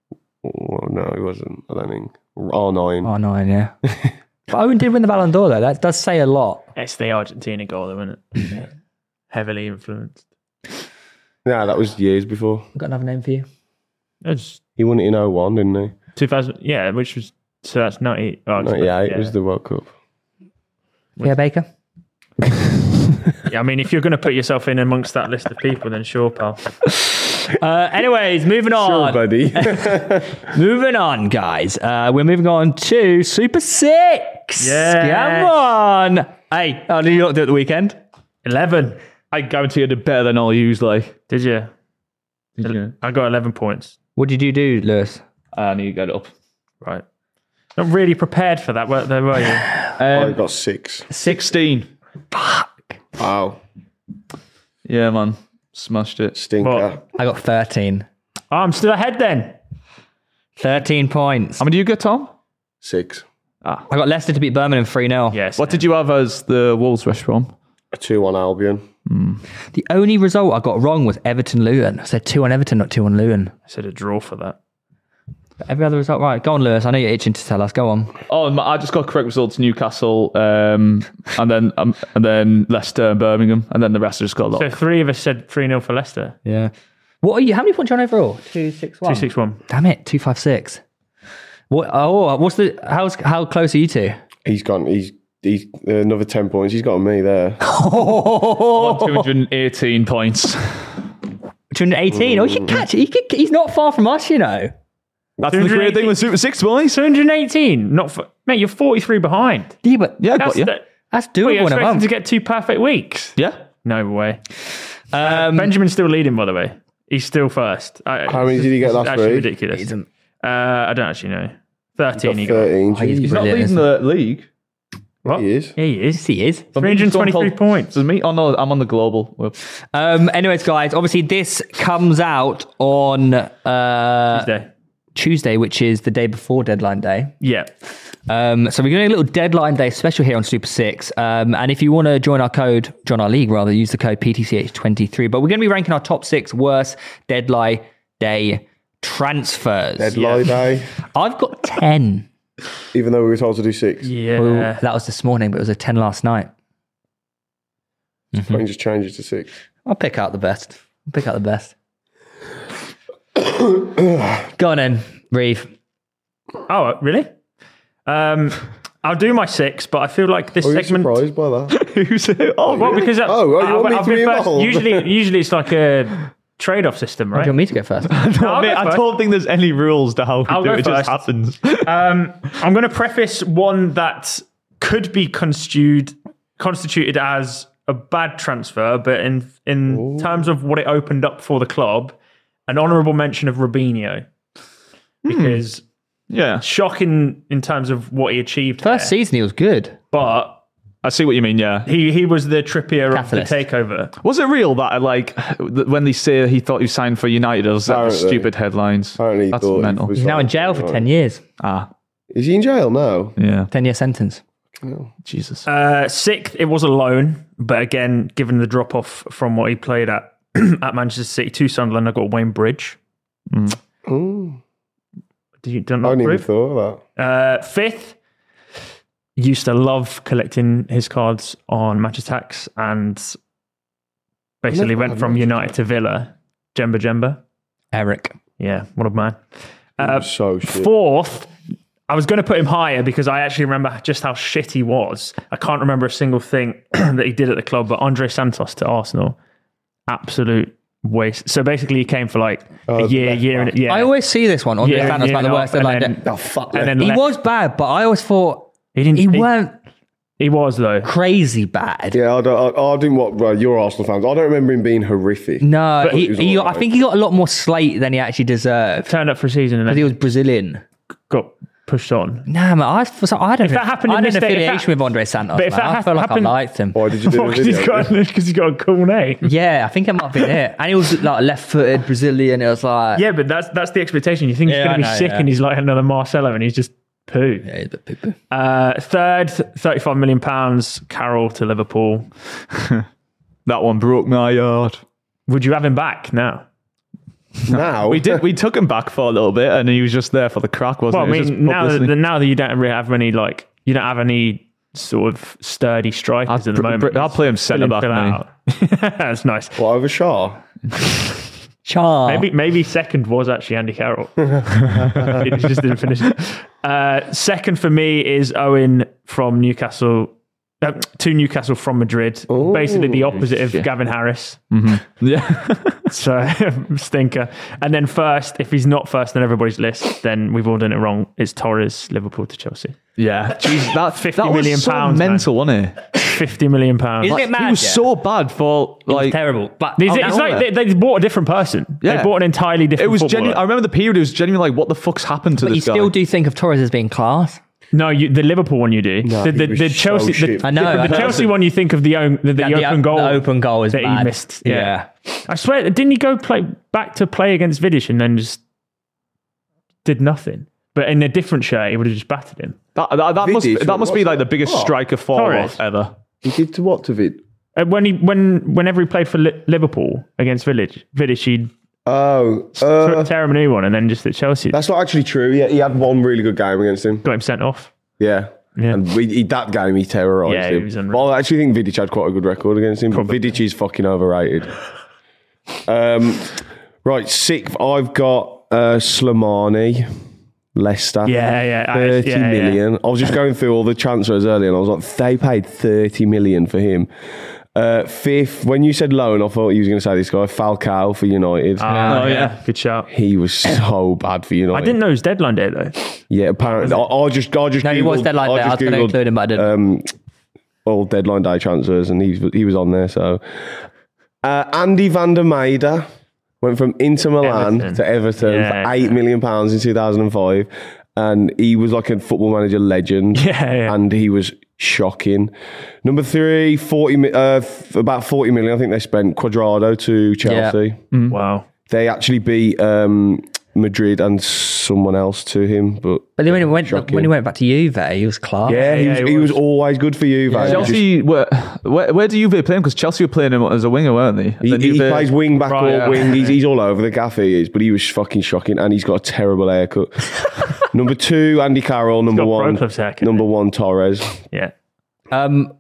[SPEAKER 4] well, no, he wasn't. I don't think R nine.
[SPEAKER 1] Oh, nine, yeah. But Owen did win the Ballon d'Or, though. That does say a lot.
[SPEAKER 3] It's the Argentina goal, though, isn't it? Heavily influenced.
[SPEAKER 4] Yeah, that was years before.
[SPEAKER 1] Got another name for you?
[SPEAKER 3] It was
[SPEAKER 4] He won it in oh one, didn't he?
[SPEAKER 3] two thousand, yeah, which was so that's ninety. Oh, it's-
[SPEAKER 4] ninety-eight
[SPEAKER 3] yeah.
[SPEAKER 4] was the World Cup.
[SPEAKER 1] Yeah, Baker?
[SPEAKER 3] Yeah, I mean, if you're going to put yourself in amongst that list of people, then sure, pal.
[SPEAKER 1] Uh, anyways, moving
[SPEAKER 4] Sure,
[SPEAKER 1] on.
[SPEAKER 4] buddy.
[SPEAKER 1] Moving on, guys. Uh, we're moving on to Super Six.
[SPEAKER 3] Yes.
[SPEAKER 1] Come on. Hey, how did you not do it the weekend?
[SPEAKER 3] Eleven.
[SPEAKER 2] I guarantee you did better than all yous. Like,
[SPEAKER 3] Did you?
[SPEAKER 2] did you?
[SPEAKER 3] I got eleven points.
[SPEAKER 1] What did you do, Lewis?
[SPEAKER 2] I need to get it up.
[SPEAKER 3] Right. Not really prepared for that, were, though, were you?
[SPEAKER 4] I
[SPEAKER 2] Um,
[SPEAKER 4] got six.
[SPEAKER 2] Sixteen.
[SPEAKER 4] Wow,
[SPEAKER 2] Yeah, man, smashed it.
[SPEAKER 4] stinker.
[SPEAKER 3] What?
[SPEAKER 1] I got thirteen.
[SPEAKER 3] Oh, I'm still ahead then.
[SPEAKER 1] thirteen points.
[SPEAKER 2] How many do you get, Tom?
[SPEAKER 4] Six.
[SPEAKER 1] I got Leicester to beat Birmingham three nil.
[SPEAKER 3] Yes.
[SPEAKER 2] What did you have as the Wolves restaurant?
[SPEAKER 4] A two on Albion.
[SPEAKER 1] The only result I got wrong was Everton Luton. I said two on Everton, not two on Luton.
[SPEAKER 3] I said a draw for that.
[SPEAKER 1] Every other result, right? Go on, Lewis. I know you're itching to tell us. Go on.
[SPEAKER 2] Oh, I just got correct results: Newcastle, um, and then um, and then Leicester and Birmingham, and then the rest I just got a lot.
[SPEAKER 3] So three of us said three nil for Leicester.
[SPEAKER 1] Yeah. What are you? How many points are you on overall? Two six one.
[SPEAKER 3] Two six one.
[SPEAKER 1] Damn it, two five six. What? Oh, what's the? How's how close are you two?
[SPEAKER 4] He's gone. He's he's uh, another ten points. He's got on me there.
[SPEAKER 2] two hundred eighteen points.
[SPEAKER 1] two hundred eighteen. Oh, you can catch it. He could, he's not far from us, you know.
[SPEAKER 2] That's the great thing with Super Six, boys.
[SPEAKER 3] two hundred eighteen. Not for, mate, you're forty-three behind.
[SPEAKER 1] Yeah, but
[SPEAKER 2] Yeah, I got
[SPEAKER 3] That's,
[SPEAKER 2] you.
[SPEAKER 3] the,
[SPEAKER 1] that's
[SPEAKER 3] well,
[SPEAKER 1] doable
[SPEAKER 3] you're
[SPEAKER 1] in a
[SPEAKER 3] expecting
[SPEAKER 1] month.
[SPEAKER 3] to get two perfect weeks.
[SPEAKER 2] Yeah.
[SPEAKER 3] No way.
[SPEAKER 1] Um,
[SPEAKER 3] Benjamin's still leading, by the way. He's still first. I,
[SPEAKER 4] How many did he get last
[SPEAKER 3] actually
[SPEAKER 4] week?
[SPEAKER 3] ridiculous.
[SPEAKER 1] He's a-
[SPEAKER 3] Uh, I don't actually know. thirteen he got.
[SPEAKER 4] Thirteen.
[SPEAKER 1] Oh, he's
[SPEAKER 4] Jeez.
[SPEAKER 2] He's not
[SPEAKER 1] Brilliant,
[SPEAKER 2] leading the league.
[SPEAKER 3] What?
[SPEAKER 4] He is.
[SPEAKER 3] Yeah, he is.
[SPEAKER 1] yes, he is.
[SPEAKER 3] three hundred twenty-three points.
[SPEAKER 2] Does me? Oh no, I'm on the global. Well,
[SPEAKER 1] Um, anyways, guys, obviously this comes out on uh,
[SPEAKER 3] Tuesday.
[SPEAKER 1] Tuesday, which is the day before deadline day.
[SPEAKER 3] Yeah.
[SPEAKER 1] Um, so we're doing a little deadline day special here on Super Six. Um, and if you want to join our code, join our league rather, use the code P T C H twenty-three. But we're going to be ranking our top six worst deadline day transfers.
[SPEAKER 4] Deadline day.
[SPEAKER 1] I've got ten.
[SPEAKER 4] Even though we were told to do six.
[SPEAKER 3] Yeah.
[SPEAKER 1] Well, that was this morning, but it was a ten last night.
[SPEAKER 4] Why don't you just change it to six?
[SPEAKER 1] I'll pick out the best. I'll pick out the best. Go on then, Reeve.
[SPEAKER 3] Oh, really? Um, I'll do my six, but I feel like this
[SPEAKER 4] Are you
[SPEAKER 3] segment.
[SPEAKER 4] surprised by that?
[SPEAKER 2] who's it? Oh,
[SPEAKER 3] Well, because uh,
[SPEAKER 4] Oh, well, you
[SPEAKER 3] I-
[SPEAKER 4] want me
[SPEAKER 3] I've
[SPEAKER 4] to be
[SPEAKER 3] been first.
[SPEAKER 4] involved?
[SPEAKER 3] Usually, usually it's like a trade-off system,
[SPEAKER 1] Do
[SPEAKER 3] right?
[SPEAKER 1] you want me to go first?
[SPEAKER 3] No, I'll
[SPEAKER 2] mate,
[SPEAKER 3] go
[SPEAKER 2] I
[SPEAKER 3] first.
[SPEAKER 2] don't think there's any rules to how we
[SPEAKER 3] I'll
[SPEAKER 2] do
[SPEAKER 3] go
[SPEAKER 2] it. It just
[SPEAKER 3] first.
[SPEAKER 2] happens.
[SPEAKER 3] Um, I'm going to preface one that could be constituted constituted as a bad transfer, but in in terms of what it opened up for the club, an honourable mention of Robinho, because
[SPEAKER 2] Yeah,
[SPEAKER 3] shocking in terms of what he achieved.
[SPEAKER 1] First
[SPEAKER 3] there,
[SPEAKER 1] season, he was good.
[SPEAKER 3] but
[SPEAKER 2] I see what you mean. Yeah,
[SPEAKER 3] he he was the Trippier
[SPEAKER 1] Catalyst.
[SPEAKER 3] of the takeover.
[SPEAKER 2] was it real that like when they say he thought he signed for United, or was that just
[SPEAKER 4] Apparently.
[SPEAKER 2] stupid headlines?
[SPEAKER 4] Apparently he
[SPEAKER 2] That's
[SPEAKER 4] thought he
[SPEAKER 2] mental.
[SPEAKER 4] was
[SPEAKER 1] He's now
[SPEAKER 4] like-
[SPEAKER 1] in jail for
[SPEAKER 4] right.
[SPEAKER 1] ten years.
[SPEAKER 2] Ah,
[SPEAKER 4] Is he in jail now?
[SPEAKER 2] yeah.
[SPEAKER 1] ten year sentence.
[SPEAKER 2] Jesus.
[SPEAKER 3] Uh, sixth, it was a loan, but again, given the drop off from what he played at at Manchester City to Sunderland, I got Wayne Bridge.
[SPEAKER 4] Mm.
[SPEAKER 3] Did you don't
[SPEAKER 4] I
[SPEAKER 3] not
[SPEAKER 4] hadn't even
[SPEAKER 3] approve?
[SPEAKER 4] thought of that.
[SPEAKER 3] Uh, fifth, used to love collecting his cards on Match Attacks and basically
[SPEAKER 4] never
[SPEAKER 3] went
[SPEAKER 4] had
[SPEAKER 3] from
[SPEAKER 4] Match
[SPEAKER 3] United to Villa. Jemba Jemba.
[SPEAKER 1] Eric.
[SPEAKER 3] Yeah, what a man.
[SPEAKER 4] He
[SPEAKER 3] Uh,
[SPEAKER 4] was so shit.
[SPEAKER 3] Fourth, I was going to put him higher because I actually remember just how shit he was. I can't remember a single thing that he did at the club, but Andre Santos to Arsenal, absolute waste. So basically, he came for like
[SPEAKER 4] Oh,
[SPEAKER 3] a year,
[SPEAKER 4] left
[SPEAKER 3] year and
[SPEAKER 4] back.
[SPEAKER 3] yeah.
[SPEAKER 1] I always see this one on
[SPEAKER 3] Yeah,
[SPEAKER 1] the Thanos
[SPEAKER 3] yeah,
[SPEAKER 1] like the
[SPEAKER 3] no,
[SPEAKER 1] worst
[SPEAKER 3] and
[SPEAKER 1] deadline
[SPEAKER 3] then-
[SPEAKER 1] day.
[SPEAKER 4] Oh, fuck.
[SPEAKER 3] and then
[SPEAKER 1] He
[SPEAKER 3] left.
[SPEAKER 1] was bad, but I always thought
[SPEAKER 3] he didn't.
[SPEAKER 1] he
[SPEAKER 3] He,
[SPEAKER 1] weren't
[SPEAKER 3] he was though.
[SPEAKER 1] crazy bad.
[SPEAKER 4] Yeah, I, don't, I, I didn't what well, you're Arsenal fans. I don't remember him being horrific.
[SPEAKER 1] No,
[SPEAKER 3] But
[SPEAKER 1] he,
[SPEAKER 4] he was
[SPEAKER 1] he,
[SPEAKER 4] all
[SPEAKER 1] I
[SPEAKER 4] right.
[SPEAKER 1] think he got a lot more slate than he actually deserved.
[SPEAKER 3] Turned up for a season and
[SPEAKER 1] Because
[SPEAKER 3] then
[SPEAKER 1] he was Brazilian.
[SPEAKER 3] got pushed on.
[SPEAKER 1] Nah, man, I, for some, I don't
[SPEAKER 3] If that happened
[SPEAKER 1] I
[SPEAKER 3] in
[SPEAKER 1] had
[SPEAKER 3] this
[SPEAKER 1] an
[SPEAKER 3] day- if
[SPEAKER 1] affiliation
[SPEAKER 3] that-
[SPEAKER 1] with Andre Santos.
[SPEAKER 3] but if
[SPEAKER 1] man.
[SPEAKER 3] that
[SPEAKER 1] I
[SPEAKER 3] hap-
[SPEAKER 1] felt like
[SPEAKER 3] happened-
[SPEAKER 1] I liked him.
[SPEAKER 4] Why did you do the
[SPEAKER 3] Because he's
[SPEAKER 4] video?
[SPEAKER 3] got because he's got a cool name.
[SPEAKER 1] Yeah, I think it might have been it. And he was like left-footed Brazilian. It was like,
[SPEAKER 3] Yeah, but that's that's the expectation. You think he's
[SPEAKER 1] Yeah,
[SPEAKER 3] going
[SPEAKER 1] I
[SPEAKER 3] to be
[SPEAKER 1] know,
[SPEAKER 3] sick
[SPEAKER 1] yeah.
[SPEAKER 3] and he's like another Marcelo and he's just poo.
[SPEAKER 1] yeah, he's a bit poo-poo.
[SPEAKER 3] Uh, third, thirty-five million pounds. Carroll to Liverpool.
[SPEAKER 2] That one broke my heart.
[SPEAKER 3] Would you have him back now?
[SPEAKER 4] Now
[SPEAKER 2] We did. We took him back for a little bit, and he was just there for the crack, wasn't
[SPEAKER 3] Well, I
[SPEAKER 2] it? It was
[SPEAKER 3] mean,
[SPEAKER 2] just
[SPEAKER 3] now that,
[SPEAKER 2] publicity.
[SPEAKER 3] now that you don't really have any like you don't have any sort of sturdy strikers
[SPEAKER 2] I'd
[SPEAKER 3] at the
[SPEAKER 2] br-
[SPEAKER 3] moment.
[SPEAKER 2] br- I'll play him centre
[SPEAKER 3] Fill in,
[SPEAKER 2] back,
[SPEAKER 3] fill
[SPEAKER 2] mate.
[SPEAKER 3] out. That's nice.
[SPEAKER 4] what over Shaw?
[SPEAKER 1] Char.
[SPEAKER 3] Maybe maybe second was actually Andy Carroll. He just didn't finish it. Uh, second for me is Owen from Newcastle. Uh, to Newcastle from Madrid.
[SPEAKER 4] Ooh,
[SPEAKER 3] Basically the opposite of
[SPEAKER 2] shit.
[SPEAKER 3] Gavin Harris.
[SPEAKER 2] Yeah.
[SPEAKER 3] So stinker. And then first, if he's not first on everybody's list, then we've all done it wrong. It's Torres, Liverpool to Chelsea.
[SPEAKER 2] Yeah. Jeez, that
[SPEAKER 3] fifty
[SPEAKER 2] that was
[SPEAKER 3] million
[SPEAKER 2] so
[SPEAKER 3] pounds, man.
[SPEAKER 2] mental, wasn't it?
[SPEAKER 3] Fifty million pounds.
[SPEAKER 1] Isn't
[SPEAKER 3] Like,
[SPEAKER 1] it mad?
[SPEAKER 2] he was
[SPEAKER 1] yeah?
[SPEAKER 2] so bad for
[SPEAKER 1] It was
[SPEAKER 2] like.
[SPEAKER 1] terrible. But
[SPEAKER 3] it's,
[SPEAKER 1] oh,
[SPEAKER 3] it's
[SPEAKER 1] no.
[SPEAKER 3] like they, they bought a different person. They
[SPEAKER 2] Yeah.
[SPEAKER 3] bought an entirely different
[SPEAKER 2] It was
[SPEAKER 3] footballer.
[SPEAKER 2] genuine. I remember the period. It was genuinely like, what the fuck's happened to
[SPEAKER 1] But you
[SPEAKER 2] this guy?
[SPEAKER 1] still do think of Torres as being class.
[SPEAKER 3] No, you, the Liverpool one you do.
[SPEAKER 4] No,
[SPEAKER 3] the,
[SPEAKER 4] he
[SPEAKER 3] the,
[SPEAKER 4] was
[SPEAKER 3] the
[SPEAKER 4] so
[SPEAKER 3] Chelsea,
[SPEAKER 4] shit.
[SPEAKER 3] the,
[SPEAKER 1] I know,
[SPEAKER 3] the
[SPEAKER 1] I know.
[SPEAKER 3] Chelsea one you think of the own, the, the,
[SPEAKER 1] Yeah,
[SPEAKER 3] open goal.
[SPEAKER 1] The open goal is
[SPEAKER 3] that
[SPEAKER 1] bad.
[SPEAKER 3] he missed. Yeah.
[SPEAKER 1] Yeah.
[SPEAKER 3] I swear, didn't he go play back to play against Vidic and then just did nothing? But in a different shirt, he would have just battered him.
[SPEAKER 2] that that, that must
[SPEAKER 4] Vidic,
[SPEAKER 2] that must be
[SPEAKER 4] what's
[SPEAKER 2] like the
[SPEAKER 4] that?
[SPEAKER 2] biggest
[SPEAKER 4] What?
[SPEAKER 2] striker fall
[SPEAKER 3] Torres.
[SPEAKER 2] ever.
[SPEAKER 4] He did to what to Vid?
[SPEAKER 3] Uh, when he, when, whenever he played for Li- Liverpool against Village, Vidic, he'd
[SPEAKER 4] Oh,
[SPEAKER 3] t-
[SPEAKER 4] uh,
[SPEAKER 3] tear him a new one, and then just at Chelsea
[SPEAKER 4] that's not actually true. Yeah, he had one really good game against him.
[SPEAKER 3] got him sent off.
[SPEAKER 4] Yeah.
[SPEAKER 3] Yeah.
[SPEAKER 4] And we, he, that game, he terrorised
[SPEAKER 3] Yeah,
[SPEAKER 4] him.
[SPEAKER 3] he was unreal.
[SPEAKER 4] Well, I actually think Vidic had quite a good record against him, but Vidic is fucking overrated. um, Right, sixth, I've got uh, Slimani, Leicester.
[SPEAKER 3] Yeah, yeah, I-
[SPEAKER 4] thirty
[SPEAKER 3] yeah, yeah.
[SPEAKER 4] million. I was just going through all the transfers earlier and I was like, they paid thirty million for him. Uh, fifth, when you said loan, I thought you was going to say this guy, Falcao for United.
[SPEAKER 3] Ah,
[SPEAKER 2] Oh,
[SPEAKER 3] yeah.
[SPEAKER 2] yeah.
[SPEAKER 3] Good shout.
[SPEAKER 4] He was so bad for United.
[SPEAKER 3] I didn't know it was deadline day though.
[SPEAKER 4] Yeah, apparently. I, I just, I just
[SPEAKER 1] No, he was
[SPEAKER 4] Googled-
[SPEAKER 1] deadline day. I
[SPEAKER 4] just
[SPEAKER 1] was going to
[SPEAKER 4] Googled,
[SPEAKER 1] include him, but I didn't.
[SPEAKER 4] Um, all deadline day transfers, and he was, he was on there. So, uh, Andy van der Meijden went from Inter Milan
[SPEAKER 3] Everton.
[SPEAKER 4] to Everton
[SPEAKER 3] Yeah,
[SPEAKER 4] for eight million pounds in two thousand five, and he was like a football manager legend.
[SPEAKER 3] Yeah, yeah.
[SPEAKER 4] and he was shocking. Number three, forty, mi- uh, f- about forty million. I think they spent Quadrado to Chelsea.
[SPEAKER 3] Wow.
[SPEAKER 4] They actually beat um, Madrid and someone else to him, but
[SPEAKER 1] But then when he went
[SPEAKER 4] Shocking.
[SPEAKER 1] when he went back to Juve, he was class.
[SPEAKER 4] yeah, he
[SPEAKER 3] yeah,
[SPEAKER 4] was,
[SPEAKER 3] he
[SPEAKER 4] he was
[SPEAKER 3] was.
[SPEAKER 4] always good for you.
[SPEAKER 2] Chelsea, where, where, where do Juve play him? Because Chelsea were playing him as a winger, weren't they?
[SPEAKER 4] He,
[SPEAKER 2] Then
[SPEAKER 4] he
[SPEAKER 2] Juve-
[SPEAKER 4] plays wing back
[SPEAKER 3] Right,
[SPEAKER 4] or
[SPEAKER 3] yeah.
[SPEAKER 4] wing. He's, he's all over the gaff. He is, but he was fucking shocking, and he's got a terrible haircut. Number two, Andy Carroll. Number
[SPEAKER 3] got
[SPEAKER 4] one,
[SPEAKER 3] Brocliffe's haircut,
[SPEAKER 4] number one, Torres.
[SPEAKER 3] Yeah.
[SPEAKER 1] Um,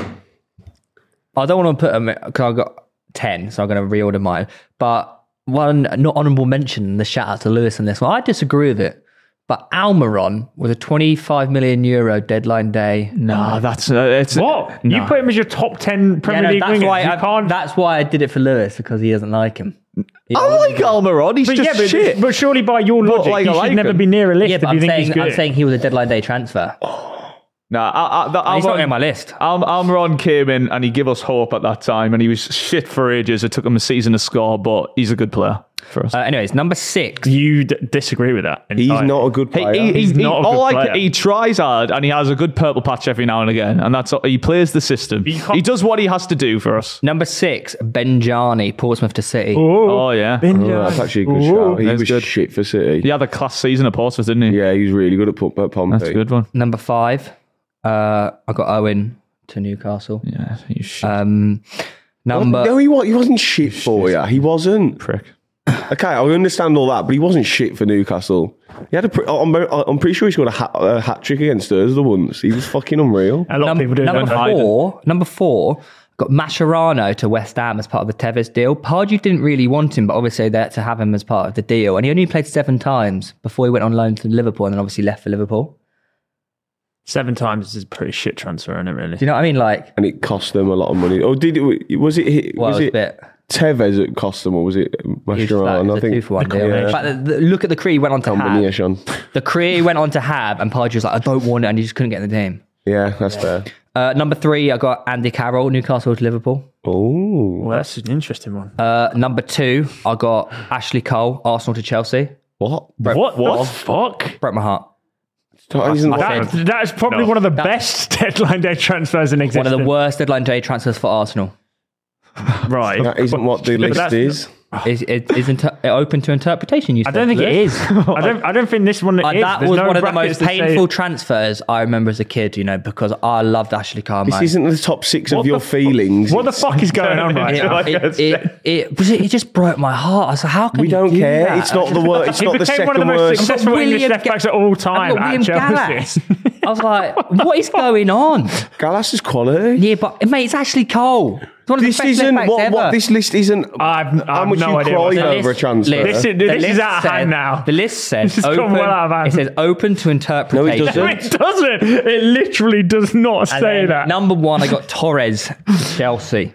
[SPEAKER 1] I don't want to put them because I've got ten, so I'm going to reorder mine. But one not honourable mention, the shout out to Lewis on this one. I disagree with it. But Almiron with a twenty-five million euro deadline day.
[SPEAKER 2] Nah, that's uh, it's
[SPEAKER 3] What? You put him as your top ten
[SPEAKER 1] Yeah,
[SPEAKER 3] Premier
[SPEAKER 1] no,
[SPEAKER 3] League
[SPEAKER 1] that's
[SPEAKER 3] wingers.
[SPEAKER 1] why
[SPEAKER 3] You
[SPEAKER 1] I,
[SPEAKER 3] can't.
[SPEAKER 1] that's why I did it for Lewis, because he doesn't like him.
[SPEAKER 2] I like Almiron. He's
[SPEAKER 3] but
[SPEAKER 2] just
[SPEAKER 3] yeah, but,
[SPEAKER 2] shit.
[SPEAKER 3] but surely by your logic,
[SPEAKER 2] like,
[SPEAKER 3] he
[SPEAKER 2] I
[SPEAKER 3] should
[SPEAKER 2] like
[SPEAKER 3] never
[SPEAKER 2] him.
[SPEAKER 3] be near a list
[SPEAKER 1] Yeah,
[SPEAKER 3] if
[SPEAKER 1] but
[SPEAKER 3] you
[SPEAKER 1] I'm
[SPEAKER 3] think
[SPEAKER 1] saying,
[SPEAKER 3] he's good.
[SPEAKER 1] I'm saying he was a deadline day transfer.
[SPEAKER 2] Nah, I, I, that,
[SPEAKER 1] He's not
[SPEAKER 2] Almiron-
[SPEAKER 1] on my list.
[SPEAKER 2] Al- Almiron came in and he gave us hope at that time, and he was shit for ages. It took him a season to score, but he's a good player for us.
[SPEAKER 1] Uh, anyways, number six.
[SPEAKER 3] You d- disagree with that?
[SPEAKER 4] He's
[SPEAKER 3] entirely.
[SPEAKER 4] not a good
[SPEAKER 2] He,
[SPEAKER 4] player.
[SPEAKER 2] he, he,
[SPEAKER 3] He's
[SPEAKER 2] he-
[SPEAKER 3] not a
[SPEAKER 2] all
[SPEAKER 3] good
[SPEAKER 2] I ca-
[SPEAKER 3] player.
[SPEAKER 2] he tries hard and he has a good purple patch every now and again, and that's he plays the system.
[SPEAKER 3] You can't-
[SPEAKER 2] He does what he has to do for us.
[SPEAKER 1] Number six, Benjani, Portsmouth to City.
[SPEAKER 2] Oh yeah,
[SPEAKER 4] Oh, that's actually a good
[SPEAKER 3] Ooh.
[SPEAKER 4] shout. He
[SPEAKER 2] That's
[SPEAKER 4] was
[SPEAKER 2] good.
[SPEAKER 4] shit for City.
[SPEAKER 2] he had a class season at Portsmouth, didn't he?
[SPEAKER 4] Yeah, he was really good at, P- at Pompey.
[SPEAKER 2] That's a good one.
[SPEAKER 1] Number five, uh, I got Owen to Newcastle.
[SPEAKER 2] Yeah, you shit
[SPEAKER 1] Um, number
[SPEAKER 4] no, he, wa- he wasn't shit for you. He wasn't.
[SPEAKER 2] prick.
[SPEAKER 4] Okay, I understand all that, but he wasn't shit for Newcastle. He had a. Pre- I'm, I'm pretty sure he scored a hat, a hat trick against us the once. He was fucking unreal.
[SPEAKER 3] A lot
[SPEAKER 1] Num-
[SPEAKER 3] of people do.
[SPEAKER 1] number
[SPEAKER 3] don't they?
[SPEAKER 1] four, number four, got Mascherano to West Ham as part of the Tevez deal. Pardew didn't really want him, but obviously they had to have him as part of the deal. And he only played seven times before he went on loan to Liverpool and then obviously left for Liverpool.
[SPEAKER 3] Seven times is a pretty shit transfer, isn't it? Really?
[SPEAKER 1] Do you know what I mean? Like,
[SPEAKER 4] And it cost them a lot of money. Oh, did it? Was it?
[SPEAKER 1] well,
[SPEAKER 4] Was
[SPEAKER 1] it was a
[SPEAKER 4] it
[SPEAKER 1] bit.
[SPEAKER 4] Tevez that cost them, or was it
[SPEAKER 1] It was, that,
[SPEAKER 4] Mascherano?
[SPEAKER 1] it was
[SPEAKER 4] I
[SPEAKER 1] a
[SPEAKER 4] think
[SPEAKER 1] two for one deal.
[SPEAKER 4] Yeah.
[SPEAKER 1] In fact, the, the, look at the career he went on to have.
[SPEAKER 4] Combination.
[SPEAKER 1] The career he went on to have, and Pardew was like, I don't want it, and he just couldn't get in the team.
[SPEAKER 4] Yeah, that's fair.
[SPEAKER 1] Uh, number three, I got Andy Carroll, Newcastle to Liverpool.
[SPEAKER 4] Oh,
[SPEAKER 3] Well, that's an interesting one.
[SPEAKER 1] Uh, number two, I got Ashley Cole, Arsenal to Chelsea.
[SPEAKER 4] what?
[SPEAKER 3] what? What the fuck?
[SPEAKER 1] Broke my heart.
[SPEAKER 4] That isn't
[SPEAKER 3] That, that is probably
[SPEAKER 2] No.
[SPEAKER 3] one of the best deadline day transfers in
[SPEAKER 1] One
[SPEAKER 3] existence.
[SPEAKER 1] of the worst deadline day transfers for Arsenal.
[SPEAKER 3] Right.
[SPEAKER 4] that isn't what the
[SPEAKER 3] but
[SPEAKER 4] list
[SPEAKER 3] that's-
[SPEAKER 4] is.
[SPEAKER 1] Is it is inter- open to interpretation? You
[SPEAKER 3] I
[SPEAKER 1] said,
[SPEAKER 3] don't think it
[SPEAKER 1] Lewis.
[SPEAKER 3] is. I don't. I don't think this one
[SPEAKER 1] Uh,
[SPEAKER 3] is.
[SPEAKER 1] that
[SPEAKER 3] There's
[SPEAKER 1] was
[SPEAKER 3] no
[SPEAKER 1] one of the
[SPEAKER 3] brackets
[SPEAKER 1] most
[SPEAKER 3] to say-
[SPEAKER 1] painful transfers I remember as a kid. You know, because I loved Ashley Cole.
[SPEAKER 4] This
[SPEAKER 1] mate.
[SPEAKER 4] isn't the top six
[SPEAKER 3] What
[SPEAKER 4] of your
[SPEAKER 3] the fu-
[SPEAKER 4] feelings.
[SPEAKER 3] What the fuck is going on right
[SPEAKER 1] It,
[SPEAKER 3] now?
[SPEAKER 1] it, it, it, it, was- it just broke my heart. I was like, how can
[SPEAKER 4] We
[SPEAKER 1] you
[SPEAKER 4] don't
[SPEAKER 1] do
[SPEAKER 4] care.
[SPEAKER 1] that?
[SPEAKER 4] It's not the word. It's
[SPEAKER 3] He
[SPEAKER 4] not the
[SPEAKER 3] became one of
[SPEAKER 4] second
[SPEAKER 3] the most
[SPEAKER 4] worst.
[SPEAKER 3] successful English
[SPEAKER 1] William
[SPEAKER 3] left
[SPEAKER 1] Ga-
[SPEAKER 3] backs of all
[SPEAKER 1] I've
[SPEAKER 3] time
[SPEAKER 1] got
[SPEAKER 3] at
[SPEAKER 1] William
[SPEAKER 3] Chelsea.
[SPEAKER 1] Gallas. I was like, what is going on?
[SPEAKER 4] Gallas is quality.
[SPEAKER 1] Yeah, but mate, it's Ashley Cole. It's one of
[SPEAKER 4] This
[SPEAKER 1] the best
[SPEAKER 4] isn't
[SPEAKER 1] left-backs
[SPEAKER 4] what,
[SPEAKER 1] ever.
[SPEAKER 4] what this list isn't.
[SPEAKER 3] I've,
[SPEAKER 4] how
[SPEAKER 3] I've
[SPEAKER 4] much
[SPEAKER 3] no
[SPEAKER 4] you
[SPEAKER 3] idea. what's
[SPEAKER 4] cried
[SPEAKER 3] happening.
[SPEAKER 4] over a transfer.
[SPEAKER 3] This is-
[SPEAKER 1] the
[SPEAKER 3] this is
[SPEAKER 1] list
[SPEAKER 3] out of
[SPEAKER 1] said-
[SPEAKER 3] hand now.
[SPEAKER 1] The list says
[SPEAKER 3] This has gone
[SPEAKER 1] open.
[SPEAKER 3] well out of hand.
[SPEAKER 1] It says open to interpretation.
[SPEAKER 4] doesn't.
[SPEAKER 3] No, it doesn't. It literally does not
[SPEAKER 1] And
[SPEAKER 3] say
[SPEAKER 1] then
[SPEAKER 3] that.
[SPEAKER 1] Number one, I got Torres, Chelsea.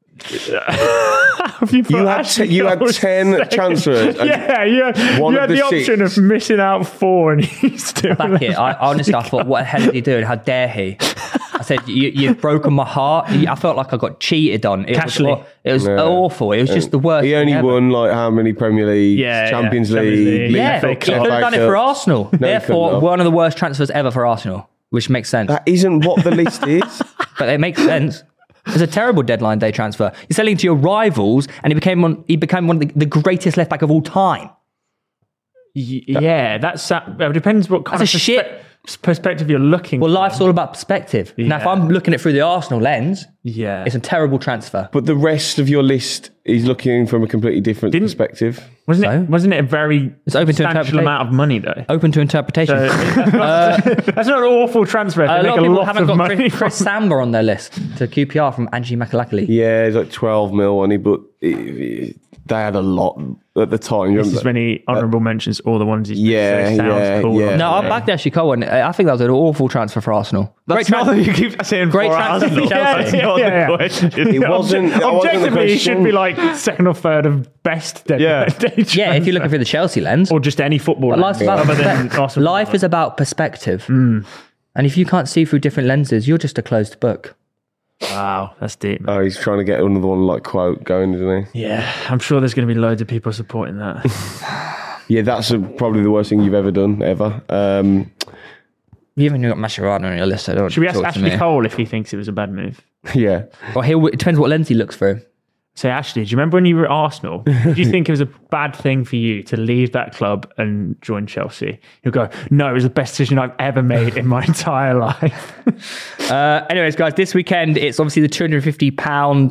[SPEAKER 3] Have you, put
[SPEAKER 4] You had
[SPEAKER 3] Ashley
[SPEAKER 4] te- you had
[SPEAKER 3] Cole
[SPEAKER 4] ten
[SPEAKER 3] second?
[SPEAKER 4] transfers and
[SPEAKER 3] Yeah, you had,
[SPEAKER 4] one
[SPEAKER 3] you
[SPEAKER 4] of
[SPEAKER 3] had the,
[SPEAKER 4] the
[SPEAKER 3] option
[SPEAKER 4] six.
[SPEAKER 3] of missing out four, and you still
[SPEAKER 1] Back it. I honestly, I thought, what the hell is he doing? How dare he? I said, you, you've broken my heart. I felt like I got cheated on. It was,
[SPEAKER 3] Cashley.
[SPEAKER 1] aw- it was
[SPEAKER 4] Yeah.
[SPEAKER 1] awful. It was just the worst.
[SPEAKER 4] he only
[SPEAKER 1] thing ever.
[SPEAKER 4] won like how many Premier League,
[SPEAKER 3] Yeah,
[SPEAKER 4] Champions
[SPEAKER 3] yeah, Champions
[SPEAKER 4] League,
[SPEAKER 3] League.
[SPEAKER 4] League
[SPEAKER 1] Yeah,
[SPEAKER 3] F A
[SPEAKER 1] he
[SPEAKER 4] Cup,
[SPEAKER 1] could have
[SPEAKER 4] F A
[SPEAKER 1] done it
[SPEAKER 4] Cup.
[SPEAKER 1] for Arsenal.
[SPEAKER 4] he
[SPEAKER 1] Therefore,
[SPEAKER 4] couldn't have.
[SPEAKER 1] one of the worst transfers ever for Arsenal, which makes sense.
[SPEAKER 4] That isn't what the list is.
[SPEAKER 1] But it makes sense. It's a terrible deadline day transfer. You're selling to your rivals, and he became one. He became one of the, the greatest left back of all time.
[SPEAKER 3] Y- yeah, that's uh, it depends what kind
[SPEAKER 1] That's
[SPEAKER 3] of
[SPEAKER 1] a shit-
[SPEAKER 3] perspective you're looking.
[SPEAKER 1] Well,
[SPEAKER 3] for.
[SPEAKER 1] life's all about perspective. Now, if
[SPEAKER 3] Yeah.
[SPEAKER 1] I'm looking at it through the Arsenal lens,
[SPEAKER 3] Yeah,
[SPEAKER 1] it's a terrible transfer.
[SPEAKER 4] But the rest of your list is looking from a completely different
[SPEAKER 3] Didn't-
[SPEAKER 4] perspective.
[SPEAKER 3] wasn't
[SPEAKER 1] So?
[SPEAKER 3] it? Wasn't it a very
[SPEAKER 1] It's open to
[SPEAKER 3] substantial
[SPEAKER 1] interpretation.
[SPEAKER 3] amount of money though?
[SPEAKER 1] Open to interpretation.
[SPEAKER 3] So, that's not an awful transfer. If
[SPEAKER 1] a
[SPEAKER 3] they
[SPEAKER 1] lot
[SPEAKER 3] make
[SPEAKER 1] of people
[SPEAKER 3] lot
[SPEAKER 1] haven't
[SPEAKER 3] of
[SPEAKER 1] got
[SPEAKER 3] money
[SPEAKER 1] Chris,
[SPEAKER 3] from-
[SPEAKER 1] Chris Samba on their list to Q P R from Angie McAlackly.
[SPEAKER 4] Yeah, it's like twelve mil on it, but it, it, They had a lot at the time. You
[SPEAKER 3] This is
[SPEAKER 4] remember?
[SPEAKER 3] when he honourable mentions all the ones he's
[SPEAKER 4] Yeah,
[SPEAKER 3] so sounds
[SPEAKER 4] yeah,
[SPEAKER 3] cool.
[SPEAKER 4] yeah.
[SPEAKER 1] No, I'm back there, Chico, and I think that was an awful transfer for Arsenal.
[SPEAKER 2] That's
[SPEAKER 1] Great
[SPEAKER 2] not
[SPEAKER 1] transfer.
[SPEAKER 2] that you keep saying
[SPEAKER 1] Great
[SPEAKER 2] for
[SPEAKER 1] transfer
[SPEAKER 2] Arsenal.
[SPEAKER 1] for Chelsea.
[SPEAKER 2] That's not
[SPEAKER 3] Yeah, yeah.
[SPEAKER 2] the question.
[SPEAKER 4] It wasn't. that wasn't the
[SPEAKER 3] Objectively, he should
[SPEAKER 4] question.
[SPEAKER 3] be like second or third of best. Day,
[SPEAKER 2] Yeah.
[SPEAKER 3] day
[SPEAKER 1] Yeah, if you're looking through the Chelsea lens.
[SPEAKER 3] or just any football.
[SPEAKER 1] But life's about
[SPEAKER 3] other than
[SPEAKER 1] perspe-
[SPEAKER 3] Arsenal.
[SPEAKER 1] life is about perspective.
[SPEAKER 3] Hmm.
[SPEAKER 1] And if you can't see through different lenses, you're just a closed book.
[SPEAKER 3] Wow, that's deep. Man.
[SPEAKER 4] Oh, he's trying to get another one like quote going, isn't he?
[SPEAKER 3] Yeah, I'm sure there's going to be loads of people supporting that.
[SPEAKER 4] Yeah, that's uh probably the worst thing you've ever done, ever. Um,
[SPEAKER 1] You haven't even got Mascherano on your list, so don't
[SPEAKER 3] Should we ask
[SPEAKER 1] talk to
[SPEAKER 3] Ashley
[SPEAKER 1] me.
[SPEAKER 3] Cole if he thinks it was a bad move?
[SPEAKER 4] yeah.
[SPEAKER 1] Well, he'll, it depends what lens he looks through.
[SPEAKER 3] Say, Ashley, do you remember when you were at Arsenal? Did you think it was a bad thing for you to leave that club and join Chelsea? You'll go, no, it was the best decision I've ever made in my entire life.
[SPEAKER 1] Uh, anyways, guys, this weekend, it's obviously the two hundred fifty pounds.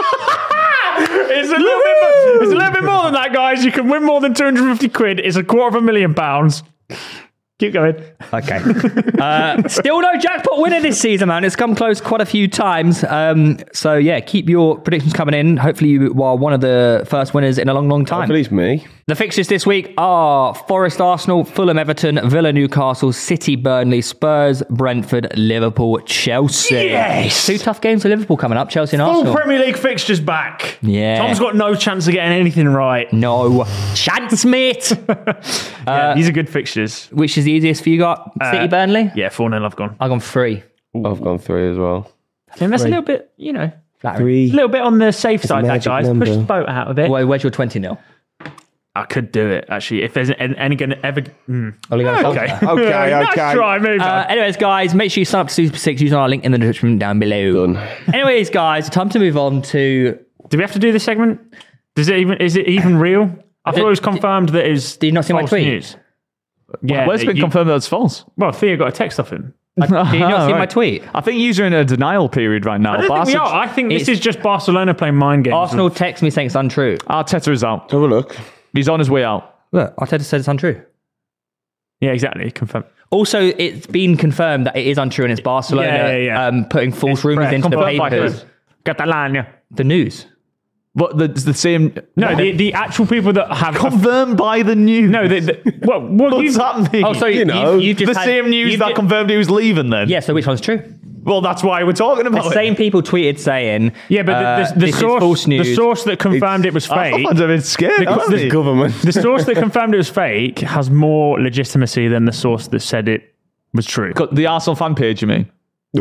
[SPEAKER 3] It's a, little bit more, it's a little bit more than that, guys. You can win more than two hundred fifty quid. It's a quarter of a million pounds. Keep going.
[SPEAKER 1] Okay. Uh, still no jackpot winner this season, man. It's come close quite a few times. Um, so, yeah, keep your predictions coming in. Hopefully, you are one of the first winners in a long, long time.
[SPEAKER 4] Hopefully it's me.
[SPEAKER 1] The fixtures this week are Forest, Arsenal, Fulham, Everton, Villa, Newcastle, City, Burnley, Spurs, Brentford, Liverpool, Chelsea.
[SPEAKER 3] Yes!
[SPEAKER 1] Two tough games for Liverpool coming up, Chelsea and
[SPEAKER 3] Full
[SPEAKER 1] Arsenal.
[SPEAKER 3] Premier League fixtures back.
[SPEAKER 1] Yeah.
[SPEAKER 3] Tom's got no chance of getting anything right.
[SPEAKER 1] No chance, mate.
[SPEAKER 3] Yeah, these are good fixtures.
[SPEAKER 1] Which is the easiest for you got? City,
[SPEAKER 3] Uh,
[SPEAKER 1] Burnley?
[SPEAKER 3] Yeah, four nil I've gone.
[SPEAKER 1] I've gone three.
[SPEAKER 4] I've gone three as well.
[SPEAKER 3] I think that's a little bit, you know,
[SPEAKER 4] Three.
[SPEAKER 3] a little bit on the safe side, that,
[SPEAKER 4] magic
[SPEAKER 3] guys.
[SPEAKER 4] number.
[SPEAKER 3] Push the boat out a bit.
[SPEAKER 1] Wait, where's your twenty nil?
[SPEAKER 3] I could do it, actually. If there's any, any going to ever... Mm.
[SPEAKER 1] Okay.
[SPEAKER 3] Okay.
[SPEAKER 4] Okay,
[SPEAKER 3] Nice
[SPEAKER 4] okay.
[SPEAKER 3] try, move
[SPEAKER 1] Uh,
[SPEAKER 3] on.
[SPEAKER 1] anyways, guys, make sure you sign up to Super Six using our link in the description down below.
[SPEAKER 4] Done.
[SPEAKER 1] Anyways, guys, time to move on to.
[SPEAKER 3] Do we have to do this segment? Does it even is it even real? I thought it was confirmed that it was
[SPEAKER 1] Did you not see my
[SPEAKER 3] false
[SPEAKER 1] tweet?
[SPEAKER 3] news. Yeah,
[SPEAKER 2] Where's it been
[SPEAKER 3] you-
[SPEAKER 2] confirmed that it's false?
[SPEAKER 3] Well, Theo got a text off him.
[SPEAKER 1] Did you not see my
[SPEAKER 2] Right.
[SPEAKER 1] tweet?
[SPEAKER 2] I think you're in a denial period right now.
[SPEAKER 3] I don't think we
[SPEAKER 2] Barca-
[SPEAKER 3] are. I think this
[SPEAKER 1] It's-
[SPEAKER 3] is just Barcelona playing mind games.
[SPEAKER 1] Arsenal text me saying it's untrue.
[SPEAKER 2] Arteta is out.
[SPEAKER 4] Have a look.
[SPEAKER 2] He's on his way out.
[SPEAKER 1] Look, Arteta said it's untrue.
[SPEAKER 3] Yeah, exactly. Confirmed.
[SPEAKER 1] Also, it's been confirmed that it is untrue and it's Barcelona
[SPEAKER 3] Yeah, yeah, yeah.
[SPEAKER 1] Um, putting false
[SPEAKER 3] It's
[SPEAKER 1] rumours
[SPEAKER 3] correct.
[SPEAKER 1] into the
[SPEAKER 3] Confirmed by
[SPEAKER 1] papers.
[SPEAKER 3] who? Catalonia.
[SPEAKER 1] The news.
[SPEAKER 2] But the, the same.
[SPEAKER 3] No, the, the actual people that have
[SPEAKER 2] confirmed by the news.
[SPEAKER 3] no, the, the, well, what
[SPEAKER 2] What's
[SPEAKER 3] you,
[SPEAKER 2] that mean?
[SPEAKER 1] Oh, so
[SPEAKER 4] You
[SPEAKER 1] you
[SPEAKER 4] know,
[SPEAKER 1] you've, you've just
[SPEAKER 2] the
[SPEAKER 1] had-
[SPEAKER 2] same news
[SPEAKER 1] you've
[SPEAKER 2] that
[SPEAKER 1] ju-
[SPEAKER 2] confirmed he was leaving then.
[SPEAKER 1] Yeah, so which one's true?
[SPEAKER 2] Well, that's why we're talking about
[SPEAKER 1] The
[SPEAKER 2] it.
[SPEAKER 1] same people tweeted saying,
[SPEAKER 3] yeah, but
[SPEAKER 1] uh,
[SPEAKER 3] the, the, the
[SPEAKER 1] this is
[SPEAKER 3] source,
[SPEAKER 1] false news.
[SPEAKER 3] the source that confirmed it was fake.
[SPEAKER 2] I'm a bit scared. aren't
[SPEAKER 3] the
[SPEAKER 2] they?
[SPEAKER 4] Government.
[SPEAKER 3] The source that confirmed it was fake has more legitimacy than the source that said it was true.
[SPEAKER 2] The Arsenal fan page, you mean?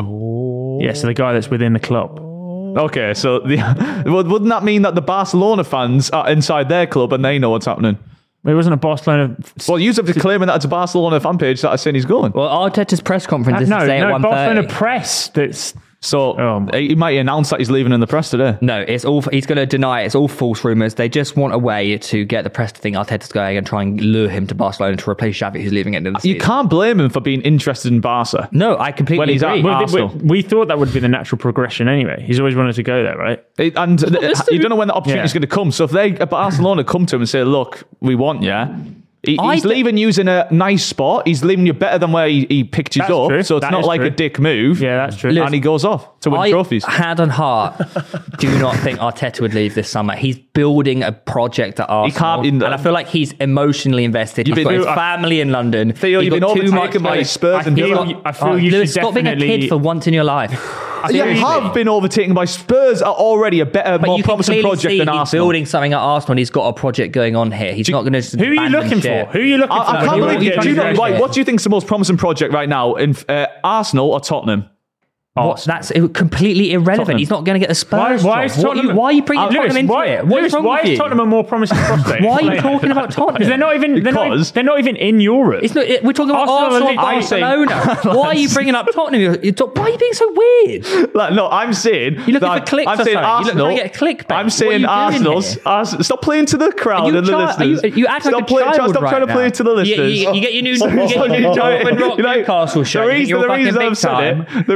[SPEAKER 3] Yeah, so the guy that's within the club.
[SPEAKER 2] Okay, so the, well, wouldn't that mean that the Barcelona fans are inside their club and they know what's happening?
[SPEAKER 3] It wasn't a Barcelona.
[SPEAKER 2] Well, you have to claiming that it's a Barcelona fan page that are saying he's going.
[SPEAKER 1] Well, Arteta's press conference is
[SPEAKER 3] no,
[SPEAKER 1] to say at
[SPEAKER 3] no,
[SPEAKER 1] one
[SPEAKER 3] Barcelona
[SPEAKER 1] thirty.
[SPEAKER 3] press. That's
[SPEAKER 2] So
[SPEAKER 3] Oh.
[SPEAKER 2] he might announce that he's leaving in the press today.
[SPEAKER 1] No, it's all. He's going to deny it. It's all false rumours. They just want a way to get the press to think Arteta's going and try and lure him to Barcelona to replace Xavi, who's leaving at the end of the
[SPEAKER 2] You
[SPEAKER 1] season.
[SPEAKER 2] can't blame him for being interested in Barca.
[SPEAKER 1] No, I completely
[SPEAKER 2] When he's
[SPEAKER 1] agree.
[SPEAKER 2] at-
[SPEAKER 3] well,
[SPEAKER 2] Arsenal.
[SPEAKER 3] we, we thought that would be the natural progression anyway. He's always wanted to go there, right?
[SPEAKER 2] It- and uh, you don't know when the opportunity is
[SPEAKER 3] Yeah.
[SPEAKER 2] going to come. So if they, if Barcelona come to him and say, "Look, we want you," he,
[SPEAKER 1] I
[SPEAKER 2] he's
[SPEAKER 1] d-
[SPEAKER 2] leaving you in a nice spot. He's leaving you better than where he, he picked you
[SPEAKER 3] That's
[SPEAKER 2] up.
[SPEAKER 3] true.
[SPEAKER 2] So it's
[SPEAKER 3] That
[SPEAKER 2] not
[SPEAKER 3] is
[SPEAKER 2] like
[SPEAKER 3] true.
[SPEAKER 2] a dick move.
[SPEAKER 3] Yeah, that's true.
[SPEAKER 2] And he goes off to win
[SPEAKER 1] I,
[SPEAKER 2] trophies.
[SPEAKER 1] hand on heart, do not think Arteta would leave this summer. He's building a project at Arsenal,
[SPEAKER 2] can't-
[SPEAKER 1] and I feel like he's emotionally invested. He's
[SPEAKER 2] You've
[SPEAKER 1] got
[SPEAKER 2] been-
[SPEAKER 1] his family in London.
[SPEAKER 2] Theo,
[SPEAKER 1] He's
[SPEAKER 2] you've
[SPEAKER 1] got
[SPEAKER 2] been
[SPEAKER 1] too much
[SPEAKER 2] overtaken by
[SPEAKER 1] going-
[SPEAKER 2] Spurs
[SPEAKER 3] I
[SPEAKER 2] and
[SPEAKER 3] feel,
[SPEAKER 2] Villa.
[SPEAKER 3] you- I feel
[SPEAKER 1] Oh,
[SPEAKER 3] you
[SPEAKER 1] Lewis,
[SPEAKER 3] should
[SPEAKER 1] stop being a
[SPEAKER 3] definitely.
[SPEAKER 1] kid for once in your life.
[SPEAKER 2] You
[SPEAKER 1] Seriously.
[SPEAKER 2] have been overtaken by Spurs. Are already a better,
[SPEAKER 1] But
[SPEAKER 2] more
[SPEAKER 1] you can
[SPEAKER 2] promising
[SPEAKER 1] clearly
[SPEAKER 2] project
[SPEAKER 1] see
[SPEAKER 2] than
[SPEAKER 1] he's
[SPEAKER 2] Arsenal.
[SPEAKER 1] building something at Arsenal, and he's got a project going on here. He's not going to.
[SPEAKER 3] Who are you looking for? Who are you looking
[SPEAKER 2] I,
[SPEAKER 3] for?
[SPEAKER 2] I can't
[SPEAKER 3] Who
[SPEAKER 2] believe
[SPEAKER 3] are
[SPEAKER 2] you.
[SPEAKER 3] you
[SPEAKER 2] Do you know,
[SPEAKER 3] looking for?
[SPEAKER 2] right, what do you think is the most promising project right now in uh, Arsenal or Tottenham?
[SPEAKER 1] What? That's completely irrelevant.
[SPEAKER 2] Tottenham.
[SPEAKER 1] He's not going to get the Spurs.
[SPEAKER 3] Why, why is
[SPEAKER 1] job. What are
[SPEAKER 3] Tottenham?
[SPEAKER 1] you, why are you bringing
[SPEAKER 3] Uh, Lewis,
[SPEAKER 1] Tottenham into
[SPEAKER 3] why,
[SPEAKER 1] it? What
[SPEAKER 3] Lewis,
[SPEAKER 1] is wrong
[SPEAKER 3] why
[SPEAKER 1] with
[SPEAKER 3] is
[SPEAKER 1] you?
[SPEAKER 3] Tottenham a more promising prospect?
[SPEAKER 1] Why are you talking about Tottenham?
[SPEAKER 3] Because they're not even. They're not,
[SPEAKER 2] Because-
[SPEAKER 3] they're not even in Europe.
[SPEAKER 1] It's not, it- we're talking about
[SPEAKER 3] Arsenal
[SPEAKER 1] Arsenal,
[SPEAKER 3] are
[SPEAKER 1] and
[SPEAKER 3] li- I'm
[SPEAKER 1] Barcelona. Why are you bringing up Tottenham? You're, you're talk, why are you being so weird?
[SPEAKER 2] Like, no, I'm saying.
[SPEAKER 1] You're looking
[SPEAKER 2] that-
[SPEAKER 1] for clicks
[SPEAKER 2] I'm
[SPEAKER 1] or
[SPEAKER 2] saying
[SPEAKER 1] something. You're
[SPEAKER 2] Arsenal.
[SPEAKER 1] trying to get clickbait.
[SPEAKER 2] I'm
[SPEAKER 1] What are
[SPEAKER 2] saying
[SPEAKER 1] you doing
[SPEAKER 2] Arsenal's.
[SPEAKER 1] here?
[SPEAKER 2] Arsenal. Stop playing to the crowd
[SPEAKER 1] You
[SPEAKER 2] and the
[SPEAKER 1] try- are you-
[SPEAKER 2] listeners.
[SPEAKER 1] you act like
[SPEAKER 2] stop
[SPEAKER 1] a
[SPEAKER 2] playing,
[SPEAKER 1] child
[SPEAKER 2] Stop
[SPEAKER 1] right
[SPEAKER 2] trying to
[SPEAKER 1] now.
[SPEAKER 2] play to the
[SPEAKER 1] You,
[SPEAKER 2] listeners.
[SPEAKER 1] you, you get your new, you
[SPEAKER 2] Stop
[SPEAKER 1] get your
[SPEAKER 2] fucking
[SPEAKER 1] new
[SPEAKER 2] trying-
[SPEAKER 1] Dortmund Rock
[SPEAKER 2] you know,
[SPEAKER 1] Newcastle shirt.
[SPEAKER 2] The
[SPEAKER 1] You think
[SPEAKER 2] reason,
[SPEAKER 1] you're
[SPEAKER 2] the
[SPEAKER 1] fucking
[SPEAKER 2] reason
[SPEAKER 1] big
[SPEAKER 2] I've said
[SPEAKER 1] time.
[SPEAKER 2] it. The reason I've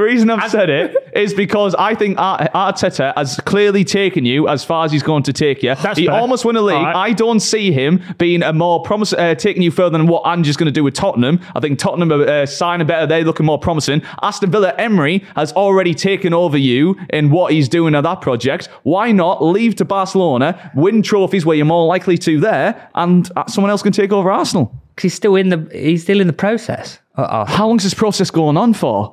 [SPEAKER 2] said it is because I think Ar- Arteta has clearly taken you as far as he's going to take you.
[SPEAKER 3] That's
[SPEAKER 2] he
[SPEAKER 3] fair.
[SPEAKER 2] almost won a league.
[SPEAKER 3] All right.
[SPEAKER 2] I don't see him being a more promise, uh, taking you further than what Ange's going to do with Tottenham. I think Tottenham are uh, signing better. They're looking more promising. Aston Villa, Emery has already taken over you in what he's doing at that project. Why not leave to Barcelona, win trophies where you're more likely to there, and uh, someone else can take over Arsenal?
[SPEAKER 1] Because he's still in the he's still in the process. Uh,
[SPEAKER 2] How long's this process going on for?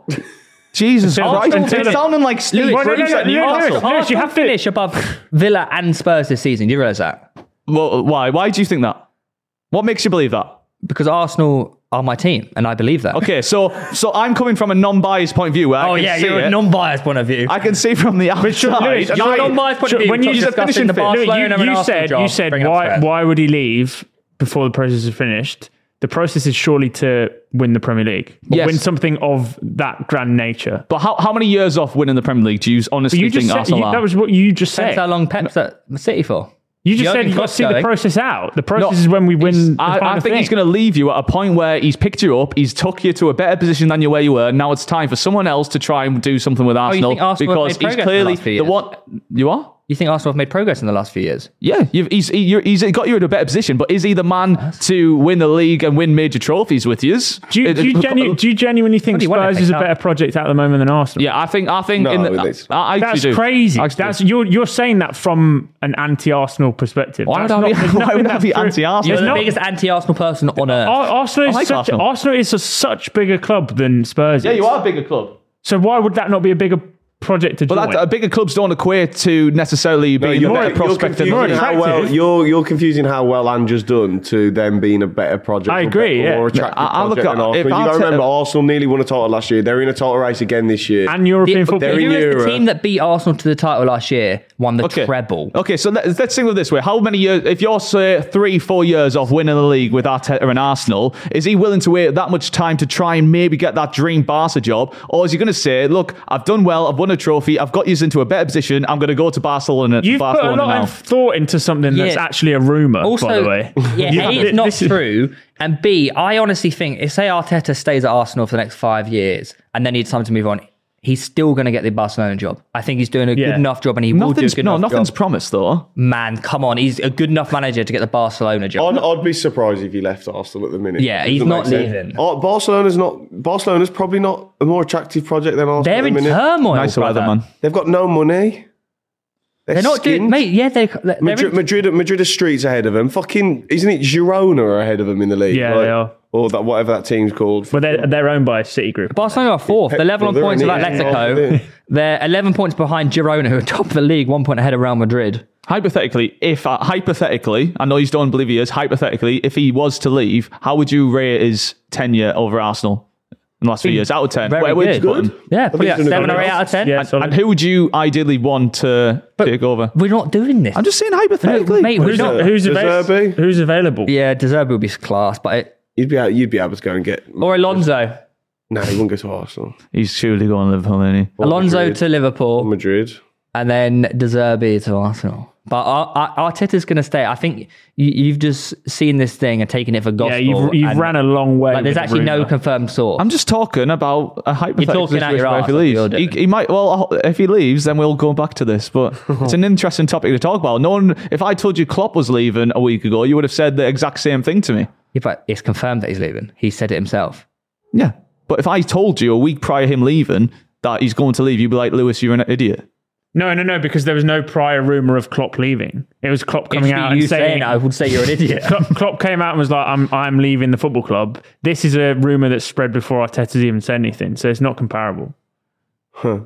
[SPEAKER 2] Jesus
[SPEAKER 3] Until-
[SPEAKER 2] Christ.
[SPEAKER 3] until-
[SPEAKER 2] It's sounding like Steve
[SPEAKER 3] Well, no,
[SPEAKER 2] Bruce
[SPEAKER 3] no,
[SPEAKER 2] at
[SPEAKER 3] no, no, no,
[SPEAKER 2] Newcastle.
[SPEAKER 3] no. Lewis, you have to-
[SPEAKER 1] finish above Villa and Spurs this season. Do you realise that?
[SPEAKER 2] Well, why? Why do you think that? What makes you believe that?
[SPEAKER 1] Because Arsenal are my team, and I believe that.
[SPEAKER 2] Okay, so so I'm coming from a non-biased point of view. Where I
[SPEAKER 1] Oh
[SPEAKER 2] can
[SPEAKER 1] yeah,
[SPEAKER 2] see
[SPEAKER 1] you're
[SPEAKER 2] it.
[SPEAKER 1] a non-biased point of view.
[SPEAKER 2] I can see from the outside.
[SPEAKER 3] sure, Lewis,
[SPEAKER 2] and
[SPEAKER 1] You're
[SPEAKER 2] I-
[SPEAKER 1] a non-biased point
[SPEAKER 3] Sure,
[SPEAKER 1] of view.
[SPEAKER 3] when you-
[SPEAKER 1] You're
[SPEAKER 2] He's a
[SPEAKER 1] discussing
[SPEAKER 2] finishing
[SPEAKER 1] the
[SPEAKER 2] fit.
[SPEAKER 3] No,
[SPEAKER 1] Barcelona
[SPEAKER 3] you,
[SPEAKER 1] and
[SPEAKER 3] you
[SPEAKER 1] Arsenal
[SPEAKER 3] said
[SPEAKER 1] job,
[SPEAKER 3] you said
[SPEAKER 1] bring up
[SPEAKER 3] why
[SPEAKER 1] Spurs.
[SPEAKER 3] why would he leave before the process is finished? The process is surely to win the Premier League, or
[SPEAKER 2] Yes.
[SPEAKER 3] win something of that grand nature.
[SPEAKER 2] But how, how many years off winning the Premier League do you honestly
[SPEAKER 3] But you just
[SPEAKER 2] think
[SPEAKER 3] said,
[SPEAKER 2] Arsenal
[SPEAKER 3] you,
[SPEAKER 2] are?
[SPEAKER 3] that was what you just
[SPEAKER 1] That's
[SPEAKER 3] said.
[SPEAKER 1] how long Pep's at the City for.
[SPEAKER 3] You just
[SPEAKER 1] Jurgen
[SPEAKER 3] said you got to
[SPEAKER 1] Klopp's
[SPEAKER 3] see the
[SPEAKER 1] going.
[SPEAKER 3] process out. The
[SPEAKER 2] No,
[SPEAKER 3] process is when we win. The
[SPEAKER 2] I, I
[SPEAKER 3] final
[SPEAKER 2] think
[SPEAKER 3] thing.
[SPEAKER 2] he's going to leave you at a point where he's picked you up, he's took you to a better position than you where you were. Now it's time for someone else to try and do something with
[SPEAKER 1] you
[SPEAKER 2] Arsenal,
[SPEAKER 1] think Arsenal have
[SPEAKER 2] because
[SPEAKER 1] made
[SPEAKER 2] he's
[SPEAKER 1] progress in the
[SPEAKER 2] clearly
[SPEAKER 1] last few
[SPEAKER 2] the
[SPEAKER 1] years?
[SPEAKER 2] one. You are.
[SPEAKER 1] You think Arsenal have made progress in the last few years?
[SPEAKER 2] Yeah, you've, he's he, you're, he's got you in a better position, but is he the man to win the league and win major trophies with you?
[SPEAKER 3] Do you, do, you genu- do you genuinely think
[SPEAKER 1] What do you want,
[SPEAKER 3] Spurs
[SPEAKER 1] F A
[SPEAKER 3] is a
[SPEAKER 1] Cup?
[SPEAKER 3] better project at the moment than Arsenal?
[SPEAKER 2] Yeah, I think I think
[SPEAKER 4] No,
[SPEAKER 2] in the,
[SPEAKER 4] it's-
[SPEAKER 2] I, I actually
[SPEAKER 3] That's
[SPEAKER 2] do.
[SPEAKER 3] crazy.
[SPEAKER 2] I actually
[SPEAKER 3] That's
[SPEAKER 2] do.
[SPEAKER 3] you're you're saying that from an anti-Arsenal perspective.
[SPEAKER 2] Why would
[SPEAKER 3] That's
[SPEAKER 2] I be-
[SPEAKER 3] not- there's
[SPEAKER 2] why
[SPEAKER 3] nothing
[SPEAKER 2] would I
[SPEAKER 3] that's
[SPEAKER 2] be
[SPEAKER 3] true.
[SPEAKER 2] anti-Arsenal?
[SPEAKER 1] You're
[SPEAKER 3] There's
[SPEAKER 1] the
[SPEAKER 3] not-
[SPEAKER 1] biggest anti-Arsenal person on earth.
[SPEAKER 3] Ar- Arsenal is
[SPEAKER 2] I like
[SPEAKER 3] such
[SPEAKER 2] Arsenal.
[SPEAKER 3] Arsenal is a such bigger club than Spurs.
[SPEAKER 2] Yeah,
[SPEAKER 3] is.
[SPEAKER 2] you are a bigger club.
[SPEAKER 3] So why would that not be a bigger project to
[SPEAKER 2] But
[SPEAKER 3] join?
[SPEAKER 2] that, uh, bigger clubs don't equate to necessarily being
[SPEAKER 4] you're,
[SPEAKER 2] a better
[SPEAKER 4] you're
[SPEAKER 2] prospect than
[SPEAKER 4] confusing
[SPEAKER 3] more
[SPEAKER 4] how well
[SPEAKER 3] attractive.
[SPEAKER 4] you're you're confusing how well Ange's done to them being a better project.
[SPEAKER 3] I
[SPEAKER 4] or
[SPEAKER 3] agree,
[SPEAKER 4] better-
[SPEAKER 3] yeah.
[SPEAKER 4] More attractive
[SPEAKER 2] I- I look
[SPEAKER 4] project
[SPEAKER 2] at-
[SPEAKER 4] than Arsenal.
[SPEAKER 2] if
[SPEAKER 4] You got to
[SPEAKER 2] Arteta-
[SPEAKER 4] remember, Arsenal nearly won a title last year. They're in a title race again this year.
[SPEAKER 3] and European
[SPEAKER 1] The,
[SPEAKER 3] football.
[SPEAKER 4] they're in
[SPEAKER 1] who is the
[SPEAKER 4] Europe.
[SPEAKER 1] team that beat Arsenal to the title last year won the
[SPEAKER 2] Okay.
[SPEAKER 1] treble?
[SPEAKER 2] Okay, so let's, let's think of it this way. How many years, if you're, say, three, four years off winning the league with Arteta and Arsenal, is he willing to wait that much time to try and maybe get that dream Barca job? Or is he going to say, look, I've done well, I've won a trophy, I've got you into a better position, I'm going to go to Barcelona,
[SPEAKER 3] You've put a
[SPEAKER 2] Barcelona
[SPEAKER 3] lot
[SPEAKER 2] now.
[SPEAKER 3] of thought into something that's
[SPEAKER 1] Yeah.
[SPEAKER 3] actually a rumor.
[SPEAKER 1] Also,
[SPEAKER 3] by the way,
[SPEAKER 1] yeah,
[SPEAKER 3] You-
[SPEAKER 1] A, it's not
[SPEAKER 3] this is-
[SPEAKER 1] true, and B, I honestly think if say Arteta stays at Arsenal for the next five years and then he's time to move on, he's still going to get the Barcelona job. I think he's doing a
[SPEAKER 3] Yeah.
[SPEAKER 1] good enough job, and he will do a
[SPEAKER 2] Nothing's,
[SPEAKER 1] good
[SPEAKER 2] no,
[SPEAKER 1] enough
[SPEAKER 2] nothing's
[SPEAKER 1] job.
[SPEAKER 2] promised, though.
[SPEAKER 1] Man, come on, he's a good enough manager to get the Barcelona job.
[SPEAKER 4] I'd, I'd be surprised if he left Arsenal at the minute.
[SPEAKER 1] Yeah,
[SPEAKER 4] It
[SPEAKER 1] he's
[SPEAKER 4] doesn't
[SPEAKER 1] not
[SPEAKER 4] make sense.
[SPEAKER 1] leaving.
[SPEAKER 4] Oh, Barcelona's not. Barcelona's probably not a more attractive project than Arsenal.
[SPEAKER 1] They're
[SPEAKER 4] at
[SPEAKER 1] in
[SPEAKER 4] the minute.
[SPEAKER 1] turmoil,
[SPEAKER 2] Nice weather,
[SPEAKER 1] brother.
[SPEAKER 2] man.
[SPEAKER 4] They've got no money. They're,
[SPEAKER 1] They're not doing,
[SPEAKER 4] skint.
[SPEAKER 1] mate. Yeah, they, they're
[SPEAKER 4] Madrid,
[SPEAKER 1] in,
[SPEAKER 4] Madrid, Madrid are streets ahead of them. Fucking, isn't it Girona are ahead of them in the league?
[SPEAKER 3] Yeah,
[SPEAKER 4] Like,
[SPEAKER 3] they are.
[SPEAKER 4] Or that whatever that team's called.
[SPEAKER 3] But they're, they're owned by Citigroup.
[SPEAKER 1] Barcelona are fourth. They're level on
[SPEAKER 4] They're
[SPEAKER 1] points
[SPEAKER 4] in
[SPEAKER 1] with
[SPEAKER 4] it,
[SPEAKER 1] Atletico.
[SPEAKER 4] yeah.
[SPEAKER 1] They're eleven points behind Girona, who are top of the league, one point ahead of Real Madrid.
[SPEAKER 2] Hypothetically, if uh, hypothetically, I know you don't believe he is. Hypothetically, if he was to leave, how would you rate his tenure over Arsenal in the last few years? Out of ten,
[SPEAKER 1] Very
[SPEAKER 2] where would you
[SPEAKER 1] good.
[SPEAKER 2] put him?
[SPEAKER 1] Yeah,
[SPEAKER 4] think
[SPEAKER 1] probably
[SPEAKER 4] he's
[SPEAKER 1] like
[SPEAKER 4] doing a
[SPEAKER 1] seven
[SPEAKER 4] good
[SPEAKER 1] or eight
[SPEAKER 4] job.
[SPEAKER 1] out of ten.
[SPEAKER 3] Yeah,
[SPEAKER 2] And,
[SPEAKER 3] solid.
[SPEAKER 2] and who would you ideally want to take over?
[SPEAKER 1] We're not doing this.
[SPEAKER 2] I'm just saying hypothetically.
[SPEAKER 1] mate, we're
[SPEAKER 3] Who's,
[SPEAKER 1] not-
[SPEAKER 3] who's,
[SPEAKER 4] De
[SPEAKER 3] avail-
[SPEAKER 4] Zerbi?
[SPEAKER 3] who's available?
[SPEAKER 1] Yeah, De Zerbi would be class, but it,
[SPEAKER 4] You'd be, able- you'd be able to go and get.
[SPEAKER 1] or Alonso.
[SPEAKER 4] No, he wouldn't go to Arsenal.
[SPEAKER 2] He's surely going to Liverpool, isn't he?
[SPEAKER 4] Or
[SPEAKER 1] Alonso
[SPEAKER 4] Madrid.
[SPEAKER 1] to Liverpool,
[SPEAKER 4] Or Madrid.
[SPEAKER 1] and then De Zerbi to Arsenal. But Ar- Ar- Arteta's going to stay. I think you, you've just seen this thing and taken it for gospel.
[SPEAKER 3] Yeah, you've, you've
[SPEAKER 1] and,
[SPEAKER 3] ran a long way.
[SPEAKER 1] like, there's
[SPEAKER 3] with
[SPEAKER 1] actually no
[SPEAKER 3] rumour.
[SPEAKER 1] confirmed source.
[SPEAKER 2] I'm just talking about a hypothetical
[SPEAKER 1] talking out
[SPEAKER 2] situation
[SPEAKER 1] your
[SPEAKER 2] where
[SPEAKER 1] arse,
[SPEAKER 2] if he
[SPEAKER 1] that's what you're
[SPEAKER 2] leaves. He,
[SPEAKER 1] doing.
[SPEAKER 2] he might, well, if he leaves, then we'll go back to this. But it's an interesting topic to talk about. No one, if I told you Klopp was leaving a week ago, you would have said the exact same thing to me.
[SPEAKER 1] Yeah, but it's confirmed that he's leaving. He said it himself.
[SPEAKER 2] Yeah. But if I told you a week prior to him leaving that he's going to leave, you'd be like, Lewis, you're an idiot.
[SPEAKER 3] No, no, no, because there was no prior rumor of Klopp leaving. It was Klopp coming
[SPEAKER 1] If
[SPEAKER 3] out
[SPEAKER 1] you
[SPEAKER 3] and saying,
[SPEAKER 1] saying it, I would say you're an idiot.
[SPEAKER 3] Klopp, Klopp came out and was like, I'm, I'm leaving the football club. This is a rumor that's spread before Arteta's even said anything, so it's not comparable.
[SPEAKER 4] Huh.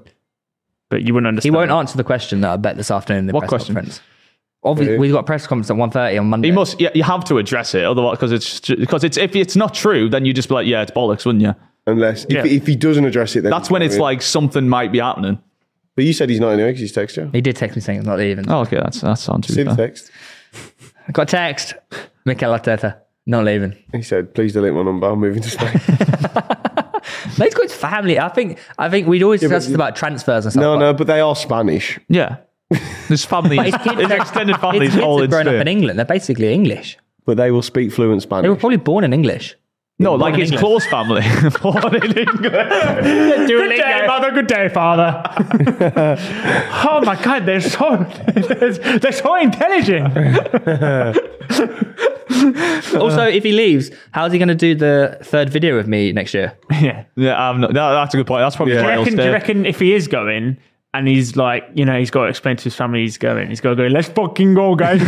[SPEAKER 3] But you wouldn't
[SPEAKER 1] He
[SPEAKER 3] understand.
[SPEAKER 1] won't answer the question that I bet this afternoon in the
[SPEAKER 2] What
[SPEAKER 1] press
[SPEAKER 2] question?
[SPEAKER 1] conference. Obviously,
[SPEAKER 4] Really?
[SPEAKER 1] we've got a press conference at one thirty on Monday.
[SPEAKER 2] He must, yeah, you have to address it. Otherwise, because it's, because it's, if it's not true, then you just be like, yeah, it's bollocks, wouldn't you?
[SPEAKER 4] Unless, if,
[SPEAKER 3] Yeah.
[SPEAKER 4] if he doesn't address it, then
[SPEAKER 2] That's
[SPEAKER 4] he's
[SPEAKER 2] when
[SPEAKER 4] not
[SPEAKER 2] it's
[SPEAKER 4] in.
[SPEAKER 2] like something might be happening.
[SPEAKER 4] But you said he's not anyway because he's texted you.
[SPEAKER 1] He did text me saying he's not leaving.
[SPEAKER 2] Oh, okay, that's, that sounds
[SPEAKER 4] See
[SPEAKER 2] too
[SPEAKER 4] the
[SPEAKER 2] fair.
[SPEAKER 4] text.
[SPEAKER 1] I got a text. Mikel Arteta, not leaving.
[SPEAKER 4] He said, "Please delete my number. I'm moving to Spain."
[SPEAKER 1] No, he's got his family. I think I think we'd always
[SPEAKER 4] but
[SPEAKER 1] discuss
[SPEAKER 4] you-
[SPEAKER 1] about transfers and stuff.
[SPEAKER 4] no,
[SPEAKER 1] but-
[SPEAKER 4] no, but they are Spanish.
[SPEAKER 2] Yeah. His family,
[SPEAKER 1] But
[SPEAKER 2] his,
[SPEAKER 1] his kids,
[SPEAKER 2] his extended
[SPEAKER 1] his
[SPEAKER 2] family's
[SPEAKER 1] kids
[SPEAKER 2] all
[SPEAKER 1] have
[SPEAKER 2] in
[SPEAKER 1] grown up
[SPEAKER 2] Spain.
[SPEAKER 1] in England. They're basically English.
[SPEAKER 4] But they will speak fluent
[SPEAKER 1] They
[SPEAKER 4] Spanish.
[SPEAKER 1] were probably born in English.
[SPEAKER 2] No, like
[SPEAKER 1] in
[SPEAKER 2] his
[SPEAKER 1] England.
[SPEAKER 2] close family. Born in England.
[SPEAKER 3] Good day, mother. Good day, father. Oh my God, they're so they're, they're so intelligent.
[SPEAKER 1] Also, if he leaves, how's he going to do the third video with me next year?
[SPEAKER 3] Yeah.
[SPEAKER 2] Yeah, I'm not, no, that's a good point. That's probably
[SPEAKER 4] Yeah.
[SPEAKER 3] Do
[SPEAKER 2] why
[SPEAKER 3] you
[SPEAKER 2] he'll
[SPEAKER 3] reckon, do
[SPEAKER 2] stay.
[SPEAKER 3] you reckon if he is going and he's like, you know, he's got to explain to his family he's going, he's got to go, let's fucking go, guys.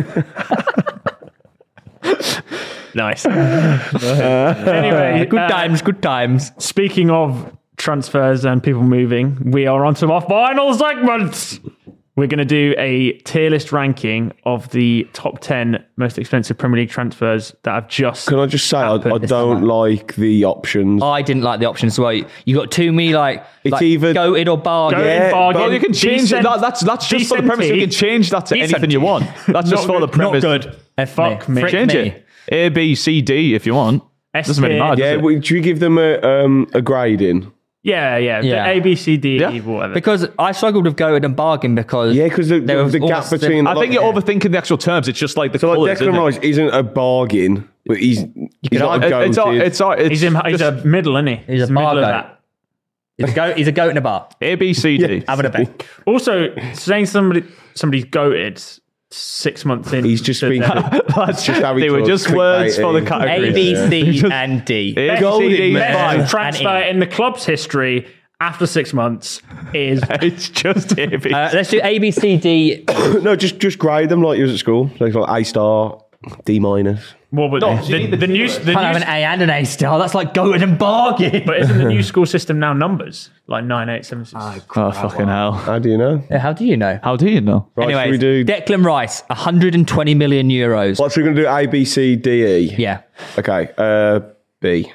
[SPEAKER 3] Nice. Anyway,
[SPEAKER 1] Good
[SPEAKER 3] uh,
[SPEAKER 1] times, good times.
[SPEAKER 3] speaking of transfers and people moving, we are on to our final segment. We're going to do a tier list ranking of the top ten most expensive Premier League transfers that have just.
[SPEAKER 4] Can I just say, I, I
[SPEAKER 1] this
[SPEAKER 4] don't
[SPEAKER 1] summer.
[SPEAKER 4] like the options.
[SPEAKER 1] I didn't like the options as well. You got too many like,
[SPEAKER 4] It's
[SPEAKER 1] like
[SPEAKER 4] either-
[SPEAKER 1] goated or bargain.
[SPEAKER 3] Goated,
[SPEAKER 4] Yeah,
[SPEAKER 3] bargain,
[SPEAKER 2] Well, you can change
[SPEAKER 3] decent-
[SPEAKER 2] it. That, that's that's just for the
[SPEAKER 3] decent
[SPEAKER 2] premise. You
[SPEAKER 3] tea.
[SPEAKER 2] can change that to
[SPEAKER 3] Decent
[SPEAKER 2] anything you
[SPEAKER 3] tea.
[SPEAKER 2] want. That's just
[SPEAKER 3] Not
[SPEAKER 2] for the
[SPEAKER 3] good. Not
[SPEAKER 2] premise.
[SPEAKER 3] good.
[SPEAKER 1] F
[SPEAKER 3] Fuck me.
[SPEAKER 1] Frick
[SPEAKER 2] Change
[SPEAKER 1] me.
[SPEAKER 2] it. A, B, C, D if you want.
[SPEAKER 3] S
[SPEAKER 2] Doesn't really
[SPEAKER 3] tier.
[SPEAKER 2] matter.
[SPEAKER 4] yeah,
[SPEAKER 2] does it?
[SPEAKER 4] well, do you give them a um, a grading?
[SPEAKER 3] Yeah, yeah.
[SPEAKER 1] Yeah.
[SPEAKER 3] The A, B, C, D,
[SPEAKER 2] Yeah.
[SPEAKER 3] E, whatever.
[SPEAKER 1] Because I struggled with goated and bargain because
[SPEAKER 4] Yeah, because the,
[SPEAKER 1] there
[SPEAKER 4] the,
[SPEAKER 1] was
[SPEAKER 4] the gap
[SPEAKER 1] almost-
[SPEAKER 4] between.
[SPEAKER 2] I think
[SPEAKER 4] like,
[SPEAKER 2] you're overthinking the actual terms. It's just like the
[SPEAKER 4] so like
[SPEAKER 2] colours,
[SPEAKER 4] Declan
[SPEAKER 2] isn't it?
[SPEAKER 4] Rice isn't a bargain, but he's he's not a
[SPEAKER 2] It- It's, all-
[SPEAKER 4] goated.
[SPEAKER 2] it's, all- it's
[SPEAKER 3] he's, in, he's
[SPEAKER 2] just
[SPEAKER 3] a middle, isn't he?
[SPEAKER 1] He's a
[SPEAKER 3] middle
[SPEAKER 1] bar
[SPEAKER 3] of
[SPEAKER 1] goat.
[SPEAKER 3] that.
[SPEAKER 1] He's a goat. He's a goat in a bar.
[SPEAKER 2] A, B, C, D.
[SPEAKER 1] Having a bet.
[SPEAKER 3] Also, saying somebody somebody's goated six months in.
[SPEAKER 4] He's just
[SPEAKER 3] to
[SPEAKER 4] been.
[SPEAKER 3] their-
[SPEAKER 2] That's
[SPEAKER 4] just how he
[SPEAKER 2] they were
[SPEAKER 4] talks,
[SPEAKER 2] just words for the
[SPEAKER 4] clickbaiting.
[SPEAKER 2] category.
[SPEAKER 1] A, B, C,
[SPEAKER 2] Just-
[SPEAKER 1] and D.
[SPEAKER 2] A, B,
[SPEAKER 3] Golden
[SPEAKER 2] C, D, is
[SPEAKER 3] best
[SPEAKER 2] fine.
[SPEAKER 3] transfer
[SPEAKER 1] And E.
[SPEAKER 3] in the club's history after six months is
[SPEAKER 2] It's just A, B,
[SPEAKER 1] Uh, let's do A, B, C, D.
[SPEAKER 4] No, just just grade them like you was at school. So it's like A star, D minus.
[SPEAKER 3] what would
[SPEAKER 2] No,
[SPEAKER 3] the,
[SPEAKER 2] you need
[SPEAKER 3] the,
[SPEAKER 2] the
[SPEAKER 3] new
[SPEAKER 2] zero.
[SPEAKER 3] the
[SPEAKER 1] Can't have
[SPEAKER 3] new
[SPEAKER 1] an A and an A star. That's like goated and bargain.
[SPEAKER 3] but isn't the new school system now numbers like nine eight seven six?
[SPEAKER 2] Oh, fucking hell.
[SPEAKER 4] How do you know?
[SPEAKER 1] Yeah, how do you know?
[SPEAKER 2] How do you know?
[SPEAKER 4] Right, should
[SPEAKER 1] Anyways,
[SPEAKER 4] we do?
[SPEAKER 1] Declan Rice, one hundred twenty million euros.
[SPEAKER 4] What, so we're going to do A, B, C, D, E?
[SPEAKER 1] Yeah,
[SPEAKER 4] Okay, uh, B.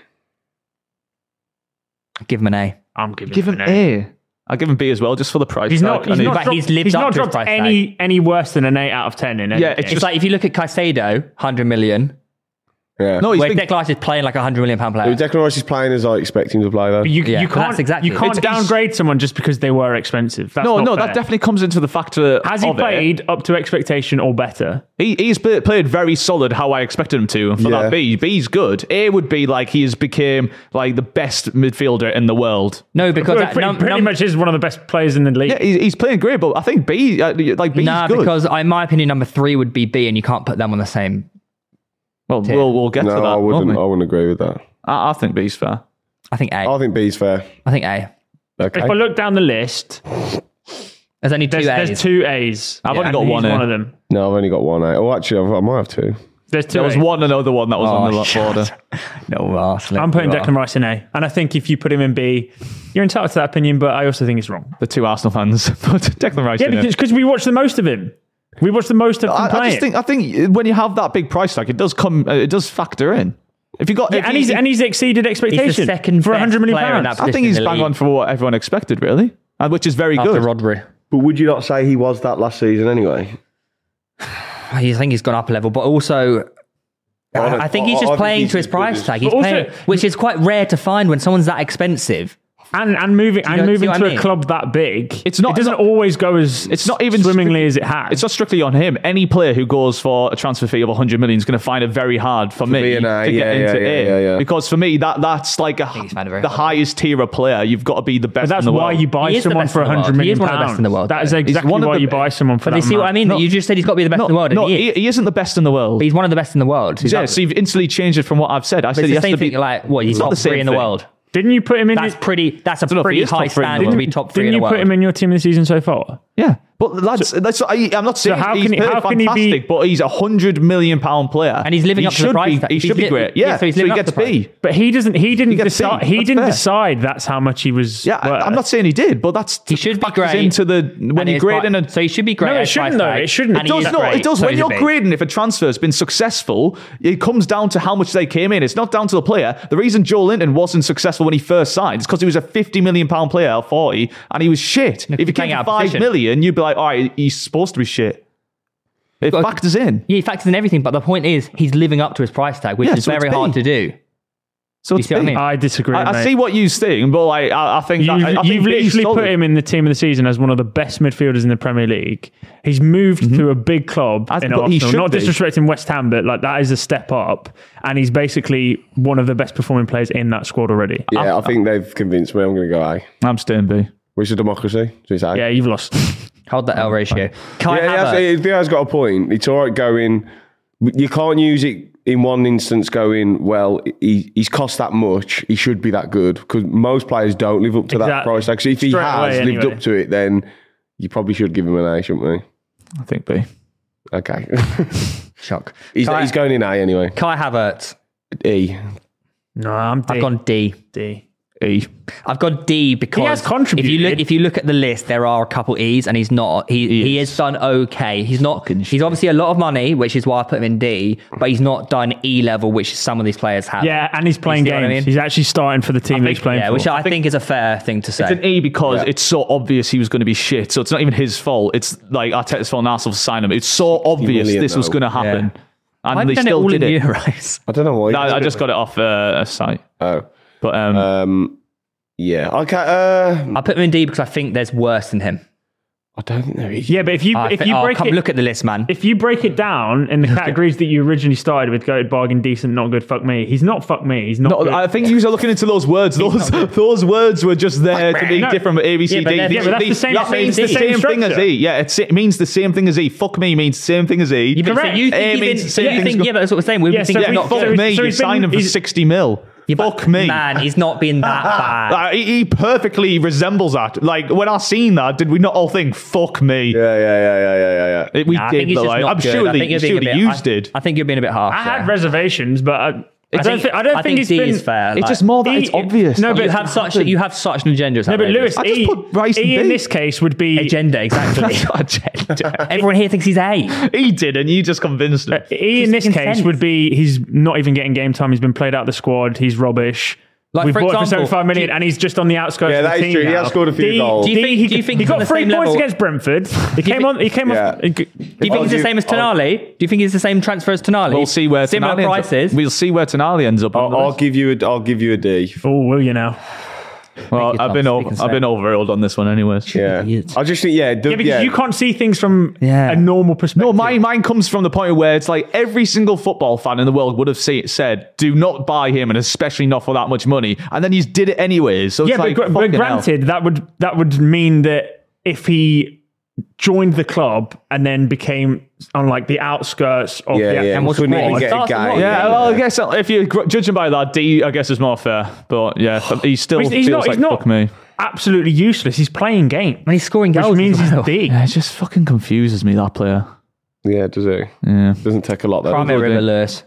[SPEAKER 1] give him an A.
[SPEAKER 3] I'm giving
[SPEAKER 2] Give him
[SPEAKER 3] an A.
[SPEAKER 2] A. I'll give him B as well, just for the price.
[SPEAKER 3] He's not.
[SPEAKER 2] tag.
[SPEAKER 3] He's
[SPEAKER 2] And
[SPEAKER 3] not,
[SPEAKER 1] But
[SPEAKER 3] dropped,
[SPEAKER 1] he's lived
[SPEAKER 3] he's
[SPEAKER 1] up
[SPEAKER 3] not
[SPEAKER 1] to his
[SPEAKER 3] dropped
[SPEAKER 1] price
[SPEAKER 3] any any worse than an eight out of ten in any
[SPEAKER 2] Yeah, it's
[SPEAKER 3] game.
[SPEAKER 1] It's like if you look at Caicedo, one hundred million.
[SPEAKER 4] Yeah.
[SPEAKER 2] No, he's
[SPEAKER 1] Where
[SPEAKER 2] been,
[SPEAKER 1] Declan Rice is playing like a one hundred million pound player.
[SPEAKER 4] Declan Rice is playing as I expect him to play, though.
[SPEAKER 3] you,
[SPEAKER 1] Yeah,
[SPEAKER 3] you
[SPEAKER 1] but
[SPEAKER 3] can't.
[SPEAKER 1] that's exactly
[SPEAKER 3] you
[SPEAKER 1] it.
[SPEAKER 3] can't
[SPEAKER 2] It's- it's-
[SPEAKER 3] downgrade someone just because they were expensive. That's
[SPEAKER 2] no,
[SPEAKER 3] not
[SPEAKER 2] no,
[SPEAKER 3] fair.
[SPEAKER 2] that definitely comes into the factor.
[SPEAKER 3] Has he
[SPEAKER 2] of it.
[SPEAKER 3] played up to expectation or better?
[SPEAKER 2] He, he's play, played very solid how I expected him to, and for
[SPEAKER 4] Yeah.
[SPEAKER 2] that B, B's good. A would be like he has became like the best midfielder in the world.
[SPEAKER 1] No, because
[SPEAKER 3] Well,
[SPEAKER 1] that,
[SPEAKER 3] pretty,
[SPEAKER 1] num-
[SPEAKER 3] pretty
[SPEAKER 1] num-
[SPEAKER 3] much is one of the best players in the league.
[SPEAKER 2] Yeah, he's, he's playing great, but I think B, uh, like B's
[SPEAKER 1] Nah,
[SPEAKER 2] good.
[SPEAKER 1] because in my opinion, number three would be B, and you can't put them on the same.
[SPEAKER 2] well, we'll we'll get to
[SPEAKER 4] no,
[SPEAKER 2] that.
[SPEAKER 4] I
[SPEAKER 2] won't
[SPEAKER 4] wouldn't.
[SPEAKER 2] we?
[SPEAKER 4] I wouldn't agree with that.
[SPEAKER 2] I, I think B's fair.
[SPEAKER 1] I think A.
[SPEAKER 4] I think B's fair.
[SPEAKER 1] I think A.
[SPEAKER 4] Okay.
[SPEAKER 3] If I look down the list,
[SPEAKER 1] There's only two
[SPEAKER 3] there's,
[SPEAKER 1] A's.
[SPEAKER 3] there's two A's.
[SPEAKER 2] I've
[SPEAKER 3] Yeah,
[SPEAKER 2] only got
[SPEAKER 3] and
[SPEAKER 2] one
[SPEAKER 3] he's
[SPEAKER 2] A.
[SPEAKER 3] one of them.
[SPEAKER 4] No, I've only got one. A. Oh, actually, I've- I might have two.
[SPEAKER 3] There's two
[SPEAKER 2] There was
[SPEAKER 3] A's.
[SPEAKER 2] one another one that was on the
[SPEAKER 1] Oh,
[SPEAKER 2] left
[SPEAKER 1] shut
[SPEAKER 2] order.
[SPEAKER 1] No, Arsenal.
[SPEAKER 3] I'm putting Declan Rice in A. And I think if you put him in B, you're entitled to that opinion, but I also think it's wrong.
[SPEAKER 2] The two Arsenal fans put Declan Rice
[SPEAKER 3] Yeah,
[SPEAKER 2] in it.
[SPEAKER 3] because because we watch the most of him. We watch the most of him
[SPEAKER 2] I, I
[SPEAKER 3] playing.
[SPEAKER 2] just think I think when you have that big price tag, it does come, uh, it does factor in. If you got,
[SPEAKER 3] Yeah,
[SPEAKER 2] if
[SPEAKER 3] and
[SPEAKER 2] you-
[SPEAKER 3] he's and he's exceeded expectation
[SPEAKER 1] second
[SPEAKER 3] for one hundred million
[SPEAKER 1] best player in
[SPEAKER 3] pounds.
[SPEAKER 1] that
[SPEAKER 2] I think he's
[SPEAKER 1] in the
[SPEAKER 2] bang
[SPEAKER 1] league.
[SPEAKER 2] on for what everyone expected, really, and which is very
[SPEAKER 1] After
[SPEAKER 2] good.
[SPEAKER 1] Rodri.
[SPEAKER 4] But would you not say he was that last season anyway?
[SPEAKER 1] I think he's gone up a level, but also
[SPEAKER 4] I don't-
[SPEAKER 1] I think
[SPEAKER 4] I-
[SPEAKER 1] he's
[SPEAKER 4] I
[SPEAKER 1] just
[SPEAKER 4] think
[SPEAKER 1] playing
[SPEAKER 4] he's
[SPEAKER 1] to his
[SPEAKER 4] as good
[SPEAKER 1] price
[SPEAKER 4] as-
[SPEAKER 1] tag. He's
[SPEAKER 3] But also-
[SPEAKER 1] paying, which is quite rare to find when someone's that expensive.
[SPEAKER 3] And and moving
[SPEAKER 1] you
[SPEAKER 3] and
[SPEAKER 1] know-
[SPEAKER 3] moving
[SPEAKER 1] see what
[SPEAKER 3] to
[SPEAKER 1] I
[SPEAKER 3] a
[SPEAKER 1] mean?
[SPEAKER 3] club that big,
[SPEAKER 2] It's not-
[SPEAKER 3] It doesn't
[SPEAKER 2] it's not-
[SPEAKER 3] always go as
[SPEAKER 2] It's not even
[SPEAKER 3] swimmingly
[SPEAKER 2] strict-
[SPEAKER 3] as it has.
[SPEAKER 2] It's not strictly on him. Any player who goes for a transfer fee of one hundred million is going to find it very hard for me
[SPEAKER 4] be an
[SPEAKER 2] to
[SPEAKER 4] A,
[SPEAKER 2] get
[SPEAKER 4] yeah, yeah,
[SPEAKER 2] into
[SPEAKER 4] yeah,
[SPEAKER 2] A.
[SPEAKER 4] yeah, yeah.
[SPEAKER 2] Because for me, that that's like a,
[SPEAKER 1] he's found it very
[SPEAKER 2] the
[SPEAKER 1] hard.
[SPEAKER 2] highest tier of player. You've got to be the best
[SPEAKER 3] But that's
[SPEAKER 2] in the
[SPEAKER 3] why
[SPEAKER 2] world.
[SPEAKER 3] you buy
[SPEAKER 1] He is the
[SPEAKER 3] someone
[SPEAKER 1] best
[SPEAKER 3] for
[SPEAKER 1] in the
[SPEAKER 3] one
[SPEAKER 1] world.
[SPEAKER 3] hundred
[SPEAKER 1] He
[SPEAKER 3] million
[SPEAKER 1] is one of the
[SPEAKER 3] pounds.
[SPEAKER 1] best in the world,
[SPEAKER 3] That is
[SPEAKER 1] though.
[SPEAKER 3] exactly
[SPEAKER 2] one of
[SPEAKER 3] why
[SPEAKER 2] the
[SPEAKER 3] you
[SPEAKER 2] be-
[SPEAKER 3] buy someone for
[SPEAKER 1] But
[SPEAKER 3] that.
[SPEAKER 1] you see what I
[SPEAKER 3] amount.
[SPEAKER 1] mean?
[SPEAKER 2] No.
[SPEAKER 1] That you just said he's got to be the best
[SPEAKER 2] no,
[SPEAKER 1] in the world, and
[SPEAKER 2] no,
[SPEAKER 1] he
[SPEAKER 2] he,
[SPEAKER 1] is.
[SPEAKER 2] he isn't the best in the world.
[SPEAKER 1] But he's one of the best in the world. He's
[SPEAKER 2] Yeah,
[SPEAKER 1] not-
[SPEAKER 2] so you've instantly changed it from what I've said. I
[SPEAKER 1] but
[SPEAKER 2] said
[SPEAKER 1] it's
[SPEAKER 2] he
[SPEAKER 1] the
[SPEAKER 2] has
[SPEAKER 1] same
[SPEAKER 2] to be.
[SPEAKER 1] thing. Like, what? He's
[SPEAKER 2] It's not
[SPEAKER 1] top
[SPEAKER 2] the same
[SPEAKER 1] three in the
[SPEAKER 2] thing.
[SPEAKER 1] world.
[SPEAKER 3] Didn't you put him in?
[SPEAKER 1] That's
[SPEAKER 3] your-
[SPEAKER 1] pretty. That's a
[SPEAKER 2] know if he
[SPEAKER 1] pretty
[SPEAKER 2] is top
[SPEAKER 1] high
[SPEAKER 2] three in the
[SPEAKER 1] standard
[SPEAKER 2] world.
[SPEAKER 1] to be top three
[SPEAKER 3] Didn't
[SPEAKER 1] in
[SPEAKER 3] you
[SPEAKER 1] the world.
[SPEAKER 3] put him in your team this season so far?
[SPEAKER 2] Yeah, but lads, that's, I, I'm not saying
[SPEAKER 3] how
[SPEAKER 2] he's
[SPEAKER 3] can he-
[SPEAKER 2] played
[SPEAKER 3] how can he
[SPEAKER 2] fantastic,
[SPEAKER 3] be-
[SPEAKER 2] but he's a hundred million pound player,
[SPEAKER 1] And he's living
[SPEAKER 2] he
[SPEAKER 1] up to the
[SPEAKER 2] should
[SPEAKER 1] price
[SPEAKER 2] Be,
[SPEAKER 1] tag.
[SPEAKER 2] he
[SPEAKER 1] He's
[SPEAKER 2] should be
[SPEAKER 1] li-
[SPEAKER 2] great.
[SPEAKER 1] yeah,
[SPEAKER 2] Yeah,
[SPEAKER 1] so he's
[SPEAKER 2] so he
[SPEAKER 1] living up
[SPEAKER 2] gets
[SPEAKER 1] to the price.
[SPEAKER 2] B.
[SPEAKER 3] But he doesn't. He didn't
[SPEAKER 2] gets
[SPEAKER 3] decide.
[SPEAKER 2] B.
[SPEAKER 3] He
[SPEAKER 2] That's
[SPEAKER 3] didn't
[SPEAKER 2] fair.
[SPEAKER 3] decide that's how much he was.
[SPEAKER 2] Yeah, I-
[SPEAKER 3] worth.
[SPEAKER 2] I'm not saying he did, but that's
[SPEAKER 1] He should be
[SPEAKER 2] factors
[SPEAKER 1] great.
[SPEAKER 2] into the when
[SPEAKER 1] And
[SPEAKER 2] you're
[SPEAKER 1] it's
[SPEAKER 2] grading
[SPEAKER 1] quite-
[SPEAKER 2] a.
[SPEAKER 1] so he should be great.
[SPEAKER 3] No,
[SPEAKER 1] at
[SPEAKER 3] it shouldn't
[SPEAKER 1] price
[SPEAKER 3] though.
[SPEAKER 1] tag,
[SPEAKER 3] It shouldn't.
[SPEAKER 1] and
[SPEAKER 3] It
[SPEAKER 1] he
[SPEAKER 2] It
[SPEAKER 1] is
[SPEAKER 2] does not.
[SPEAKER 1] great,
[SPEAKER 2] It does.
[SPEAKER 1] so
[SPEAKER 2] When
[SPEAKER 1] he's a
[SPEAKER 2] you're
[SPEAKER 1] B.
[SPEAKER 2] grading, if a transfer's been successful, it comes down to how much they came in. It's not down to the player. The reason Joe Linton wasn't successful when he first signed is because he was a fifty million pound player at forty, and he was shit. If he
[SPEAKER 1] playing
[SPEAKER 2] came
[SPEAKER 1] out
[SPEAKER 2] for
[SPEAKER 1] of
[SPEAKER 2] five
[SPEAKER 1] position.
[SPEAKER 2] million, you'd be like, all right, he's supposed to be shit. It
[SPEAKER 1] But-
[SPEAKER 2] factors in.
[SPEAKER 1] Yeah, he factors in everything, but the point is he's living up to his price tag, which
[SPEAKER 2] Yeah,
[SPEAKER 1] is
[SPEAKER 2] so it's
[SPEAKER 1] very
[SPEAKER 2] B.
[SPEAKER 1] hard to do.
[SPEAKER 2] So
[SPEAKER 1] You
[SPEAKER 2] it's
[SPEAKER 1] see what I
[SPEAKER 2] B.
[SPEAKER 1] mean?
[SPEAKER 3] I disagree.
[SPEAKER 2] I, I
[SPEAKER 3] mate.
[SPEAKER 2] see what you're saying, but like I, I think
[SPEAKER 3] You've,
[SPEAKER 2] I, I think
[SPEAKER 3] you've
[SPEAKER 2] B's
[SPEAKER 3] literally
[SPEAKER 2] solid.
[SPEAKER 3] put him in the team of the season as one of the best midfielders in the Premier League. He's moved to a big club
[SPEAKER 2] As-
[SPEAKER 3] in
[SPEAKER 2] but he
[SPEAKER 3] Arsenal.
[SPEAKER 2] should
[SPEAKER 3] Not
[SPEAKER 2] be.
[SPEAKER 3] disrespecting West Ham, but like that is a step up, and he's basically one of the best performing players in that squad already.
[SPEAKER 4] Yeah, I think they've convinced me. I'm going to go A.
[SPEAKER 2] I'm staying B.
[SPEAKER 4] Which is democracy. So it's A.
[SPEAKER 3] Yeah, you've lost.
[SPEAKER 1] Hold the L ratio. Kai
[SPEAKER 4] Yeah,
[SPEAKER 1] Havertz.
[SPEAKER 4] yeah, he has got a point. It's all right going. You can't use it in one instance going, well, he, he's cost that much. He should be that good. Because most players don't live up to that
[SPEAKER 3] Exactly.
[SPEAKER 4] price tag. So if he
[SPEAKER 3] Straight
[SPEAKER 4] has
[SPEAKER 3] away,
[SPEAKER 4] lived
[SPEAKER 3] anyway.
[SPEAKER 4] up to it, then you probably should give him an A, shouldn't we?
[SPEAKER 2] I think B.
[SPEAKER 4] Okay.
[SPEAKER 1] Shock.
[SPEAKER 4] he's,
[SPEAKER 1] Kai,
[SPEAKER 4] he's going in A anyway.
[SPEAKER 1] Kai Havertz.
[SPEAKER 4] E.
[SPEAKER 3] No, I'm D.
[SPEAKER 1] I've gone D.
[SPEAKER 3] D.
[SPEAKER 2] E.
[SPEAKER 1] I've got D because
[SPEAKER 3] He has
[SPEAKER 1] if you
[SPEAKER 3] contributed.
[SPEAKER 1] look if you look at the list, there are a couple E's, and he's not. He he,
[SPEAKER 2] He
[SPEAKER 1] has
[SPEAKER 2] is.
[SPEAKER 1] done okay. He's not.
[SPEAKER 2] Fucking
[SPEAKER 1] He's obviously a lot of money, which is why I put him in D. But he's not done E level, which some of these players have.
[SPEAKER 3] Yeah, and he's playing
[SPEAKER 1] see what
[SPEAKER 3] games.
[SPEAKER 1] I mean?
[SPEAKER 3] He's actually starting for the team that he's playing
[SPEAKER 1] yeah,
[SPEAKER 3] for.
[SPEAKER 1] which I think, is a fair thing to say.
[SPEAKER 2] It's an E because
[SPEAKER 4] Yeah.
[SPEAKER 2] it's so obvious he was going to be shit. So it's not even his fault. It's like Arteta's fault and Arsenal for signing him. It's so obvious
[SPEAKER 4] million
[SPEAKER 2] this was
[SPEAKER 4] though.
[SPEAKER 2] going to happen.
[SPEAKER 1] Why
[SPEAKER 2] And
[SPEAKER 1] have
[SPEAKER 2] they
[SPEAKER 1] you done it
[SPEAKER 2] still
[SPEAKER 1] all
[SPEAKER 2] did
[SPEAKER 1] in
[SPEAKER 2] it.
[SPEAKER 1] Euros?
[SPEAKER 4] I don't know why.
[SPEAKER 2] No, I just got it off uh, a site.
[SPEAKER 4] Oh.
[SPEAKER 2] But um,
[SPEAKER 4] Um, yeah. Okay. Uh,
[SPEAKER 1] I put him in D because I think there's worse than him.
[SPEAKER 4] I don't think there is.
[SPEAKER 3] yeah, but if you
[SPEAKER 1] I
[SPEAKER 3] if
[SPEAKER 1] think-
[SPEAKER 3] you
[SPEAKER 1] oh,
[SPEAKER 3] break
[SPEAKER 1] come
[SPEAKER 3] it,
[SPEAKER 1] look at the list, man.
[SPEAKER 3] if you break it down in the categories that you originally started with, goated, bargain, decent, not good, fuck me. He's not fuck me. He's not.
[SPEAKER 2] no,
[SPEAKER 3] good.
[SPEAKER 2] I think you were looking into those words. Those those words were just there to be
[SPEAKER 3] No.
[SPEAKER 2] different. A, B, C,
[SPEAKER 1] Yeah, but
[SPEAKER 2] D.
[SPEAKER 1] they're-
[SPEAKER 2] These-
[SPEAKER 1] yeah, but
[SPEAKER 3] that's the
[SPEAKER 2] these-
[SPEAKER 3] same-
[SPEAKER 2] That means the
[SPEAKER 3] it's the
[SPEAKER 2] same
[SPEAKER 3] same
[SPEAKER 2] thing as
[SPEAKER 3] structure.
[SPEAKER 2] E. Yeah, it's, it means the same thing as E. Fuck me means the same thing as E.
[SPEAKER 1] Yeah, but so
[SPEAKER 3] Correct.
[SPEAKER 1] you
[SPEAKER 2] A
[SPEAKER 1] think, he's
[SPEAKER 2] means
[SPEAKER 1] in,
[SPEAKER 2] the same
[SPEAKER 1] you
[SPEAKER 2] thing
[SPEAKER 1] think
[SPEAKER 2] as-
[SPEAKER 1] yeah, but that's what we're saying. We
[SPEAKER 3] Yeah,
[SPEAKER 1] think
[SPEAKER 3] so
[SPEAKER 1] he's
[SPEAKER 3] we-
[SPEAKER 1] not
[SPEAKER 2] Fuck
[SPEAKER 3] so
[SPEAKER 1] good.
[SPEAKER 3] he's-
[SPEAKER 2] me,
[SPEAKER 3] so
[SPEAKER 2] you
[SPEAKER 3] he's been-
[SPEAKER 2] signed him for
[SPEAKER 3] he's-
[SPEAKER 2] sixty mil.
[SPEAKER 1] Yeah, but,
[SPEAKER 2] Fuck me.
[SPEAKER 1] man. He's not been that bad.
[SPEAKER 2] Uh, he, he perfectly resembles that. Like when I seen that, did we not all think "fuck me"?
[SPEAKER 4] Yeah, yeah, yeah, yeah, yeah, yeah, yeah.
[SPEAKER 2] It- we
[SPEAKER 1] Nah, I
[SPEAKER 2] did.
[SPEAKER 1] think he's
[SPEAKER 2] Though,
[SPEAKER 1] just
[SPEAKER 2] like,
[SPEAKER 1] not
[SPEAKER 2] I'm
[SPEAKER 1] good.
[SPEAKER 2] sure
[SPEAKER 1] I
[SPEAKER 2] the,
[SPEAKER 1] think you're being
[SPEAKER 2] sure
[SPEAKER 1] a
[SPEAKER 2] the
[SPEAKER 1] bit-
[SPEAKER 2] yous
[SPEAKER 1] I-
[SPEAKER 2] did.
[SPEAKER 1] I think you're being a bit harsh.
[SPEAKER 3] I had
[SPEAKER 1] there.
[SPEAKER 3] reservations, but I, I, don't
[SPEAKER 1] think-
[SPEAKER 3] think I don't
[SPEAKER 1] I
[SPEAKER 3] think
[SPEAKER 1] think
[SPEAKER 3] he's
[SPEAKER 1] D
[SPEAKER 3] been.
[SPEAKER 1] is fair.
[SPEAKER 2] It's
[SPEAKER 1] Like-
[SPEAKER 2] just more that it's
[SPEAKER 3] E-
[SPEAKER 2] obvious.
[SPEAKER 3] no,
[SPEAKER 2] Like,
[SPEAKER 3] but
[SPEAKER 1] you have such you have such an agenda.
[SPEAKER 3] No, but Lewis,
[SPEAKER 2] I just
[SPEAKER 3] E,
[SPEAKER 2] put Rice in
[SPEAKER 3] E in
[SPEAKER 2] B.
[SPEAKER 3] this case would be
[SPEAKER 1] agenda exactly.
[SPEAKER 2] That's not agenda.
[SPEAKER 1] Everyone here thinks he's A.
[SPEAKER 2] He did, and you just convinced him.
[SPEAKER 3] E in this
[SPEAKER 1] Just
[SPEAKER 3] case
[SPEAKER 1] intense.
[SPEAKER 3] would be he's not even getting game time. He's been played out of the squad. He's rubbish.
[SPEAKER 1] Like,
[SPEAKER 3] We've
[SPEAKER 1] for
[SPEAKER 3] bought him for
[SPEAKER 1] example,
[SPEAKER 3] seventy-five million,
[SPEAKER 1] do you-
[SPEAKER 3] and he's just on the outskirts
[SPEAKER 4] Yeah,
[SPEAKER 3] of the
[SPEAKER 4] that is
[SPEAKER 3] team
[SPEAKER 4] true. He
[SPEAKER 3] now.
[SPEAKER 4] has scored a few
[SPEAKER 3] D-
[SPEAKER 4] goals.
[SPEAKER 1] Do you
[SPEAKER 3] D-
[SPEAKER 1] think-
[SPEAKER 3] he,
[SPEAKER 1] do you think
[SPEAKER 3] he
[SPEAKER 1] he's on
[SPEAKER 3] got
[SPEAKER 1] the
[SPEAKER 3] three
[SPEAKER 1] same
[SPEAKER 3] points
[SPEAKER 1] level?
[SPEAKER 3] against Brentford? He came
[SPEAKER 1] think-
[SPEAKER 3] on. He came
[SPEAKER 4] Yeah.
[SPEAKER 3] off. he-
[SPEAKER 1] Do you think
[SPEAKER 4] I'll
[SPEAKER 1] he's the
[SPEAKER 4] do-
[SPEAKER 1] same as
[SPEAKER 4] I'll-
[SPEAKER 1] Tonali? Do you think he's the same transfer as Tonali?
[SPEAKER 2] We'll see where
[SPEAKER 1] similar
[SPEAKER 2] Tonali ends
[SPEAKER 1] prices.
[SPEAKER 2] up. We'll see where Tonali ends up. on
[SPEAKER 4] I'll,
[SPEAKER 2] the
[SPEAKER 4] I'll
[SPEAKER 2] list.
[SPEAKER 4] give you a. I'll give you a D.
[SPEAKER 3] Oh, will you now?
[SPEAKER 2] Well,
[SPEAKER 1] Make it
[SPEAKER 2] I've
[SPEAKER 1] tough,
[SPEAKER 2] been
[SPEAKER 1] you
[SPEAKER 2] over.
[SPEAKER 1] can
[SPEAKER 2] I've
[SPEAKER 1] say.
[SPEAKER 2] been overruled on this one, anyways.
[SPEAKER 4] Yeah.
[SPEAKER 1] Idiots.
[SPEAKER 4] I just think yeah. The,
[SPEAKER 3] Yeah, because
[SPEAKER 4] yeah.
[SPEAKER 3] you can't see things from
[SPEAKER 1] Yeah.
[SPEAKER 3] a normal perspective.
[SPEAKER 2] No, mine, mine comes from the point where it's like every single football fan in the world would have say, said, do not buy him, and especially not for that much money. And then he's did it anyways. So it's
[SPEAKER 3] Yeah,
[SPEAKER 2] like,
[SPEAKER 3] but, gr- but
[SPEAKER 2] fucking hell.
[SPEAKER 3] granted, that would that would mean that if he joined the club and then became on like the outskirts of
[SPEAKER 4] Yeah,
[SPEAKER 3] the
[SPEAKER 4] yeah.
[SPEAKER 3] actual
[SPEAKER 1] And was
[SPEAKER 4] Couldn't
[SPEAKER 1] what?
[SPEAKER 4] even
[SPEAKER 1] He
[SPEAKER 4] get a
[SPEAKER 1] starts
[SPEAKER 4] game.
[SPEAKER 1] what?
[SPEAKER 2] Yeah, well, I guess if you're gr- judging by that, D, I guess is more fair. But yeah, he still
[SPEAKER 3] He's,
[SPEAKER 2] feels
[SPEAKER 3] he's not.
[SPEAKER 2] like
[SPEAKER 3] He's not
[SPEAKER 2] fuck me.
[SPEAKER 3] absolutely useless. He's playing game,
[SPEAKER 1] And he's scoring
[SPEAKER 3] which
[SPEAKER 1] goals.
[SPEAKER 3] means
[SPEAKER 1] as
[SPEAKER 3] he's
[SPEAKER 1] well.
[SPEAKER 3] D.
[SPEAKER 2] Yeah, it just fucking confuses me, that player.
[SPEAKER 4] Yeah, does he?
[SPEAKER 2] Yeah.
[SPEAKER 4] Doesn't take a lot though.
[SPEAKER 1] Primary
[SPEAKER 4] does it?
[SPEAKER 1] River Lewis.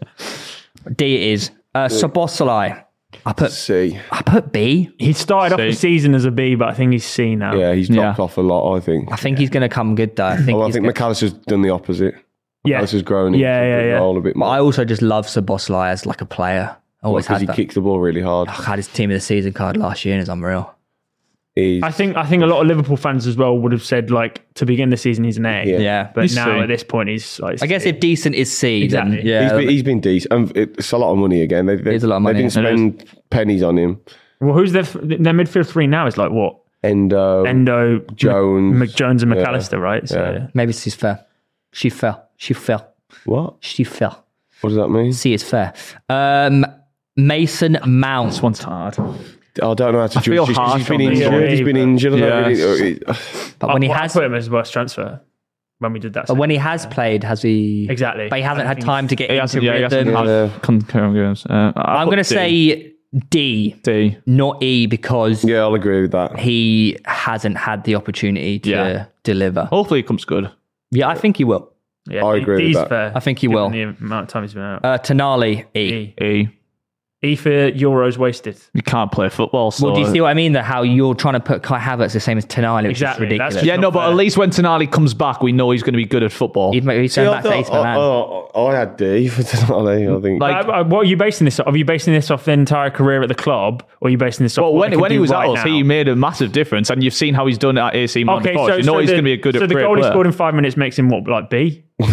[SPEAKER 1] D it is. Uh, Soboslai. I put
[SPEAKER 4] C.
[SPEAKER 1] I put B.
[SPEAKER 3] He started off
[SPEAKER 2] See.
[SPEAKER 3] the season as a B, but I think he's C now.
[SPEAKER 4] Yeah, he's dropped
[SPEAKER 2] Yeah.
[SPEAKER 4] off a lot. I think.
[SPEAKER 1] I think he's going to come good though. I think.
[SPEAKER 4] Well, I
[SPEAKER 1] he's
[SPEAKER 4] think
[SPEAKER 1] gonna-
[SPEAKER 4] McAllister's done the opposite.
[SPEAKER 3] yeah.
[SPEAKER 4] McAllister's grown
[SPEAKER 3] Yeah,
[SPEAKER 4] into
[SPEAKER 3] yeah,
[SPEAKER 4] the
[SPEAKER 3] yeah.
[SPEAKER 4] role a bit
[SPEAKER 1] But
[SPEAKER 4] more.
[SPEAKER 1] I also just love Soboslai as like a player. Always
[SPEAKER 4] because
[SPEAKER 1] had
[SPEAKER 4] he
[SPEAKER 1] that.
[SPEAKER 4] kicked the ball really hard.
[SPEAKER 1] I had his team of the season card last year and it's unreal.
[SPEAKER 4] He's,
[SPEAKER 3] I think I think a lot of Liverpool fans as well would have said like to begin the season he's an A.
[SPEAKER 4] Yeah.
[SPEAKER 1] Yeah.
[SPEAKER 3] But
[SPEAKER 2] He's
[SPEAKER 3] now
[SPEAKER 2] C.
[SPEAKER 3] at this point he's like
[SPEAKER 1] I guess if decent is C,
[SPEAKER 3] Exactly.
[SPEAKER 1] then yeah.
[SPEAKER 4] he's been, he's been decent. Um, it's a lot of money again. They, they,
[SPEAKER 1] It's a lot of money.
[SPEAKER 4] They didn't spend pennies on him.
[SPEAKER 3] well, who's their their midfield three now is like what
[SPEAKER 4] Endo,
[SPEAKER 3] Endo,
[SPEAKER 4] Jones.
[SPEAKER 3] Mc, Jones and
[SPEAKER 4] Yeah.
[SPEAKER 3] McAllister, right? So
[SPEAKER 4] Yeah.
[SPEAKER 1] Maybe she's fair. She fell. She fell.
[SPEAKER 4] what?
[SPEAKER 1] She fell.
[SPEAKER 4] What does that mean?
[SPEAKER 1] C is fair. Um, Mason Mount.
[SPEAKER 2] This one's hard.
[SPEAKER 4] I don't know how to judge.
[SPEAKER 2] feel
[SPEAKER 4] He's-
[SPEAKER 2] harsh
[SPEAKER 4] he's been
[SPEAKER 2] on this
[SPEAKER 4] injured.
[SPEAKER 3] one.
[SPEAKER 4] He's been injured. I don't
[SPEAKER 2] Yeah.
[SPEAKER 4] really-
[SPEAKER 1] But when he
[SPEAKER 3] I,
[SPEAKER 1] has,
[SPEAKER 3] I put him as worst transfer when we did that.
[SPEAKER 1] but when he has played, has he
[SPEAKER 3] Exactly.
[SPEAKER 1] But he hasn't
[SPEAKER 3] I
[SPEAKER 1] had
[SPEAKER 3] think
[SPEAKER 1] time to get
[SPEAKER 2] He
[SPEAKER 1] into
[SPEAKER 2] hasn't, yeah, he hasn't
[SPEAKER 1] rhythm.
[SPEAKER 2] had
[SPEAKER 4] Yeah.
[SPEAKER 2] concurrent games. Uh,
[SPEAKER 1] I'm going to say D,
[SPEAKER 2] D.
[SPEAKER 1] not E, because
[SPEAKER 4] yeah, I'll agree with that.
[SPEAKER 1] he hasn't had the opportunity to
[SPEAKER 2] Yeah.
[SPEAKER 1] deliver.
[SPEAKER 2] Hopefully it comes good.
[SPEAKER 1] Yeah, I think he will.
[SPEAKER 3] yeah,
[SPEAKER 4] I
[SPEAKER 3] D-
[SPEAKER 4] agree with
[SPEAKER 3] D's
[SPEAKER 4] that.
[SPEAKER 3] fair.
[SPEAKER 1] I think he
[SPEAKER 3] given
[SPEAKER 1] will.
[SPEAKER 3] The amount of time he's been out.
[SPEAKER 1] Uh, Tonali, E.
[SPEAKER 3] E.
[SPEAKER 2] E.
[SPEAKER 3] E for Euros wasted.
[SPEAKER 2] You can't play football. So
[SPEAKER 1] Well, do you see what I mean? That how you're trying to put Kai Havertz the same as Tonali, which
[SPEAKER 3] Exactly,
[SPEAKER 1] is ridiculous.
[SPEAKER 3] that's-
[SPEAKER 2] Yeah, no,
[SPEAKER 3] not
[SPEAKER 2] but
[SPEAKER 3] fair.
[SPEAKER 2] at least when Tonali comes back, we know he's going to be good at football.
[SPEAKER 1] He's, he's
[SPEAKER 4] See,
[SPEAKER 1] going
[SPEAKER 4] I,
[SPEAKER 1] back to
[SPEAKER 4] thought-
[SPEAKER 1] Ace Milan.
[SPEAKER 4] I, I, I had D for Tonali. I think.
[SPEAKER 2] Like-
[SPEAKER 3] Uh, uh, what are you basing this off? Are you basing this off the entire career at the club, or are you basing this off
[SPEAKER 2] Well,
[SPEAKER 3] what
[SPEAKER 2] when,
[SPEAKER 3] they can
[SPEAKER 2] when he
[SPEAKER 3] do
[SPEAKER 2] was
[SPEAKER 3] right
[SPEAKER 2] at us,
[SPEAKER 3] now?
[SPEAKER 2] he made a massive difference, and you've seen how he's done it at A C Milan
[SPEAKER 3] Okay,
[SPEAKER 2] before.
[SPEAKER 3] so,
[SPEAKER 2] you know
[SPEAKER 3] so
[SPEAKER 2] he's
[SPEAKER 3] the,
[SPEAKER 2] going to be a good
[SPEAKER 3] so
[SPEAKER 2] at
[SPEAKER 3] the
[SPEAKER 2] great
[SPEAKER 3] goal he
[SPEAKER 2] player.
[SPEAKER 3] scored in five minutes makes him what, like B?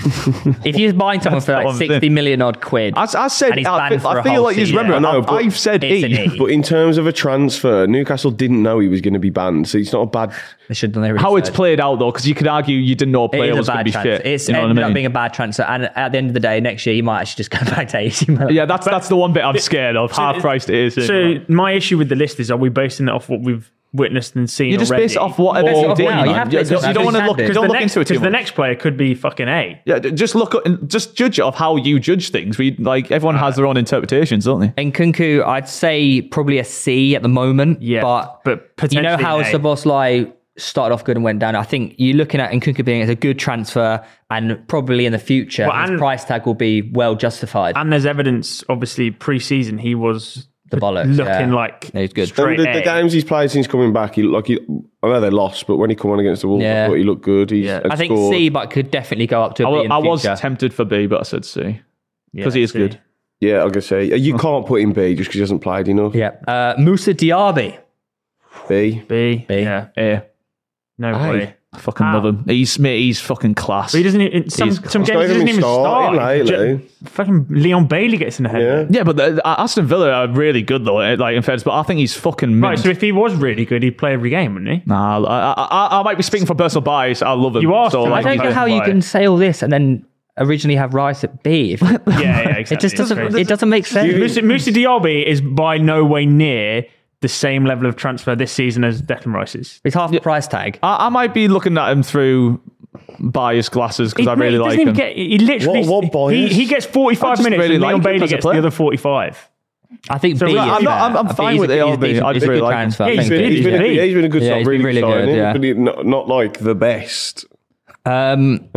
[SPEAKER 1] If you're buying someone for
[SPEAKER 2] That's
[SPEAKER 1] like
[SPEAKER 2] what I'm
[SPEAKER 1] sixty
[SPEAKER 2] saying.
[SPEAKER 1] million odd quid,
[SPEAKER 2] As I said,
[SPEAKER 1] and he's
[SPEAKER 2] I,
[SPEAKER 1] banned
[SPEAKER 2] fe-
[SPEAKER 1] for
[SPEAKER 2] I
[SPEAKER 1] a
[SPEAKER 2] feel
[SPEAKER 1] whole
[SPEAKER 2] like you
[SPEAKER 1] season.
[SPEAKER 2] remember.
[SPEAKER 4] I know,
[SPEAKER 2] I've,
[SPEAKER 4] but
[SPEAKER 2] I've said
[SPEAKER 1] it's
[SPEAKER 2] E.
[SPEAKER 1] an E.
[SPEAKER 4] But in terms of a transfer, Newcastle didn't know he was going to be banned, so it's not a bad.
[SPEAKER 1] they should have done their
[SPEAKER 2] How it's
[SPEAKER 1] research.
[SPEAKER 2] played out though, because you could argue you didn't know a
[SPEAKER 1] It
[SPEAKER 2] player
[SPEAKER 1] is
[SPEAKER 2] was
[SPEAKER 1] a
[SPEAKER 2] going to
[SPEAKER 1] bad
[SPEAKER 2] be
[SPEAKER 1] transfer.
[SPEAKER 2] fit.
[SPEAKER 1] It's
[SPEAKER 2] you know what I
[SPEAKER 1] ended up
[SPEAKER 2] mean?
[SPEAKER 1] being a bad transfer, and at the end of the day, next year he might actually just go back to eighty million.
[SPEAKER 2] Yeah, that's that's the one bit I'm scared of. Half priced it is.
[SPEAKER 3] So my issue with the list is: are we basing it off what we've witnessed and seen?
[SPEAKER 2] you just
[SPEAKER 3] already?
[SPEAKER 2] base it off whatever
[SPEAKER 1] Base it
[SPEAKER 2] you
[SPEAKER 1] off
[SPEAKER 2] did.
[SPEAKER 1] now. You
[SPEAKER 2] man.
[SPEAKER 1] have to base it
[SPEAKER 2] You
[SPEAKER 1] off
[SPEAKER 2] don't want to
[SPEAKER 1] how
[SPEAKER 2] look.
[SPEAKER 1] you
[SPEAKER 2] Don't
[SPEAKER 3] the
[SPEAKER 2] look
[SPEAKER 3] next,
[SPEAKER 2] into it too
[SPEAKER 3] because the
[SPEAKER 2] much.
[SPEAKER 3] next player could be fucking A.
[SPEAKER 2] Yeah, just look at, just judge it off how you judge things. We like everyone has their own interpretations, don't they?
[SPEAKER 1] And Kunku, I'd say probably a C at the moment.
[SPEAKER 3] Yeah,
[SPEAKER 1] but,
[SPEAKER 3] but
[SPEAKER 1] you know
[SPEAKER 3] potentially
[SPEAKER 1] how
[SPEAKER 3] an A.
[SPEAKER 1] Szoboszlai started off good and went down. I think you're looking at Nkunku being as a good transfer, and probably in the future
[SPEAKER 3] Well,
[SPEAKER 1] his
[SPEAKER 3] and-
[SPEAKER 1] price tag will be well justified.
[SPEAKER 3] And there's evidence, obviously, pre-season he was
[SPEAKER 1] The bollocks,
[SPEAKER 3] looking
[SPEAKER 1] yeah.
[SPEAKER 3] like
[SPEAKER 1] Yeah, he's good.
[SPEAKER 3] straight
[SPEAKER 4] And the, the
[SPEAKER 3] A.
[SPEAKER 4] games he's played since coming back, he looked like he. I know they lost, but when he come on against the Wolves,
[SPEAKER 1] Yeah.
[SPEAKER 4] I thought he looked good. He's
[SPEAKER 3] Yeah.
[SPEAKER 4] had
[SPEAKER 1] I think
[SPEAKER 4] scored.
[SPEAKER 1] C, but could definitely go up to a
[SPEAKER 2] I,
[SPEAKER 1] B
[SPEAKER 2] wa-
[SPEAKER 1] in
[SPEAKER 2] I
[SPEAKER 1] the
[SPEAKER 2] was
[SPEAKER 1] future.
[SPEAKER 2] tempted for B, but I said C because
[SPEAKER 3] Yeah,
[SPEAKER 2] he is
[SPEAKER 3] C.
[SPEAKER 2] good.
[SPEAKER 4] Yeah, I guess say you can't put him B just because he hasn't played enough.
[SPEAKER 1] Yeah, uh, Moussa Diaby.
[SPEAKER 4] B.
[SPEAKER 3] B.
[SPEAKER 1] B.
[SPEAKER 3] Yeah,
[SPEAKER 2] A.
[SPEAKER 3] no
[SPEAKER 4] Aye.
[SPEAKER 3] way.
[SPEAKER 2] I fucking
[SPEAKER 3] How?
[SPEAKER 2] love him. He's mate, he's fucking class.
[SPEAKER 3] But he doesn't. Even, some
[SPEAKER 2] He's-
[SPEAKER 3] some
[SPEAKER 4] He's
[SPEAKER 3] games
[SPEAKER 4] not
[SPEAKER 3] he doesn't
[SPEAKER 4] even
[SPEAKER 3] even
[SPEAKER 4] starting
[SPEAKER 3] start.
[SPEAKER 4] lately.
[SPEAKER 3] Ju- Fucking Leon Bailey gets in the head.
[SPEAKER 4] Yeah.
[SPEAKER 2] Yeah, but the, uh, Aston Villa are really good though. eh, Like in fairness, but I think he's fucking mint.
[SPEAKER 3] Right. So if he was really good, he'd play every game, wouldn't he?
[SPEAKER 2] Nah, I, I, I, I might be speaking from personal bias. I love him.
[SPEAKER 3] You are
[SPEAKER 2] so,
[SPEAKER 3] still
[SPEAKER 1] I
[SPEAKER 2] like,
[SPEAKER 1] don't
[SPEAKER 3] He's
[SPEAKER 1] know how you
[SPEAKER 3] right.
[SPEAKER 1] can say all this and then originally have Rice at B. If,
[SPEAKER 3] Yeah, yeah, exactly.
[SPEAKER 1] it just doesn't.
[SPEAKER 3] It's crazy.
[SPEAKER 1] It doesn't make sense.
[SPEAKER 3] Musa, Musa Diaby is by no way near the same level of transfer this season as Declan Rice is.
[SPEAKER 1] It's half the price tag.
[SPEAKER 2] I, I might be looking at him through biased glasses because
[SPEAKER 3] He,
[SPEAKER 2] I really
[SPEAKER 3] he
[SPEAKER 2] like
[SPEAKER 3] doesn't
[SPEAKER 2] him.
[SPEAKER 3] even get. He literally.
[SPEAKER 4] What- what
[SPEAKER 3] he,
[SPEAKER 4] bias?
[SPEAKER 3] he gets
[SPEAKER 2] I
[SPEAKER 3] forty-five
[SPEAKER 2] just
[SPEAKER 3] minutes,
[SPEAKER 2] really
[SPEAKER 3] and
[SPEAKER 2] like
[SPEAKER 3] Leon
[SPEAKER 2] him
[SPEAKER 3] Bailey
[SPEAKER 2] as a
[SPEAKER 3] gets the
[SPEAKER 2] player.
[SPEAKER 3] other forty-five.
[SPEAKER 1] I think
[SPEAKER 3] So
[SPEAKER 1] B.
[SPEAKER 3] I'm
[SPEAKER 1] is
[SPEAKER 3] not-
[SPEAKER 1] fair.
[SPEAKER 2] I'm- I'm
[SPEAKER 1] I think
[SPEAKER 2] fine
[SPEAKER 1] he's
[SPEAKER 2] with
[SPEAKER 1] a-
[SPEAKER 2] it,
[SPEAKER 1] he's a
[SPEAKER 2] L B.
[SPEAKER 1] decent-
[SPEAKER 2] I
[SPEAKER 1] he's
[SPEAKER 2] just
[SPEAKER 1] a
[SPEAKER 2] really
[SPEAKER 1] good
[SPEAKER 2] like him.
[SPEAKER 1] transfer.
[SPEAKER 3] Yeah,
[SPEAKER 1] I
[SPEAKER 3] he's
[SPEAKER 1] think.
[SPEAKER 3] good.
[SPEAKER 4] He's been,
[SPEAKER 3] Yeah.
[SPEAKER 4] yeah, he's been a good,
[SPEAKER 1] Yeah,
[SPEAKER 4] sign-
[SPEAKER 1] he's
[SPEAKER 4] really
[SPEAKER 1] been really
[SPEAKER 4] good,
[SPEAKER 1] good,
[SPEAKER 4] signing,
[SPEAKER 1] yeah.
[SPEAKER 4] but he- not, not like the best.
[SPEAKER 1] Um,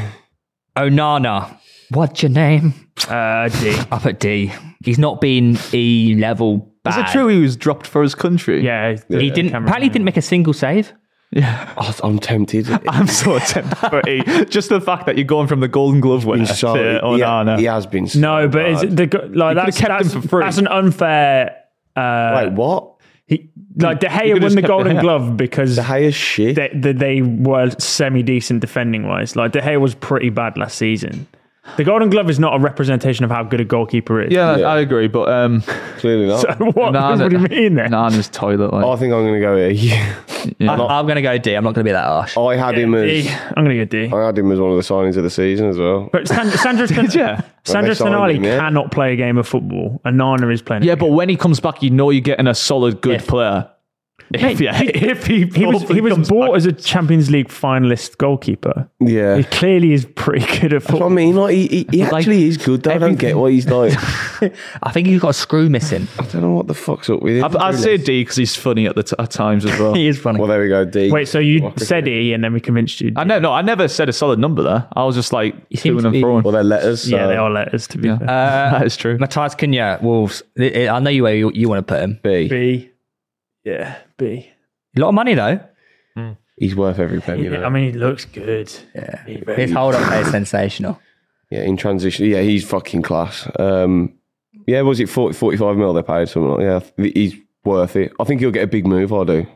[SPEAKER 1] Onana. What's your name?
[SPEAKER 3] Uh, D.
[SPEAKER 1] Up at D. He's not been E level
[SPEAKER 2] Is
[SPEAKER 1] bad.
[SPEAKER 2] it true he was dropped for his country?
[SPEAKER 3] Yeah,
[SPEAKER 1] He didn't.
[SPEAKER 3] Cameron.
[SPEAKER 1] Apparently, he didn't make a single save.
[SPEAKER 4] Oh, I'm tempted.
[SPEAKER 2] I'm so tempted for E. Just the fact that you're going from the Golden Glove winner
[SPEAKER 4] He's so,
[SPEAKER 2] to
[SPEAKER 4] he,
[SPEAKER 2] Onana.
[SPEAKER 4] he has been. So
[SPEAKER 3] No, but it's,
[SPEAKER 4] bad.
[SPEAKER 3] the, go- like that's,
[SPEAKER 2] kept him
[SPEAKER 3] that's,
[SPEAKER 2] for free.
[SPEAKER 3] that's an unfair. Uh,
[SPEAKER 4] Wait, what?
[SPEAKER 3] he, like De
[SPEAKER 2] you
[SPEAKER 3] Gea
[SPEAKER 2] could
[SPEAKER 3] won
[SPEAKER 2] just
[SPEAKER 3] the
[SPEAKER 2] kept De
[SPEAKER 3] Golden
[SPEAKER 2] Gea.
[SPEAKER 3] Glove because
[SPEAKER 4] The highest shit.
[SPEAKER 3] they, they, they were semi decent defending wise. Like De Gea was pretty bad last season. The Golden Glove is not a representation of how good a goalkeeper is.
[SPEAKER 2] Yeah,
[SPEAKER 4] Yeah.
[SPEAKER 2] I agree, but um,
[SPEAKER 4] Clearly not.
[SPEAKER 3] So what?
[SPEAKER 2] Nah,
[SPEAKER 3] what do you
[SPEAKER 2] nah.
[SPEAKER 3] mean then?
[SPEAKER 2] Nana's toilet. Like,
[SPEAKER 4] I think I'm going to go here.
[SPEAKER 2] yeah.
[SPEAKER 1] I, I'm going to go D. I'm not going to be that harsh.
[SPEAKER 4] I had him as.
[SPEAKER 3] D. I'm going to go D.
[SPEAKER 4] I had him as one of the signings of the season as well.
[SPEAKER 3] But San- Sandro, Tan-
[SPEAKER 2] ya?
[SPEAKER 3] Sandro
[SPEAKER 4] Well, they signed
[SPEAKER 3] Tonali
[SPEAKER 4] him, yeah.
[SPEAKER 3] cannot play a game of football. And Nana is playing. a
[SPEAKER 2] yeah,
[SPEAKER 3] game.
[SPEAKER 2] but when he comes back, you know you're getting a solid, good
[SPEAKER 1] If.
[SPEAKER 2] player. If, yeah, if he,
[SPEAKER 3] he was he was
[SPEAKER 2] comes
[SPEAKER 3] bought
[SPEAKER 2] back.
[SPEAKER 3] as a Champions League finalist goalkeeper.
[SPEAKER 4] Yeah.
[SPEAKER 3] He clearly is pretty good at
[SPEAKER 4] That's what I
[SPEAKER 3] football.
[SPEAKER 4] mean. Like, he, he, he actually is good, though. I don't get why he's like.
[SPEAKER 1] I think he's got a screw missing.
[SPEAKER 4] I don't know what the fuck's up with him.
[SPEAKER 2] I'd, I'd say D because he's funny at the t- at times as well.
[SPEAKER 1] He is funny.
[SPEAKER 4] Well, there we go. D.
[SPEAKER 3] Wait, so you
[SPEAKER 4] Fuck,
[SPEAKER 3] said E and then we convinced you?
[SPEAKER 2] I know, no, I never said a solid number there. I was just like
[SPEAKER 1] seem
[SPEAKER 2] doing
[SPEAKER 1] to
[SPEAKER 2] and
[SPEAKER 1] be-
[SPEAKER 2] throwing.
[SPEAKER 4] Well, they're letters. So.
[SPEAKER 3] Yeah, they are letters to be
[SPEAKER 2] Yeah.
[SPEAKER 3] fair.
[SPEAKER 1] Uh,
[SPEAKER 2] that is true.
[SPEAKER 1] Matthias Cunha, Wolves. I I know you where you, you want to put him.
[SPEAKER 4] B.
[SPEAKER 3] B. Yeah, B.
[SPEAKER 1] A lot of money though.
[SPEAKER 4] He's worth every penny.
[SPEAKER 3] Yeah,
[SPEAKER 4] though.
[SPEAKER 3] I mean, he looks good.
[SPEAKER 1] Yeah,
[SPEAKER 3] He very-
[SPEAKER 1] his hold up is sensational.
[SPEAKER 4] Yeah, in transition. Yeah, he's fucking class. Um, yeah, was it forty, forty-five mil they paid? Something like Yeah, I th- he's worth it. I think he'll get a big move, I do.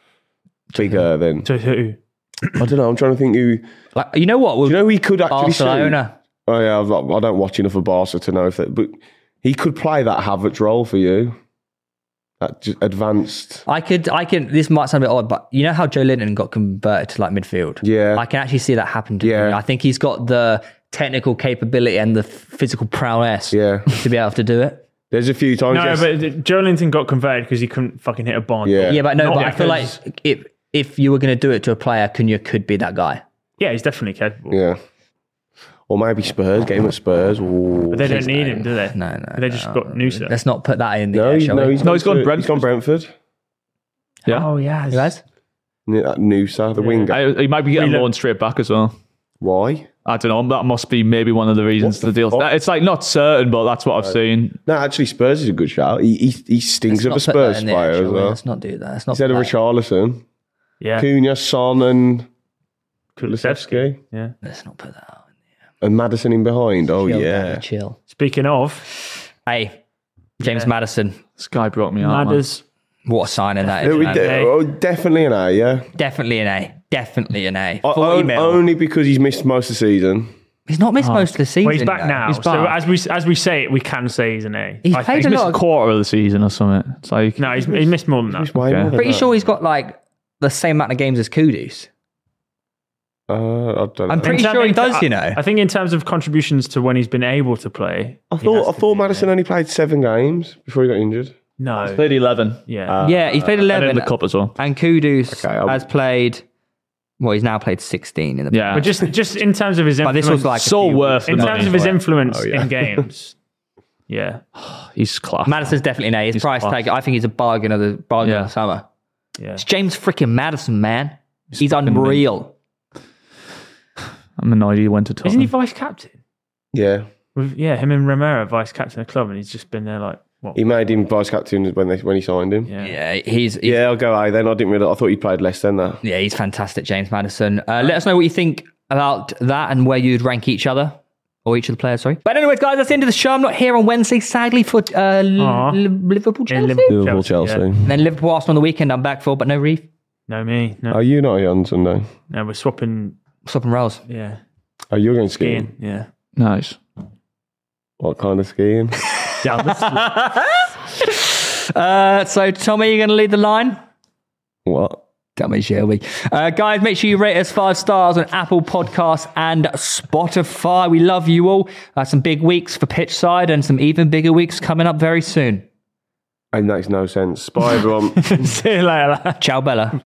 [SPEAKER 4] Bigger than.
[SPEAKER 3] To who?
[SPEAKER 4] I don't know. I'm trying to think who. Do
[SPEAKER 1] Like, you know what? We'll,
[SPEAKER 4] you know who he could actually suit?
[SPEAKER 1] Barcelona.
[SPEAKER 4] Oh, yeah, I've not, I don't watch enough of Barca to know if that. But he could play that Havertz role for you. That just advanced.
[SPEAKER 1] I could, I can. This might sound a bit odd, but you know how Joe Linton got converted to like midfield.
[SPEAKER 4] Yeah.
[SPEAKER 1] I can actually see that happen to
[SPEAKER 4] Yeah.
[SPEAKER 1] him. I think he's got the technical capability and the physical prowess
[SPEAKER 4] Yeah.
[SPEAKER 1] to be able to do it.
[SPEAKER 4] There's a few times.
[SPEAKER 3] No,
[SPEAKER 4] yes.
[SPEAKER 3] but Joe Linton got converted because he couldn't fucking hit a bond.
[SPEAKER 4] Yeah.
[SPEAKER 1] Yeah, but no,
[SPEAKER 3] Not
[SPEAKER 1] but I feel
[SPEAKER 3] because-
[SPEAKER 1] like if if you were going to do it to a player, Cunha could be that guy.
[SPEAKER 3] Yeah, he's definitely capable.
[SPEAKER 4] Yeah. Or maybe Spurs. Get him at Spurs. Ooh.
[SPEAKER 3] But they don't
[SPEAKER 1] Please,
[SPEAKER 3] need
[SPEAKER 1] no.
[SPEAKER 3] him, do they?
[SPEAKER 1] No, no,
[SPEAKER 3] They
[SPEAKER 1] no.
[SPEAKER 3] just got Noosa.
[SPEAKER 1] Let's not put that in the
[SPEAKER 4] No,
[SPEAKER 1] air,
[SPEAKER 4] he's,
[SPEAKER 1] shall
[SPEAKER 4] no,
[SPEAKER 1] we?
[SPEAKER 4] he's,
[SPEAKER 2] No, he's gone
[SPEAKER 4] to-
[SPEAKER 2] Brentford.
[SPEAKER 4] He's gone Brentford.
[SPEAKER 2] Yeah.
[SPEAKER 3] Oh, yeah.
[SPEAKER 1] You guys?
[SPEAKER 4] Yeah, that Noosa, the winger.
[SPEAKER 2] I, he might be getting
[SPEAKER 3] Reload.
[SPEAKER 2] loaned straight back as well.
[SPEAKER 4] Why?
[SPEAKER 2] I don't know. That must be maybe one of the reasons
[SPEAKER 4] What
[SPEAKER 2] the deal.
[SPEAKER 4] fuck?
[SPEAKER 2] It's like not certain, but that's what I've seen.
[SPEAKER 4] No, actually, Spurs is a good shout. He he, he stings
[SPEAKER 1] Let's
[SPEAKER 4] of a
[SPEAKER 1] not put that
[SPEAKER 4] Spurs
[SPEAKER 1] in the air,
[SPEAKER 4] player
[SPEAKER 1] shall
[SPEAKER 4] as
[SPEAKER 1] we?
[SPEAKER 4] well.
[SPEAKER 1] Let's not do that. Let's not
[SPEAKER 4] Instead of
[SPEAKER 1] put that-
[SPEAKER 4] Richarlison,
[SPEAKER 3] Yeah.
[SPEAKER 4] Cunha, Son, and
[SPEAKER 3] Kulusevski.
[SPEAKER 4] Kulusevski,
[SPEAKER 3] Yeah.
[SPEAKER 1] Let's not put that out.
[SPEAKER 4] and Madison in behind. Oh
[SPEAKER 1] Chill,
[SPEAKER 4] yeah,
[SPEAKER 1] Danny, chill.
[SPEAKER 3] Speaking of,
[SPEAKER 1] Hey, James
[SPEAKER 3] Yeah.
[SPEAKER 1] Maddison.
[SPEAKER 2] This guy broke me out. man.
[SPEAKER 3] Madders.
[SPEAKER 1] What a signing that
[SPEAKER 4] Yeah,
[SPEAKER 1] is.
[SPEAKER 4] we
[SPEAKER 1] man.
[SPEAKER 4] de- oh, definitely an A. Yeah,
[SPEAKER 1] Definitely an A. Definitely an A.
[SPEAKER 4] O-
[SPEAKER 1] forty
[SPEAKER 4] o-
[SPEAKER 1] mil.
[SPEAKER 4] only because he's missed most of the season.
[SPEAKER 1] He's not missed most of the season.
[SPEAKER 3] Well, he's back
[SPEAKER 1] though.
[SPEAKER 3] now.
[SPEAKER 2] He's
[SPEAKER 3] So
[SPEAKER 2] back.
[SPEAKER 3] as we as we say it, we can say he's an A.
[SPEAKER 1] He's
[SPEAKER 3] I
[SPEAKER 1] played
[SPEAKER 3] think.
[SPEAKER 1] a
[SPEAKER 2] He's missed
[SPEAKER 1] lot
[SPEAKER 2] a
[SPEAKER 1] of-
[SPEAKER 2] quarter of the season or something. It's like
[SPEAKER 3] No, he's, he's missed more than that.
[SPEAKER 4] It's way
[SPEAKER 2] Okay.
[SPEAKER 4] more than
[SPEAKER 1] Pretty
[SPEAKER 4] that.
[SPEAKER 1] sure he's got like the same amount of games as Kudus.
[SPEAKER 4] Uh, I don't know.
[SPEAKER 1] I'm pretty
[SPEAKER 3] In term-
[SPEAKER 1] sure he
[SPEAKER 3] in ter-
[SPEAKER 1] does, you know.
[SPEAKER 3] I think in terms of contributions to when he's been able to play.
[SPEAKER 4] I
[SPEAKER 3] he
[SPEAKER 4] thought
[SPEAKER 3] has
[SPEAKER 4] I
[SPEAKER 3] to
[SPEAKER 4] thought
[SPEAKER 3] be-
[SPEAKER 4] Madison only played seven games before he got injured.
[SPEAKER 3] No.
[SPEAKER 2] played eleven.
[SPEAKER 3] Yeah.
[SPEAKER 1] Yeah, he's played
[SPEAKER 2] And
[SPEAKER 1] eleven.
[SPEAKER 2] in the cup as well.
[SPEAKER 1] And Kudus
[SPEAKER 4] Okay, I'll-
[SPEAKER 1] has played. Well, he's now played sixteen in the.
[SPEAKER 2] Yeah.
[SPEAKER 3] But just just in terms of his
[SPEAKER 1] But
[SPEAKER 3] influence,
[SPEAKER 1] this was like a
[SPEAKER 2] so
[SPEAKER 1] few
[SPEAKER 2] worth
[SPEAKER 3] in
[SPEAKER 2] the
[SPEAKER 3] terms
[SPEAKER 2] money
[SPEAKER 3] of his
[SPEAKER 2] for it.
[SPEAKER 3] influence
[SPEAKER 4] Oh, yeah.
[SPEAKER 3] in games. Yeah.
[SPEAKER 2] He's class.
[SPEAKER 1] Madison's definitely an A. His
[SPEAKER 2] He's
[SPEAKER 1] price
[SPEAKER 2] class.
[SPEAKER 1] tag. I think he's a bargain of the bargain
[SPEAKER 2] Yeah.
[SPEAKER 1] of the summer.
[SPEAKER 3] Yeah.
[SPEAKER 1] It's James freaking Madison, man. He's
[SPEAKER 2] fucking
[SPEAKER 1] unreal.
[SPEAKER 2] I'm annoyed he went to Tottenham.
[SPEAKER 3] Isn't he vice captain?
[SPEAKER 4] Yeah,
[SPEAKER 3] With, yeah, him and Romero vice captain of the club, and he's just been there like what?
[SPEAKER 4] he made him vice captain when they when he signed him.
[SPEAKER 3] Yeah.
[SPEAKER 1] Yeah, he's, he's
[SPEAKER 4] Yeah, I'll go A then. I didn't really. I thought he played less than that.
[SPEAKER 1] yeah, he's fantastic, James Madison. Uh, let us know what you think about that and where you'd rank each other. Or each of the players, sorry. But anyways, guys, that's the end of the show. I'm not here on Wednesday, sadly, for uh,
[SPEAKER 3] Aw.
[SPEAKER 1] Li- Liverpool, Chelsea.
[SPEAKER 3] In Liverpool,
[SPEAKER 4] Liverpool,
[SPEAKER 3] Chelsea,
[SPEAKER 4] Chelsea.
[SPEAKER 3] yeah.
[SPEAKER 1] And then Liverpool, Arsenal on the weekend. I'm back for, but no Reeve.
[SPEAKER 3] No, me. No,
[SPEAKER 4] Are you not here on Sunday?
[SPEAKER 3] no, we're swapping.
[SPEAKER 1] Swapping roles.
[SPEAKER 3] Yeah,
[SPEAKER 4] Are you going skiing?
[SPEAKER 3] skiing. Yeah.
[SPEAKER 2] Nice.
[SPEAKER 4] What kind of skiing?
[SPEAKER 3] Down the
[SPEAKER 1] Uh, so, Tommy, you going to lead the line?
[SPEAKER 4] What?
[SPEAKER 1] Come on, Shelby. Uh, guys, make sure you rate us five stars on Apple Podcasts and Spotify. We love you all. Uh, some big weeks for pitch side and some even bigger weeks coming up very soon.
[SPEAKER 4] It makes no sense. Bye, everyone.
[SPEAKER 3] See you later.
[SPEAKER 1] Ciao, Bella.